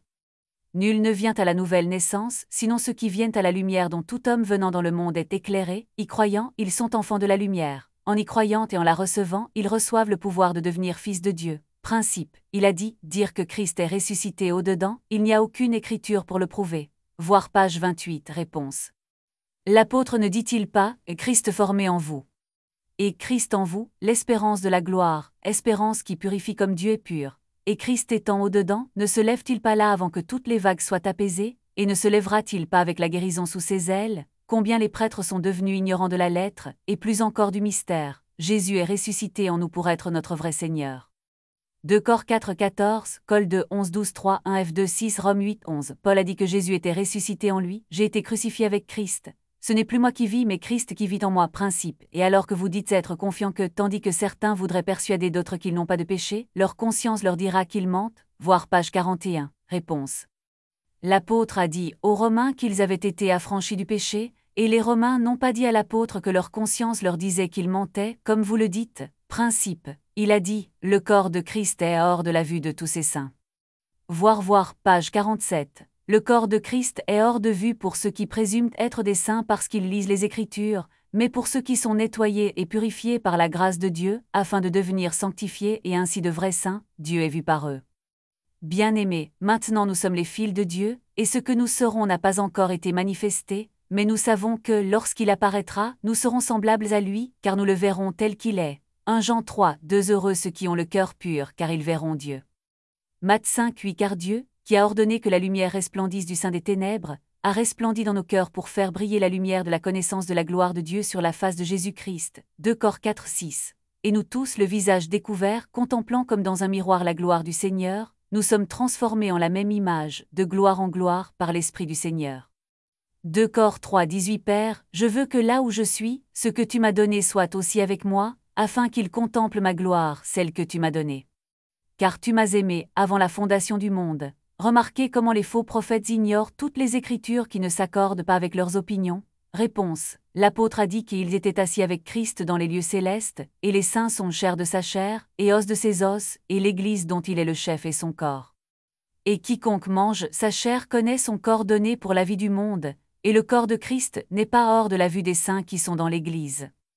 Speaker 1: Nul ne vient à la nouvelle naissance, sinon ceux qui viennent à la lumière dont tout homme venant dans le monde est éclairé. Y croyant, ils sont enfants de la lumière. En y croyant et en la recevant, ils reçoivent le pouvoir de devenir fils de Dieu. Principe, il a dit, dire que Christ est ressuscité au-dedans, il n'y a aucune écriture pour le prouver. Voir page 28, réponse. L'apôtre ne dit-il pas, Christ formé en vous. Et Christ en vous, l'espérance de la gloire, espérance qui purifie comme Dieu est pur. Et Christ étant au-dedans, ne se lève-t-il pas là avant que toutes les vagues soient apaisées, et ne se lèvera-t-il pas avec la guérison sous ses ailes? Combien les prêtres sont devenus ignorants de la lettre, et plus encore du mystère. Jésus est ressuscité en nous pour être notre vrai Seigneur. 2 Cor 4, 14, Col 2, 11, 12, 3, 1 F 2, 6, Rome 8, 11. Paul a dit que Jésus était ressuscité en lui, j'ai été crucifié avec Christ. Ce n'est plus moi qui vis mais Christ qui vit en moi. Principe. Et alors que vous dites être confiants que, tandis que certains voudraient persuader d'autres qu'ils n'ont pas de péché, leur conscience leur dira qu'ils mentent, voir page 41, réponse. L'apôtre a dit aux Romains qu'ils avaient été affranchis du péché, et les Romains n'ont pas dit à l'apôtre que leur conscience leur disait qu'ils mentaient, comme vous le dites. Principe. Il a dit, le corps de Christ est hors de la vue de tous ses saints. Voir page 47. Le corps de Christ est hors de vue pour ceux qui présument être des saints parce qu'ils lisent les Écritures, mais pour ceux qui sont nettoyés et purifiés par la grâce de Dieu, afin de devenir sanctifiés et ainsi de vrais saints, Dieu est vu par eux. Bien-aimés, maintenant nous sommes les fils de Dieu, et ce que nous serons n'a pas encore été manifesté, mais nous savons que, lorsqu'il apparaîtra, nous serons semblables à lui, car nous le verrons tel qu'il est. 1 Jean 3, 2 Heureux ceux qui ont le cœur pur, car ils verront Dieu. Matthieu 5, 8 Car Dieu, qui a ordonné que la lumière resplendisse du sein des ténèbres, a resplendi dans nos cœurs pour faire briller la lumière de la connaissance de la gloire de Dieu sur la face de Jésus-Christ. 2 Cor 4, 6. Et nous tous, le visage découvert, contemplant comme dans un miroir la gloire du Seigneur, nous sommes transformés en la même image, de gloire en gloire, par l'Esprit du Seigneur. 2 Cor 3, 18 Père, je veux que là où je suis, ce que tu m'as donné soit aussi avec moi, afin qu'il contemple ma gloire, celle que tu m'as donnée. Car tu m'as aimé avant la fondation du monde. Remarquez comment les faux prophètes ignorent toutes les Écritures qui ne s'accordent pas avec leurs opinions. Réponse. L'apôtre a dit qu'ils étaient assis avec Christ dans les lieux célestes, et les saints sont chair de sa chair, et os de ses os, et l'Église dont il est le chef est son corps. Et quiconque mange sa chair connaît son corps donné pour la vie du monde, et le corps de Christ n'est pas hors de la vue des saints qui sont dans l'Église.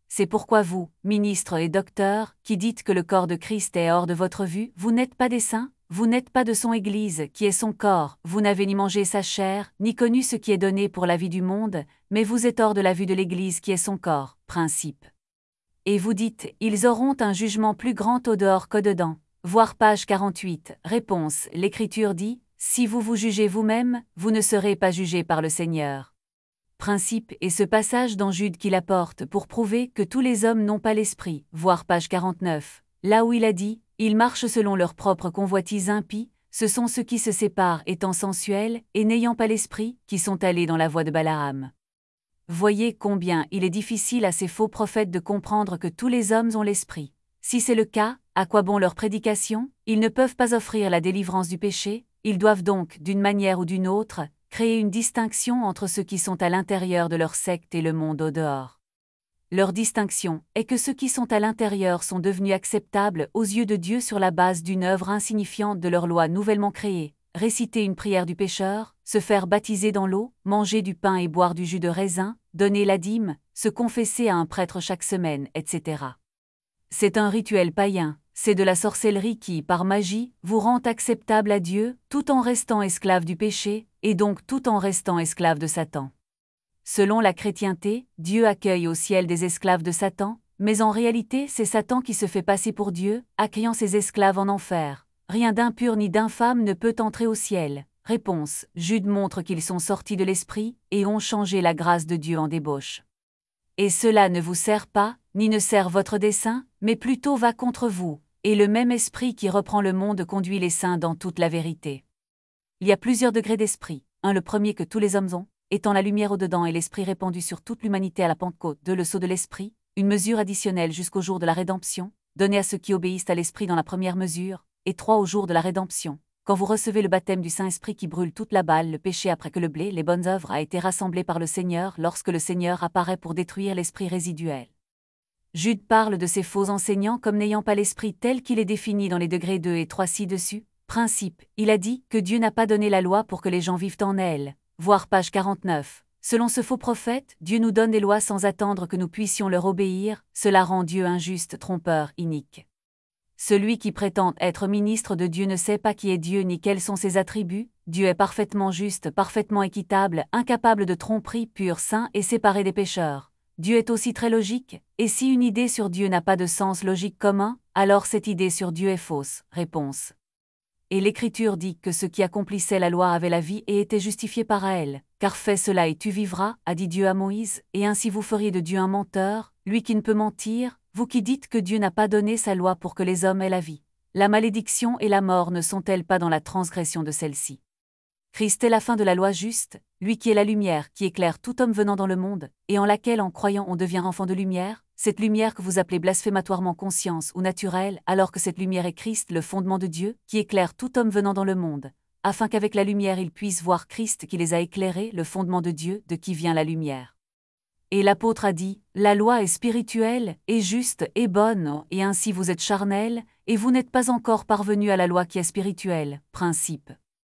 Speaker 1: C'est pourquoi vous, ministres et docteurs, qui dites que le corps de Christ est hors de votre vue, vous n'êtes pas des saints, vous n'êtes pas de son Église, qui est son corps, vous n'avez ni mangé sa chair, ni connu ce qui est donné pour la vie du monde, mais vous êtes hors de la vue de l'Église qui est son corps, principe. Et vous dites, ils auront un jugement plus grand au dehors qu'au dedans. Voir page 48. Réponse, l'Écriture dit, si vous vous jugez vous-même, vous ne serez pas jugés par le Seigneur. Principe et ce passage dans Jude qu'il apporte pour prouver que tous les hommes n'ont pas l'esprit, voir page 49, là où il a dit, ils marchent selon leur propre convoitise impie, ce sont ceux qui se séparent étant sensuels et n'ayant pas l'esprit, qui sont allés dans la voie de Balaam. Voyez combien il est difficile à ces faux prophètes de comprendre que tous les hommes ont l'esprit. Si c'est le cas, à quoi bon leur prédication? Ils ne peuvent pas offrir la délivrance du péché, ils doivent donc, d'une manière ou d'une autre, créer une distinction entre ceux qui sont à l'intérieur de leur secte et le monde au dehors. Leur distinction est que ceux qui sont à l'intérieur sont devenus acceptables aux yeux de Dieu sur la base d'une œuvre insignifiante de leur loi nouvellement créée, réciter une prière du pécheur, se faire baptiser dans l'eau, manger du pain et boire du jus de raisin, donner la dîme, se confesser à un prêtre chaque semaine, etc. C'est un rituel païen, c'est de la sorcellerie qui, par magie, vous rend acceptable à Dieu, tout en restant esclave du péché, et donc tout en restant esclave de Satan. Selon la chrétienté, Dieu accueille au ciel des esclaves de Satan, mais en réalité c'est Satan qui se fait passer pour Dieu, accueillant ses esclaves en enfer. Rien d'impur ni d'infâme ne peut entrer au ciel. Réponse, Jude montre qu'ils sont sortis de l'esprit, et ont changé la grâce de Dieu en débauche. Et cela ne vous sert pas, ni ne sert votre dessein, mais plutôt va contre vous, et le même esprit qui reprend le monde conduit les saints dans toute la vérité. Il y a plusieurs degrés d'esprit. Le premier que tous les hommes ont, étant la lumière au-dedans et l'esprit répandu sur toute l'humanité à la Pentecôte. 2. Le sceau de l'esprit, une mesure additionnelle jusqu'au jour de la rédemption, donnée à ceux qui obéissent à l'esprit dans la première mesure, et 3. Au jour de la rédemption, quand vous recevez le baptême du Saint-Esprit qui brûle toute la balle, le péché après que le blé, les bonnes œuvres a été rassemblé par le Seigneur lorsque le Seigneur apparaît pour détruire l'esprit résiduel. Jude parle de ces faux enseignants comme n'ayant pas l'esprit tel qu'il est défini dans les degrés 2 et 3 ci-dessus. Principe, il a dit que Dieu n'a pas donné la loi pour que les gens vivent en elle. Voir page 49. Selon ce faux prophète, Dieu nous donne des lois sans attendre que nous puissions leur obéir, cela rend Dieu injuste, trompeur, inique. Celui qui prétend être ministre de Dieu ne sait pas qui est Dieu ni quels sont ses attributs. Dieu est parfaitement juste, parfaitement équitable, incapable de tromperie, pur, saint et séparé des pécheurs. Dieu est aussi très logique, et si une idée sur Dieu n'a pas de sens logique commun, alors cette idée sur Dieu est fausse. Réponse. Et l'Écriture dit que ceux qui accomplissaient la loi avaient la vie et étaient justifiés par elle, car fais cela et tu vivras, a dit Dieu à Moïse, et ainsi vous feriez de Dieu un menteur, lui qui ne peut mentir, vous qui dites que Dieu n'a pas donné sa loi pour que les hommes aient la vie. La malédiction et la mort ne sont-elles pas dans la transgression de celle-ci? Christ est la fin de la loi juste, lui qui est la lumière qui éclaire tout homme venant dans le monde, et en laquelle en croyant on devient enfant de lumière, cette lumière que vous appelez blasphématoire conscience ou naturelle, alors que cette lumière est Christ, le fondement de Dieu, qui éclaire tout homme venant dans le monde, afin qu'avec la lumière ils puissent voir Christ qui les a éclairés, le fondement de Dieu, de qui vient la lumière. Et l'apôtre a dit, la loi est spirituelle, et juste, et bonne, et ainsi vous êtes charnels, et vous n'êtes pas encore parvenus à la loi qui est spirituelle. Principe.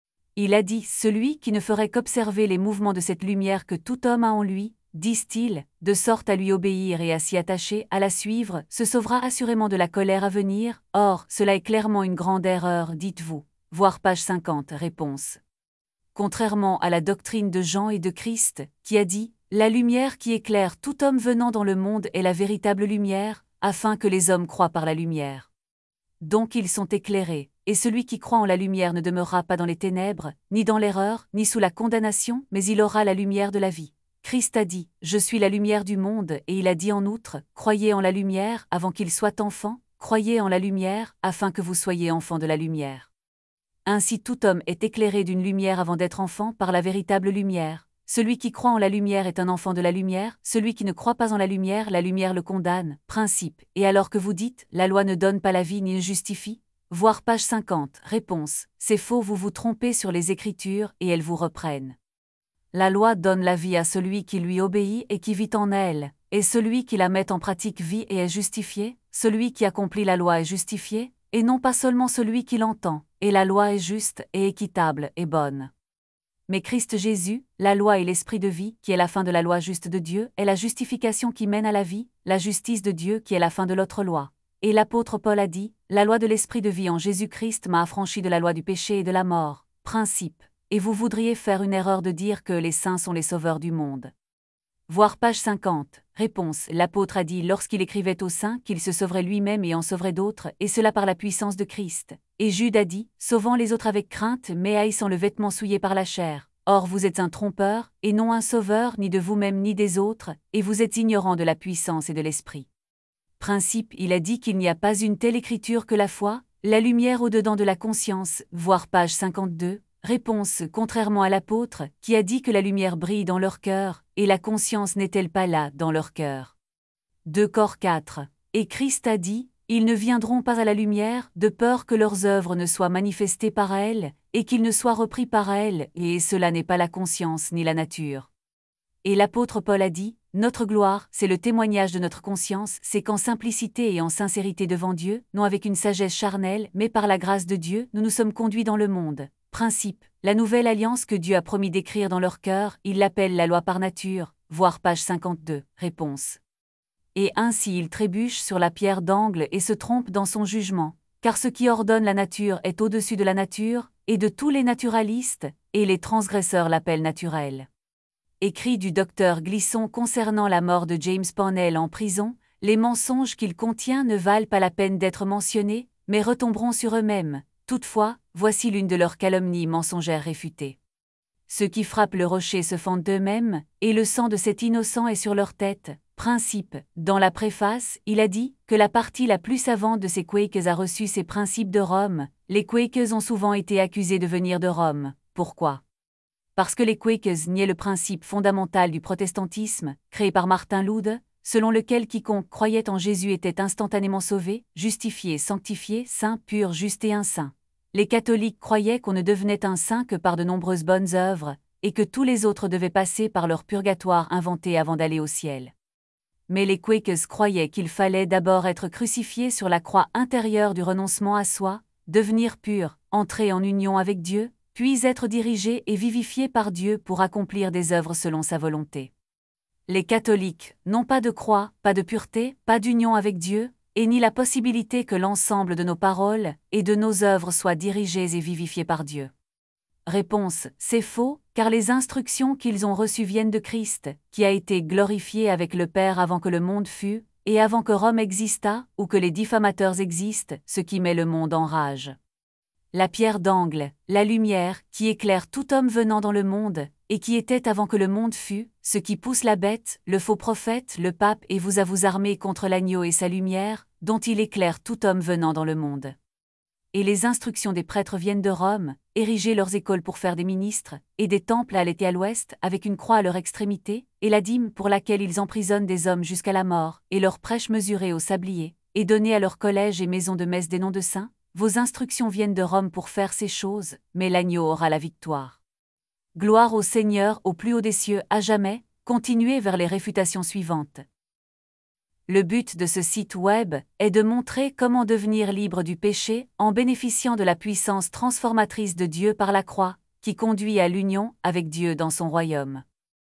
Speaker 1: Il a dit, celui qui ne ferait qu'observer les mouvements de cette lumière que tout homme a en lui, disent-ils, de sorte à lui obéir et à s'y attacher, à la suivre, se sauvera assurément de la colère à venir. Or, cela est clairement une grande erreur, dites-vous. Voir page 50. Réponse. Contrairement à la doctrine de Jean et de Christ, qui a dit, la lumière qui éclaire tout homme venant dans le monde est la véritable lumière, afin que les hommes croient par la lumière. Donc ils sont éclairés, et celui qui croit en la lumière ne demeurera pas dans les ténèbres, ni dans l'erreur, ni sous la condamnation, mais il aura la lumière de la vie. Christ a dit, je suis la lumière du monde, et il a dit en outre, croyez en la lumière avant qu'il soit enfant, croyez en la lumière, afin que vous soyez enfants de la lumière. Ainsi tout homme est éclairé d'une lumière avant d'être enfant par la véritable lumière. Celui qui croit en la lumière est un enfant de la lumière, celui qui ne croit pas en la lumière le condamne. Principe. Et alors que vous dites, la loi ne donne pas la vie ni ne justifie? Voir page 50. Réponse. C'est faux, vous vous trompez sur les Écritures, et elles vous reprennent. La loi donne la vie à celui qui lui obéit et qui vit en elle, et celui qui la met en pratique vit et est justifié, celui qui accomplit la loi est justifié, et non pas seulement celui qui l'entend, et la loi est juste et équitable et bonne. Mais Christ Jésus, la loi et l'esprit de vie, qui est la fin de la loi juste de Dieu, est la justification qui mène à la vie, la justice de Dieu qui est la fin de l'autre loi. Et l'apôtre Paul a dit, « La loi de l'esprit de vie en Jésus-Christ m'a affranchi de la loi du péché et de la mort. » Principe. Et vous voudriez faire une erreur de dire que les saints sont les sauveurs du monde. Voir page 50. Réponse. L'apôtre a dit lorsqu'il écrivait aux saints qu'il se sauverait lui-même et en sauverait d'autres, et cela par la puissance de Christ. Et Jude a dit, sauvant les autres avec crainte, mais haïssant le vêtement souillé par la chair. Or vous êtes un trompeur, et non un sauveur, ni de vous-même ni des autres, et vous êtes ignorant de la puissance et de l'esprit. Principe. Il a dit qu'il n'y a pas une telle écriture que la foi, la lumière au-dedans de la conscience, voir page 52. Réponse. Contrairement à l'apôtre, qui a dit que la lumière brille dans leur cœur, et la conscience n'est-elle pas là, dans leur cœur? 2 Cor 4. Et Christ a dit, ils ne viendront pas à la lumière, de peur que leurs œuvres ne soient manifestées par elle, et qu'ils ne soient repris par elle, et cela n'est pas la conscience ni la nature. Et l'apôtre Paul a dit, notre gloire, c'est le témoignage de notre conscience, c'est qu'en simplicité et en sincérité devant Dieu, non avec une sagesse charnelle, mais par la grâce de Dieu, nous nous sommes conduits dans le monde. Principe. La nouvelle alliance que Dieu a promis d'écrire dans leur cœur, il l'appelle la loi par nature, voir page 52. Réponse. Et ainsi il trébuche sur la pierre d'angle et se trompe dans son jugement, car ce qui ordonne la nature est au-dessus de la nature, et de tous les naturalistes, et les transgresseurs l'appellent naturel. Écrit du docteur Glisson concernant la mort de James Parnell en prison, les mensonges qu'il contient ne valent pas la peine d'être mentionnés, mais retomberont sur eux-mêmes. Toutefois, voici l'une de leurs calomnies mensongères réfutées. Ceux qui frappent le rocher se fendent d'eux-mêmes, et le sang de cet innocent est sur leur tête. Principe. Dans la préface, il a dit que la partie la plus savante de ces Quakers a reçu ces principes de Rome. Les Quakers ont souvent été accusés de venir de Rome. Pourquoi? Parce que les Quakers niaient le principe fondamental du protestantisme, créé par Martin Luther, selon lequel quiconque croyait en Jésus était instantanément sauvé, justifié, sanctifié, saint, pur, juste et un saint. Les catholiques croyaient qu'on ne devenait un saint que par de nombreuses bonnes œuvres, et que tous les autres devaient passer par leur purgatoire inventé avant d'aller au ciel. Mais les Quakers croyaient qu'il fallait d'abord être crucifié sur la croix intérieure du renoncement à soi, devenir pur, entrer en union avec Dieu, puis être dirigé et vivifié par Dieu pour accomplir des œuvres selon sa volonté. Les catholiques n'ont pas de croix, pas de pureté, pas d'union avec Dieu, et ni la possibilité que l'ensemble de nos paroles et de nos œuvres soient dirigées et vivifiées par Dieu. Réponse. C'est faux, car les instructions qu'ils ont reçues viennent de Christ, qui a été glorifié avec le Père avant que le monde fût, et avant que Rome existât, ou que les diffamateurs existent, ce qui met le monde en rage. La pierre d'angle, la lumière, qui éclaire tout homme venant dans le monde, et qui était avant que le monde fût, ce qui pousse la bête, le faux prophète, le pape et vous à vous armer contre l'agneau et sa lumière, dont il éclaire tout homme venant dans le monde. Et les instructions des prêtres viennent de Rome, ériger leurs écoles pour faire des ministres, et des temples à l'est et à l'ouest, avec une croix à leur extrémité, et la dîme pour laquelle ils emprisonnent des hommes jusqu'à la mort, et leurs prêches mesurées au sablier, et donner à leurs collèges et maisons de messe des noms de saints. Vos instructions viennent de Rome pour faire ces choses, mais l'agneau aura la victoire. Gloire au Seigneur au plus haut des cieux à jamais, continuez vers les réfutations suivantes. Le but de ce site web est de montrer comment devenir libre du péché en bénéficiant de la puissance transformatrice de Dieu par la croix, qui conduit à l'union avec Dieu dans son royaume.